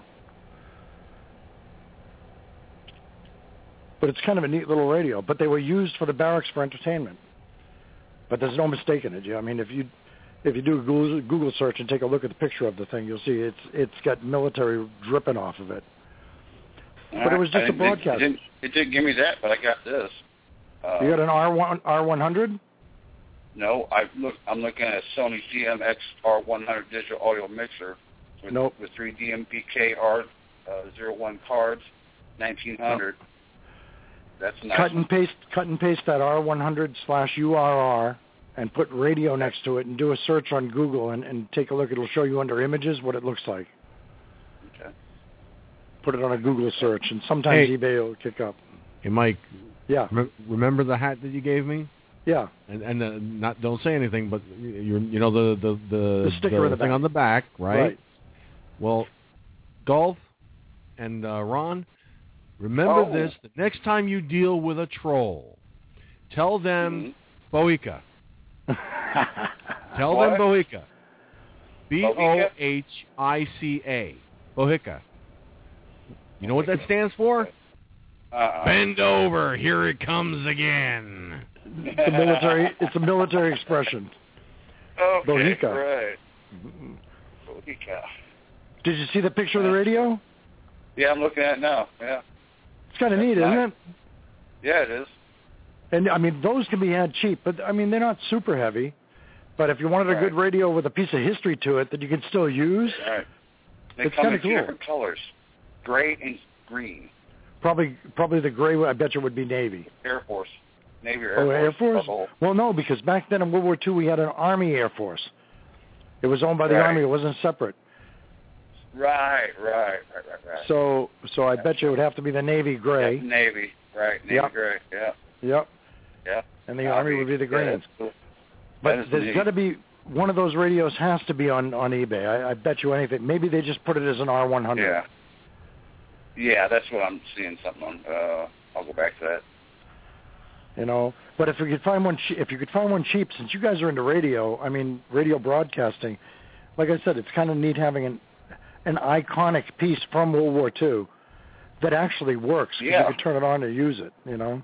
But it's kind of a neat little radio. But they were used for the barracks for entertainment. But there's no mistaking it. I mean, if you do a Google search and take a look at the picture of the thing, you'll see it's got military dripping off of it. But it was just a broadcast. It didn't give me that, but I got this. You got an R100? No, I'm looking at a Sony CMX R100 digital audio mixer with 3 DMPK R01 cards, 1900. That's nice. Cut and paste that R100 / URR and put radio next to it and do a search on Google and take a look. It'll show you under images what it looks like. Okay. Put it on a Google search, and sometimes eBay will kick up. Hey, Mike. Yeah. Remember the hat that you gave me? Yeah. And not don't say anything, but the sticker in the thing back. on the back, right? Right. Well, Golf and Ron, remember this: the next time you deal with a troll, tell them Bohica. Tell them Bohica. BOHICA. Bohica. You know what that stands for? Bend over. Here it comes again. It's a military expression. Okay, Bohica. right. Bohica. Did you see the picture of the radio? Yeah, I'm looking at it now. Yeah. It's kind of neat, isn't it? Yeah, it is. And, I mean, those can be had cheap, but, I mean, they're not super heavy. But if you wanted a good radio with a piece of history to it that you can still use, They come in 2 different colors, gray and green. Probably the gray, I bet you, would be Navy. Air Force. Navy or Air Force. Air Force? Well, no, because back then in World War II we had an Army Air Force. It was owned by the Army. It wasn't separate. Right. So I bet you it would have to be the Navy gray. Yeah, Navy, right. Navy gray, yeah. Yep. Yeah. And the Army would be the green. Yeah, but there's got to be, one of those radios has to be on eBay. I bet you anything. Maybe they just put it as an R100. Yeah. Yeah, that's what I'm seeing something on. I'll go back to that. But if you could find one cheap, since you guys are into radio, I mean, radio broadcasting, like I said, it's kind of neat having an iconic piece from World War II that actually works. Yeah. You could turn it on and use it, Well,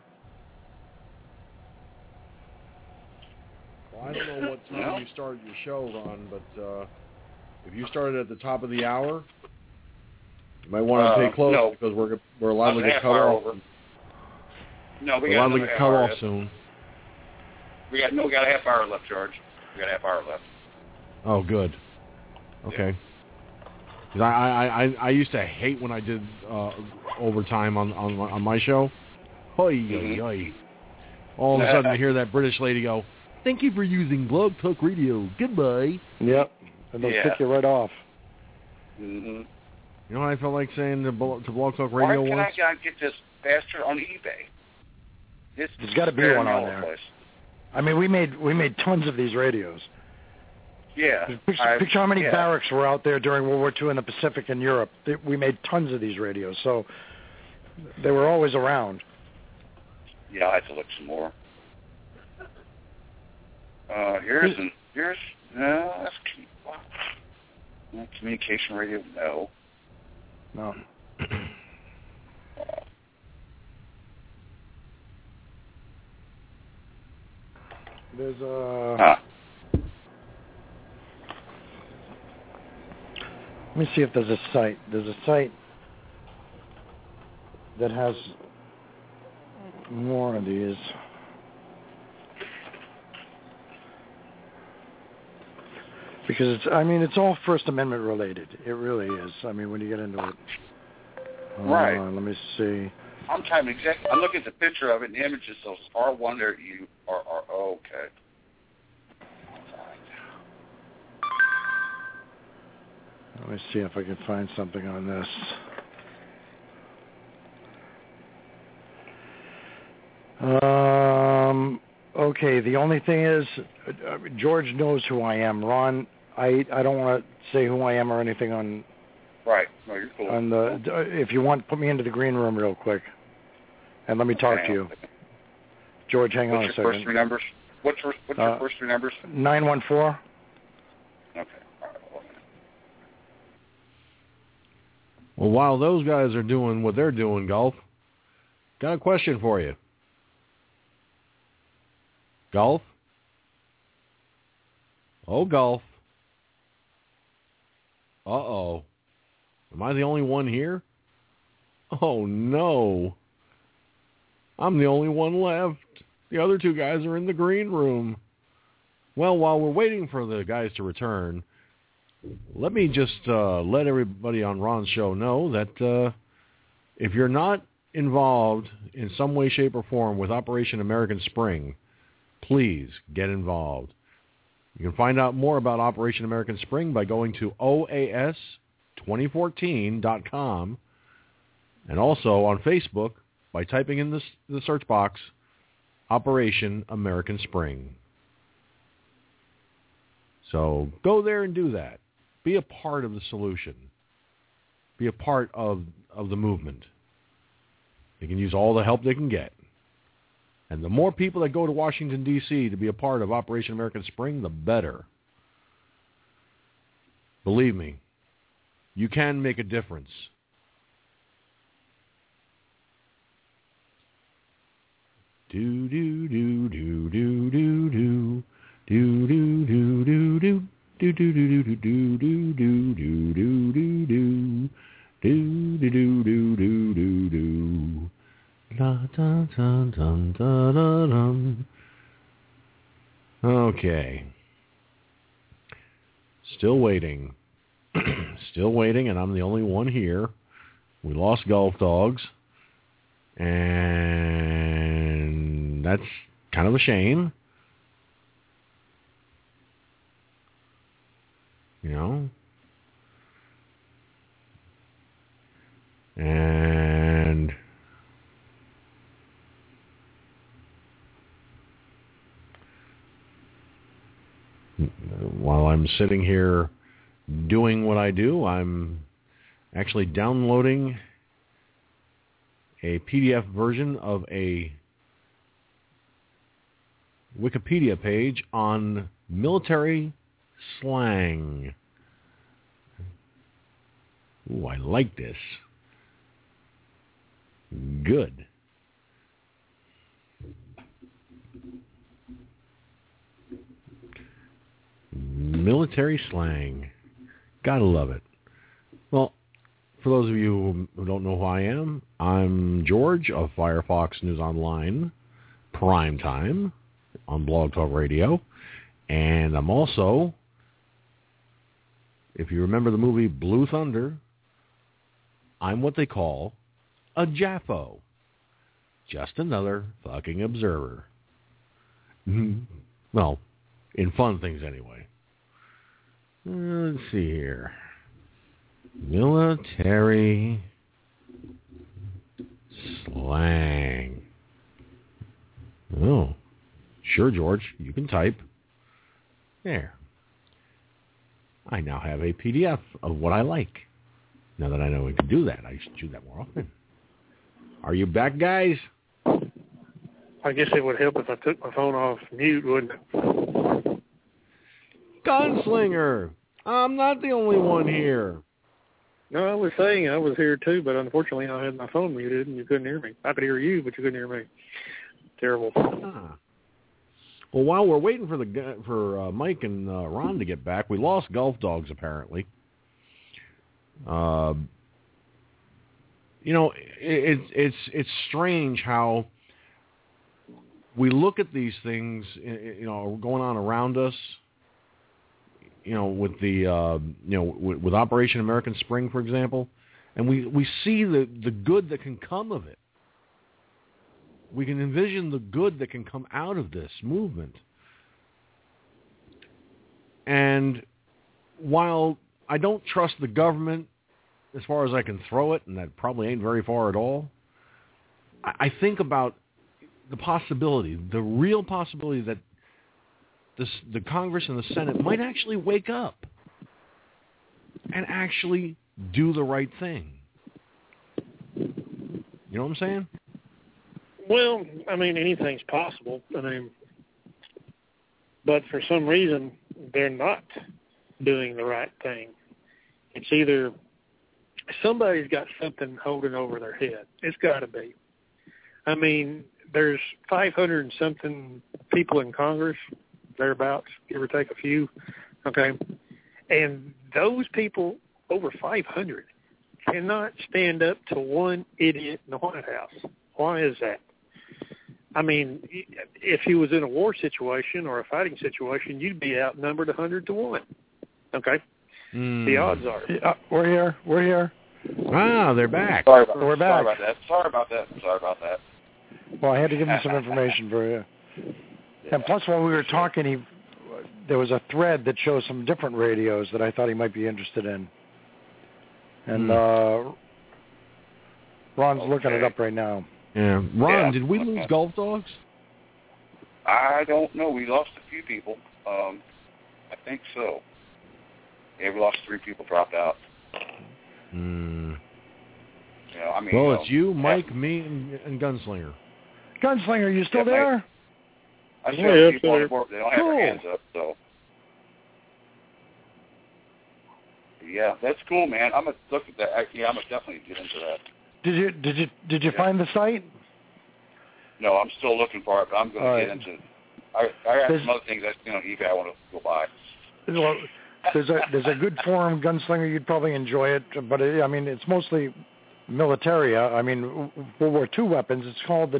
I don't know what time you started your show, Ron, but if you started at the top of the hour, you might want to pay close because we're liable to get cut off. No, we're liable to get cut off soon. We got a half hour left, George. We got a half hour left. Oh, good. Okay. Because I used to hate when I did overtime on my show. Hoi. All of a sudden, I hear that British lady go, "Thank you for using Blog Talk Radio. Goodbye." Yep. And they'll pick you right off. Mm-hmm. You know what I felt like saying to Blog Talk Radio once? Why can't I get this bastard on eBay? There's got to be one on there. Place. I mean, we made tons of these radios. Yeah. Picture how many barracks were out there during World War II in the Pacific and Europe. We made tons of these radios, so they were always around. Yeah, I have to look some more. That's Communication radio, no. No. There's a... Let me see if there's a site. There's a site that has more of these. Because it's all First Amendment related. It really is. I mean, when you get into it. Right. Let me see. I'm looking at the picture of it, and the image is those R1 there. Okay. Let me see if I can find something on this. Okay, the only thing is, George knows who I am. Ron, I don't want to say who I am or anything on. Right. No, you're cool. On the, if you want, put me into the green room real quick, and let me talk to you. George, hang on a second. What's your first three numbers? What's your first three numbers? 914. Okay. Well, while those guys are doing what they're doing, Golf, got a question for you. Golf? Oh, Golf. Uh-oh. Am I the only one here? Oh, no. I'm the only one left. The other two guys are in the green room. Well, while we're waiting for the guys to return, let me just let everybody on Ron's show know that if you're not involved in some way, shape, or form with Operation American Spring, please get involved. You can find out more about Operation American Spring by going to OAS2014.com and also on Facebook by typing in the search box Operation American Spring. So go there and do that. Be a part of the solution. Be a part of the movement. They can use all the help they can get. And the more people that go to Washington, D.C. to be a part of Operation American Spring, the better. Believe me, you can make a difference. Do do do do do do do do do do do do. Do do do do do do do do do do do do do do do do do. Da da da da da da dum. Okay. Still waiting. Still waiting, and I'm the only one here. We lost Golf Dogs, and that's kind of a shame. You know? And while I'm sitting here doing what I do, I'm actually downloading a PDF version of a Wikipedia page on military slang. Ooh, I like this. Good. Military slang. Gotta love it. Well, for those of you who don't know who I am, I'm George of Firefox News Online, primetime on Blog Talk Radio. And I'm also, if you remember the movie Blue Thunder, I'm what they call a Jaffo. Just another fucking observer. Well, in fun things anyway. Let's see here. Military slang. Oh, sure, George. You can type. There. I now have a PDF of what I like. Now that I know I can do that, I should do that more often. Are you back, guys? I guess it would help if I took my phone off mute, wouldn't it? Gunslinger, I'm not the only one here. No, I was saying I was here too, but unfortunately I had my phone muted and you couldn't hear me. I could hear you, but you couldn't hear me. Terrible. Ah. Well, while we're waiting for Mike and Ron to get back, we lost Golf Dogs apparently. It's strange how we look at these things, going on around us. With the with Operation American Spring, for example, and we see the good that can come of it. We can envision the good that can come out of this movement. And while I don't trust the government as far as I can throw it, and that probably ain't very far at all, I think about the possibility, the real possibility that the Congress and the Senate might actually wake up and actually do the right thing. You know what I'm saying? Well, I mean, anything's possible. But for some reason, they're not doing the right thing. It's either somebody's got something holding over their head. It's got to be. I mean, there's 500 and something people in Congress, thereabouts, give or take a few, okay? And those people, over 500, cannot stand up to one idiot in the White House. Why is that? I mean, if he was in a war situation or a fighting situation, you'd be outnumbered 100 to 1, okay? The odds are. We're here. Ah, they're back. We're back. Sorry about that. Well, I had to give him some information for you. And plus, while we were talking, there was a thread that shows some different radios that I thought he might be interested in. And Ron's looking it up right now. Yeah. Ron, did we lose Golf Dogs? I don't know. We lost a few people. I think so. Yeah, we lost 3 people, dropped out. Well, it's you, Mike, me, and Gunslinger. Gunslinger, you still there? I still have people on the board. They don't have their hands up, so. Yeah, that's cool, man. I'm gonna look at that. Yeah, I'm gonna definitely get into that. Did you find the site? No, I'm still looking for it, but I'm gonna get into it. I got some other things that eBay I want to go buy. Well, there's a good forum, Gunslinger. You'd probably enjoy it, but it's mostly militaria. World War II weapons. It's called the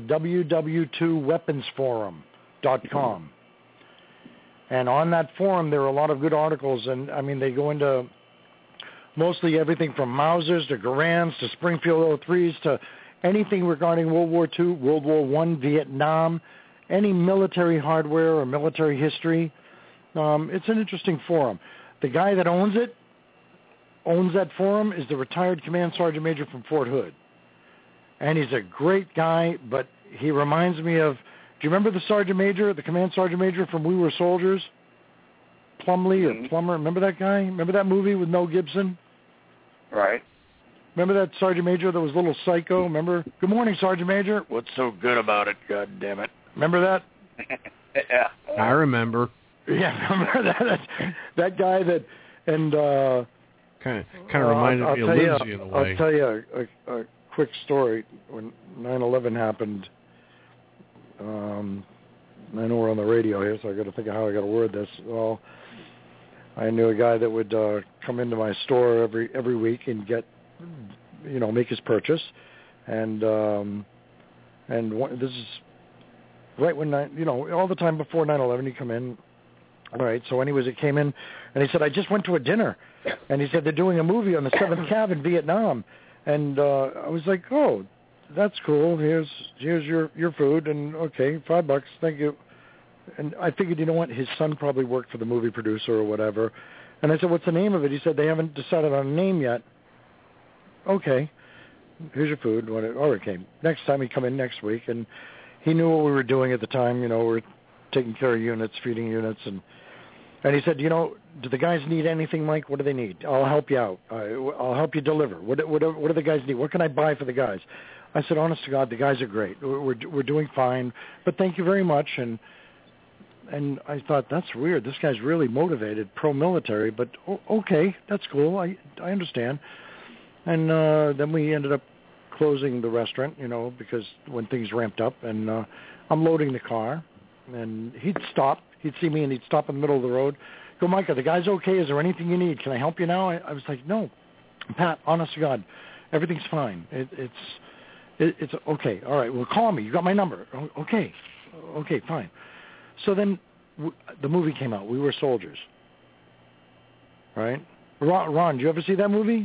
WW2weaponsforum.com. And on that forum, there are a lot of good articles, and they go into mostly everything from Mausers to Garands to Springfield 03s to anything regarding World War II, World War I, Vietnam, any military hardware or military history. It's an interesting forum. The guy that owns that forum is the retired Command Sergeant Major from Fort Hood. And he's a great guy, but he reminds me of, do you remember the Sergeant Major, the Command Sergeant Major from We Were Soldiers? Plumley or Plummer, remember that guy? Remember that movie with Mel Gibson? Right. Remember that Sergeant Major that was a little psycho? Remember? Good morning, Sergeant Major. What's so good about it? God damn it. Remember that? Yeah. I remember. Yeah, remember that? That guy that, and kind of reminded me of Lindsay in a way. I'll tell you a quick story. When 9/11 happened, I know we're on the radio here, so I got to think of how I got to word this. Well, I knew a guy that would come into my store every week and get, make his purchase, and this is right when all the time before 9/11, he'd come in. All right, so anyways, it came in, and he said, I just went to a dinner, and he said, they're doing a movie on the 7th Cav in Vietnam, and I was like, oh, that's cool, here's your food, and okay, $5, thank you. And I figured, you know what, his son probably worked for the movie producer or whatever, and I said, what's the name of it? He said, they haven't decided on a name yet. Okay, here's your food. Okay, next time he'd come in next week, and he knew what we were doing at the time, we were taking care of units, feeding units, and he said, do the guys need anything, Mike? What do they need? I'll help you out. I'll help you deliver. What do the guys need? What can I buy for the guys? I said, honest to God, the guys are great. We're doing fine, but thank you very much. And And I thought, that's weird. This guy's really motivated, pro-military, but okay, that's cool. I understand. And then we ended up closing the restaurant, because when things ramped up, and I'm loading the car, and he'd stop. He'd see me, and he'd stop in the middle of the road. Go, Micah, the guy's okay. Is there anything you need? Can I help you now? I was like, no, Pat, honest to God, everything's fine. It's okay. All right, well, call me. You got my number. Okay, fine. So then the movie came out. We Were Soldiers. Right? Ron, did you ever see that movie?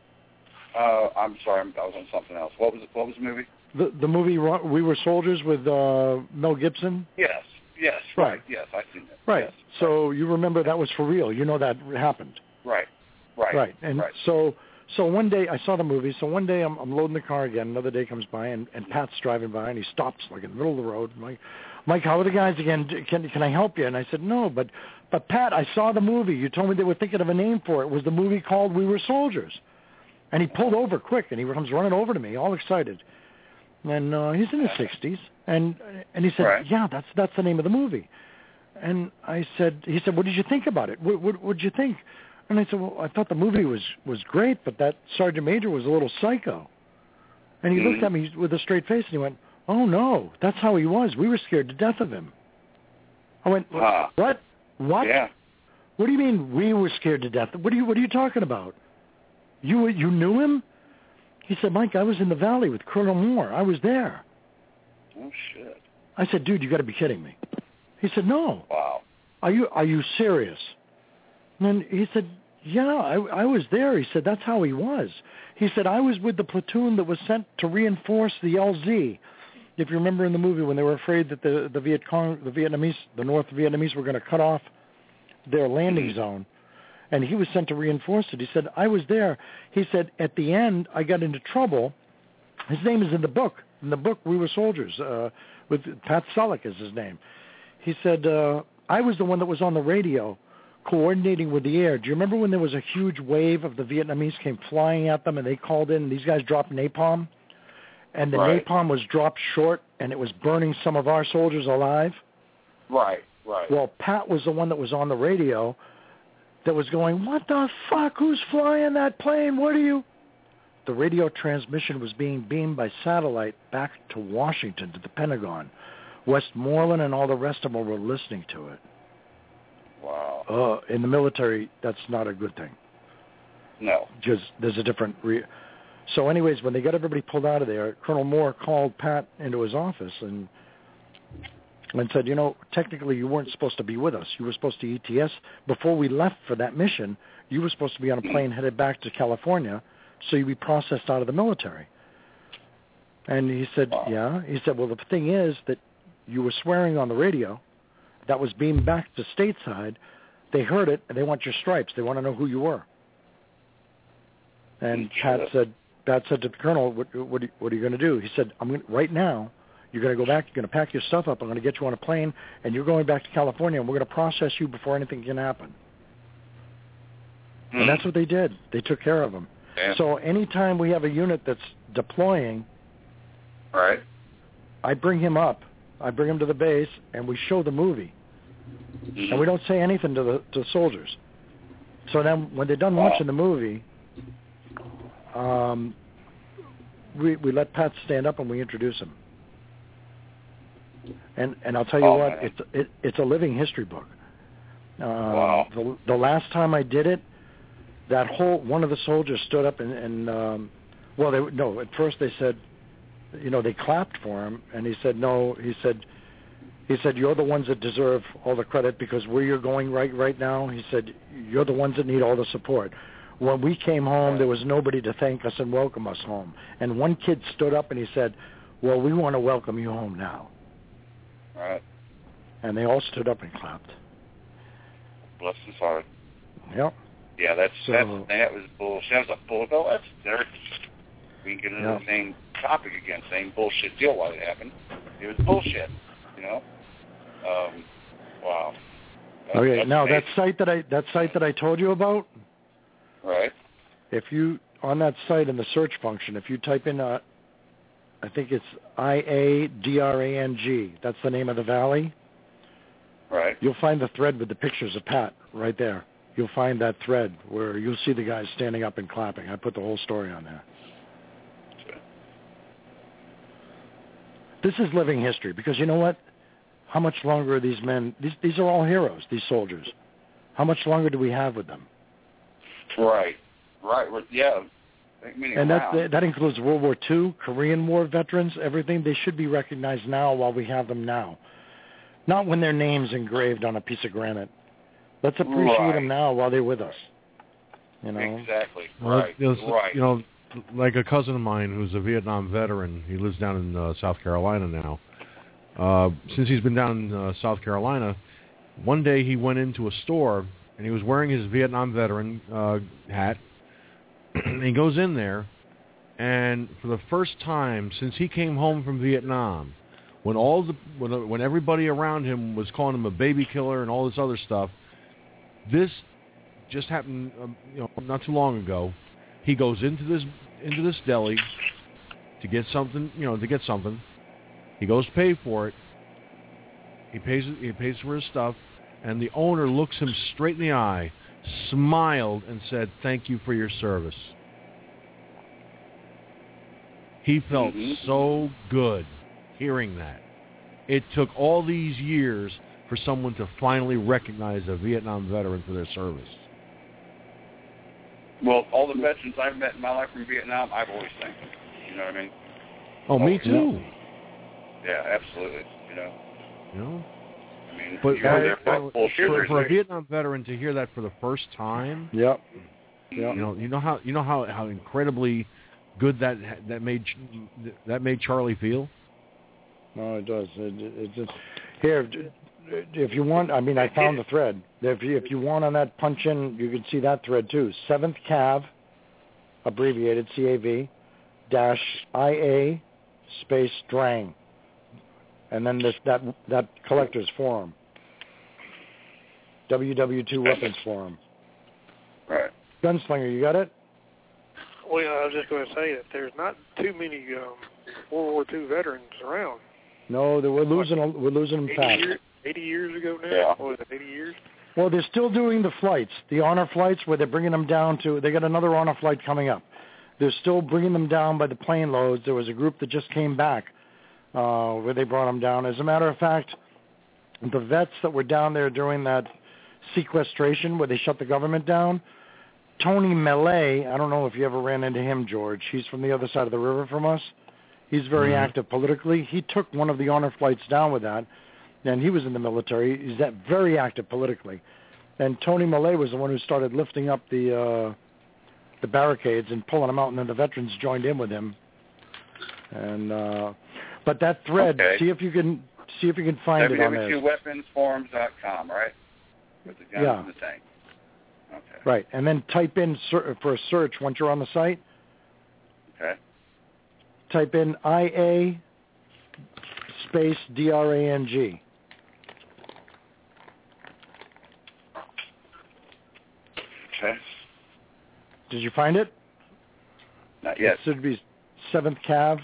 I'm sorry, I was on something else. What was the movie? The movie We Were Soldiers with Mel Gibson? Yes, right. Yes, I've seen it. Right. Yes. So you remember that was for real. You know that happened. Right. And so one day I saw the movie. So one day I'm loading the car again. Another day comes by, and Pat's driving by, and he stops like in the middle of the road. I'm like, Mike, how are the guys again? Can I help you? And I said, no, but Pat, I saw the movie. You told me they were thinking of a name for it. It was the movie called We Were Soldiers. And he pulled over quick, and he comes running over to me, all excited. And he's in his 60s, and he said, right. Yeah, that's the name of the movie. And he said, what did you think about it? What did you think? And I said, well, I thought the movie was great, but that Sergeant Major was a little psycho. And he looked at me with a straight face, and he went, oh, no, that's how he was. We were scared to death of him. I went, what? Yeah. What do you mean we were scared to death? What are you talking about? You knew him? He said, Mike, I was in the valley with Colonel Moore. I was there. Oh, shit. I said, dude, you got to be kidding me. He said, no. Wow. Are you serious? And he said, yeah, I was there. He said, that's how he was. He said, I was with the platoon that was sent to reinforce the LZ. If you remember in the movie when they were afraid that the North Vietnamese were going to cut off their landing zone. And he was sent to reinforce it. He said, I was there. He said, at the end, I got into trouble. His name is in the book. In the book, We Were Soldiers, with Pat Sullick is his name. He said, I was the one that was on the radio coordinating with the air. Do you remember when there was a huge wave of the Vietnamese came flying at them and they called in and these guys dropped napalm? And the napalm was dropped short and it was burning some of our soldiers alive? Right. Well, Pat was the one that was on the radio that was going, what the fuck? Who's flying that plane? What are you? The radio transmission was being beamed by satellite back to Washington, to the Pentagon. Westmoreland and all the rest of them were listening to it. Wow. In the military, that's not a good thing. No. Because there's a different... So anyways, when they got everybody pulled out of there, Colonel Moore called Pat into his office and said, technically you weren't supposed to be with us. You were supposed to ETS. Before we left for that mission, you were supposed to be on a plane headed back to California so you'd be processed out of the military. And he said, yeah. He said, well, the thing is that you were swearing on the radio. That was beamed back to stateside. They heard it, and they want your stripes. They want to know who you were. And Pat said to the colonel, what are you going to do? He said, right now, you're going to go back, you're going to pack your stuff up, I'm going to get you on a plane, and you're going back to California, and we're going to process you before anything can happen. And that's what they did. They took care of them. Damn. So anytime we have a unit that's deploying, right, I bring him up. I bring him to the base, and we show the movie. And we don't say anything to the soldiers. So then when they're done watching the movie, we let Pat stand up and we introduce him. And I'll tell you what, it's a living history book. Wow. The last time I did it, one of the soldiers stood up and at first they said, they clapped for him, and he said, no, he said, you're the ones that deserve all the credit because where you're going right now, he said, you're the ones that need all the support. When we came home, there was nobody to thank us and welcome us home. And one kid stood up and he said, well, we want to welcome you home now. Right. And they all stood up and clapped. Bless his heart. Yep. Yeah, that was bullshit. That was a bullshit. Oh, that's there. We can get into the same topic again, same bullshit deal while it happened. It was bullshit, Wow. Okay, now amazing. that site that I told you about. Right. If you on that site in the search function, if you type in I think it's IADRANG. That's the name of the valley. Right. Right. You'll find the thread with the pictures of Pat right there. You'll find that thread where you'll see the guys standing up and clapping. I put the whole story on there. This is living history because you know what? How much longer are these men? These are all heroes, these soldiers. How much longer do we have with them? Right. Yeah. And that includes World War II, Korean War veterans, everything. They should be recognized now while we have them now. Not when their name's engraved on a piece of granite. Let's appreciate them now while they're with us. You know? Exactly. Well, right. You know, like a cousin of mine who's a Vietnam veteran. He lives down in South Carolina now. Since he's been down in South Carolina, one day he went into a store and he was wearing his Vietnam veteran hat. And he goes in there, and for the first time since he came home from Vietnam, when everybody around him was calling him a baby killer and all this other stuff, this just happened, not too long ago. He goes into this deli to get something, He goes to pay for it. He pays for his stuff, and the owner looks him straight in the eye, smiled, and said, "Thank you for your service." He felt so good hearing that. It took all these years for someone to finally recognize a Vietnam veteran for their service. Well, all the veterans I've met in my life from Vietnam, I've always thanked them. You know what I mean? Oh, me too. Yeah, absolutely. You know? I mean, but for a Vietnam veteran to hear that for the first time, yep. You know how incredibly good that made Charlie feel. No, it does. It here, if you want, I mean, I found the thread. If you want on that punch in, you can see that thread too. 7th Cav, abbreviated CAV, -IA space Drang. And then that collector's forum. WW2 Weapons Forum. Right. Gunslinger, you got it? Well, I was just going to say that there's not too many World War II veterans around. No, we're losing them fast. 80 years ago now? Yeah. What was it, 80 years? Well, they're still doing the flights, the honor flights, where they're bringing them down to, they got another honor flight coming up. They're still bringing them down by the plane loads. There was a group that just came back where they brought them down. As a matter of fact, the vets that were down there during that sequestration where they shut the government down, Tony Millay, I don't know if you ever ran into him, George. He's from the other side of the river from us. He's very active politically. He took one of the honor flights down with that, and he was in the military. He's very active politically. And Tony Millay was the one who started lifting up the barricades and pulling them out, and then the veterans joined in with him. And but that thread, see if you can find it on there. WW2weaponsforums.com, right? With the guns in the tank. Okay. Right, and then type in for a search once you're on the site. Okay. Type in IA space DRANG. Okay. Did you find it? Not yet. It should be 7th Cav.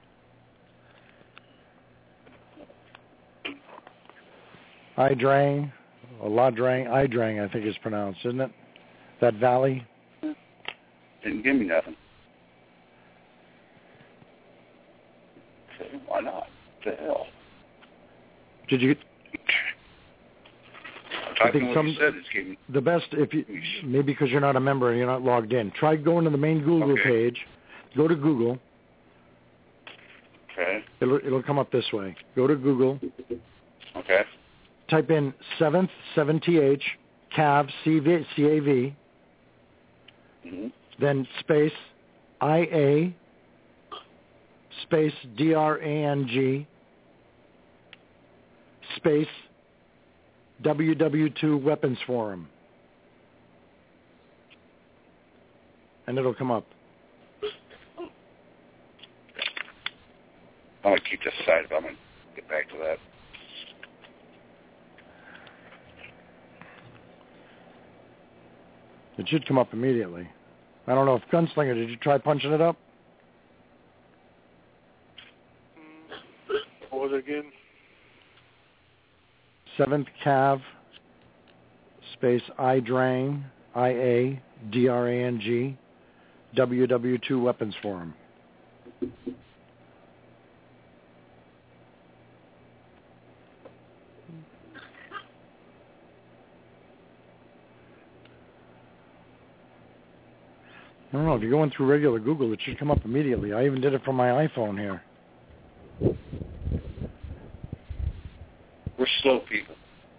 Idrang, or Ladrang, Idrang, I think is pronounced, isn't it? That valley. Didn't give me nothing. Okay, why not? What the hell? Did you? I think what you said is giving. The best, if you maybe because you're not a member and you're not logged in, try going to the main Google page. Go to Google. Okay. It'll come up this way. Go to Google. Okay. Type in 7th, 7th, Cav, CAV, then space IA, space DRANG, space WW2 Weapons Forum. And it'll come up. I'm going to keep this aside, but I'm going to get back to that. It should come up immediately. I don't know if Gunslinger, did you try punching it up? What was it again? 7th Cav space IDRANG, IADRANG, WW2 Weapons Forum. I don't know, if you're going through regular Google, it should come up immediately. I even did it from my iPhone here. We're slow people.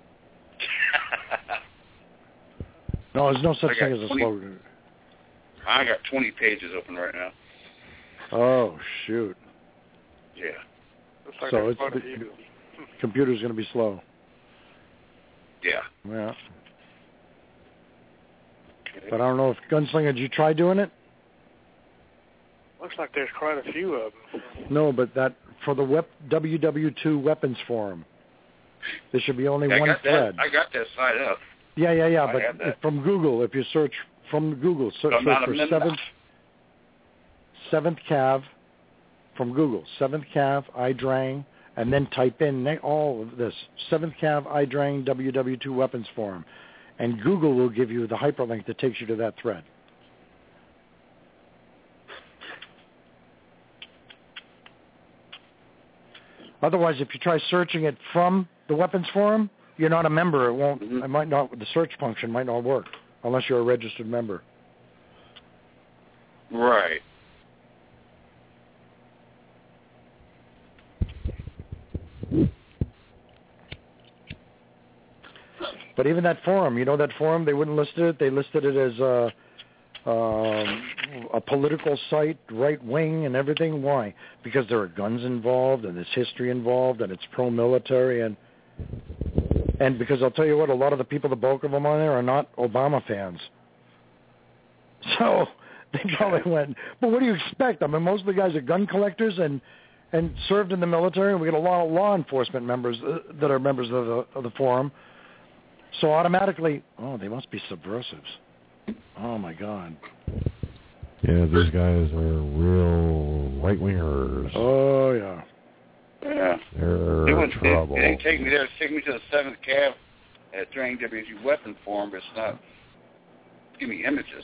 No, there's no such thing as a slow... I got 20 pages open right now. Oh, shoot. Yeah. So it's the computer's going to be slow. Yeah. Yeah. But I don't know if Gunslinger, did you try doing it? Looks like there's quite a few of them. No, but that for the WW2 Weapons Forum, there should be only one thread. I got that site up. Yeah, but from Google, if you search from Google, search for 7th Cav from Google, 7th Cav, IDRANG, and then type in all of this, 7th Cav, IDRANG, WW2 Weapons Forum. And Google will give you the hyperlink that takes you to that thread. Otherwise, if you try searching it from the Weapons Forum, you're not a member. It won't. It might not. The search function might not work unless you're a registered member. Right. But even that forum, that forum, they wouldn't list it. They listed it as a political site, right wing and everything. Why? Because there are guns involved and there's history involved and it's pro-military and because I'll tell you what, a lot of the people, the bulk of them on there are not Obama fans. So they probably went, but what do you expect? I mean, most of the guys are gun collectors and served in the military, and we get a lot of law enforcement members that are members of the forum. So automatically, they must be subversives. Oh, my God. Yeah, these guys are real right-wingers. Oh, yeah. Yeah. They're trouble. They didn't take me there. Take me to the 7th Cav at Training WG Weapon Forum, but it's not. Give me images.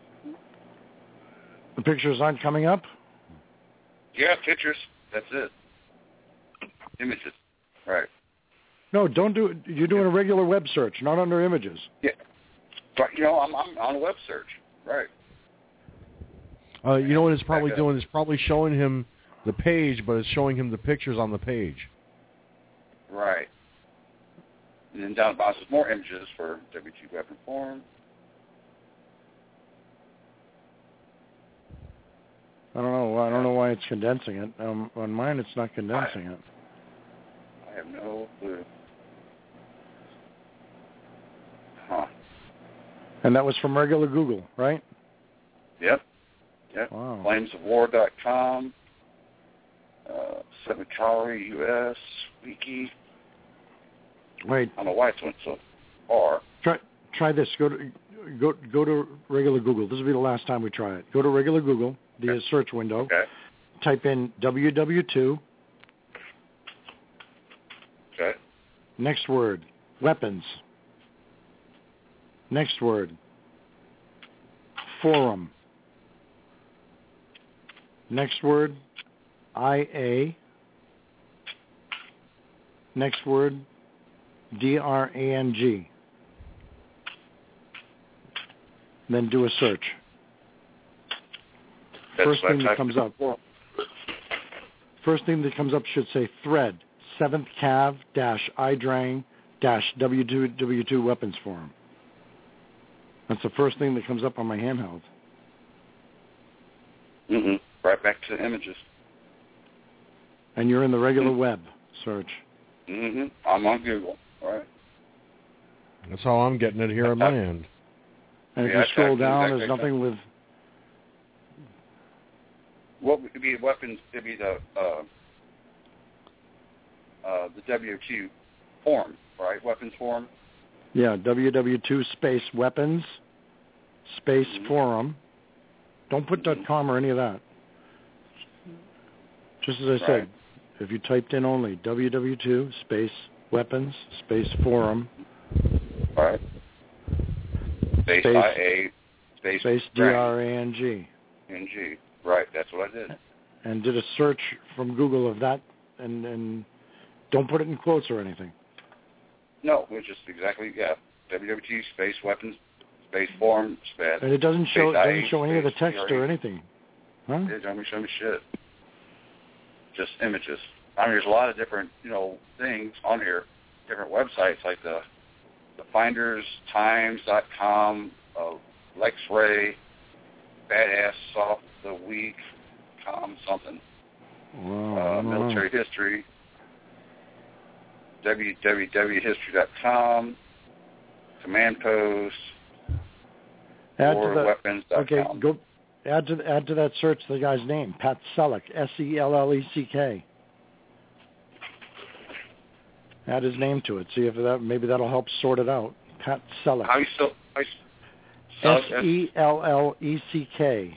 The pictures aren't coming up? Yeah, pictures. That's it. Images. Right. No, don't do it. You're doing a regular web search, not under images. Yeah. But, I'm on a web search. Right. You know what it's probably doing? It's probably showing him the page, but it's showing him the pictures on the page. Right. And then down the bottom is more images for WG Weapon Forum. I don't know why it's condensing it. On mine, it's not condensing it. I have no clue. Huh. And that was from regular Google, right? Yep. Wow. Flamesofwar.com, 7 Calorie US Wiki. Wait. I don't know why it's went so far. Try this. Go to regular Google. This will be the last time we try it. Go to regular Google, the search window. Okay. Type in WW2. Okay. Next word, weapons. Next word, forum. Next word, IA. Next word, DRANG. Then do a search. First thing that comes up should say thread, 7th Cav-IDRANG-W2 Weapons Forum. That's the first thing that comes up on my handheld. Right back to the images. And you're in the regular web search. I'm on Google, right? That's how I'm getting it here on my end. And if you scroll down, there's nothing with... What would be weapons? It'd be the WW2 forum, right? Weapons forum? Yeah, WW2 space weapons space forum. Don't put .com or any of that. Just as I said, if you typed in only WW2 space weapons, space forum. Right. Space IA, space DRANG. NG. Right, that's what I did. And did a search from Google of that, and don't put it in quotes or anything. No, it's just exactly, WWT, space weapons, space forum, space. And it doesn't show any of the text or anything. Huh? It doesn't show me shit. Just images. I mean, there's a lot of different, things on here, different websites like the FindersTimes.com, LexRay, Badass Soft the Week, something. Wow, military history, www.history.com, Command Post, warweapons.com. Okay, go add to that search the guy's name, Pat Selleck, Selleck. Add his name to it. See if maybe that'll help sort it out. Pat Selleck. How you spell? Selleck.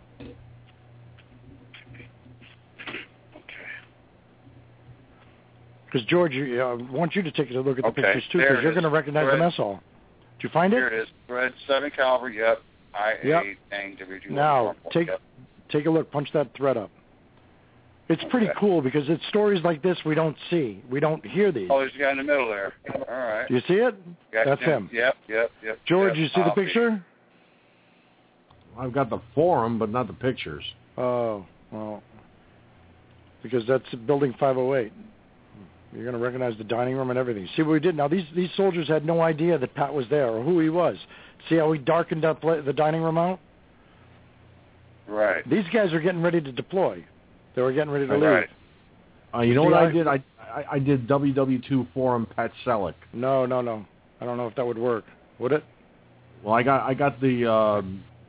Because, George, I want you to take a look at the pictures, too, because you're going to recognize the mess hall. Did you find it? Here it is. Red 7 caliber, yep. IA, dang, WG. Now, take a look. Punch that thread up. It's pretty cool because it's stories like this we don't see. We don't hear these. Oh, there's a guy in the middle there. All right. Do you see it? That's him. Yep. George, you see the picture? I've got the forum, but not the pictures. Oh, well, because that's Building 508. You're going to recognize the dining room and everything. See what we did? Now, these soldiers had no idea that Pat was there or who he was. See how we darkened up the dining room out? Right. These guys are getting ready to deploy. They were getting ready to leave. You know what I did? I did WW2 forum Pat Selleck. No. I don't know if that would work. Would it? Well, I got the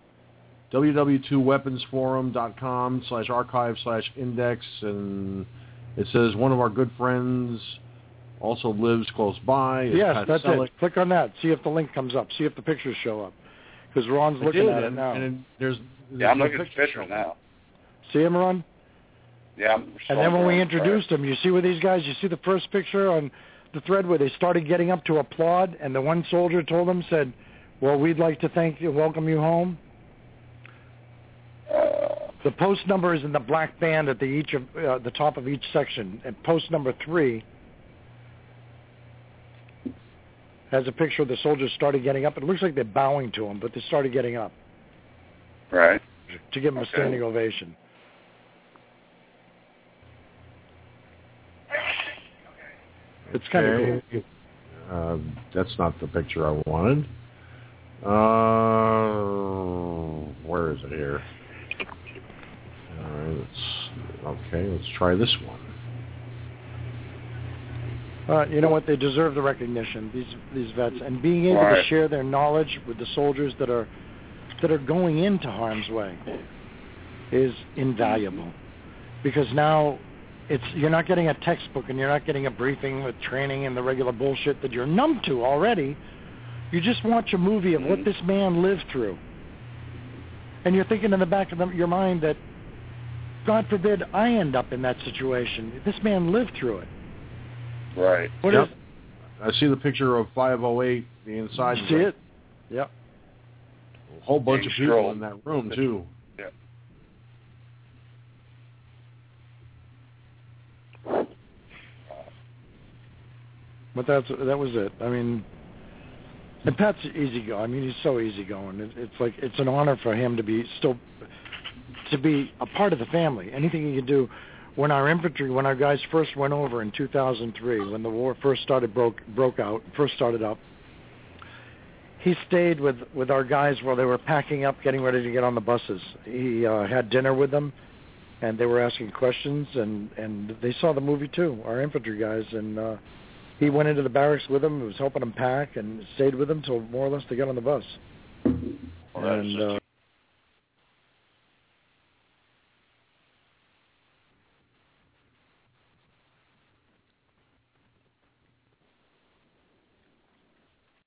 www2weaponsforum.com/archive/index, and it says one of our good friends also lives close by. Yes, Pat that's Selleck. it. Click on that. See if the link comes up. See if the pictures show up. Because Ron's looking at it now. And there's I'm looking at the pictures now. See him, Ron? Yeah. And then when we introduced them, you see with these guys, you see the first picture on the thread where they started getting up to applaud, and the one soldier told them, said, well, we'd like to thank you and welcome you home. The post number is in the black band at the top of each section, and post number 3 has a picture of the soldiers started getting up. It looks like they're bowing to him, but they started getting up. Right. To give him a standing ovation. It's kind of cool. That's not the picture I wanted. Where is it here? All right, let's try this one. You know what? They deserve the recognition, these vets, and being able to share their knowledge with the soldiers that are going into harm's way is invaluable. Because now you're not getting a textbook and you're not getting a briefing with training and the regular bullshit that you're numb to already. You just watch a movie of what this man lived through. And you're thinking in the back of your mind that, God forbid, I end up in that situation. This man lived through it. Right. I see the picture of 508, the inside. You see it? Yep. A whole bunch of people in that room, too. Yeah. But that was it. I mean, and Pat's easygoing. I mean, he's so easygoing. It's like it's an honor for him to be a part of the family. Anything he can do. When our guys first went over in 2003, when the war first started broke out, first started up, he stayed with our guys while they were packing up, getting ready to get on the buses. He had dinner with them, and they were asking questions, and they saw the movie too, our infantry guys, and he went into the barracks with them, was helping them pack, and stayed with them till more or less they got on the bus. Well, that's just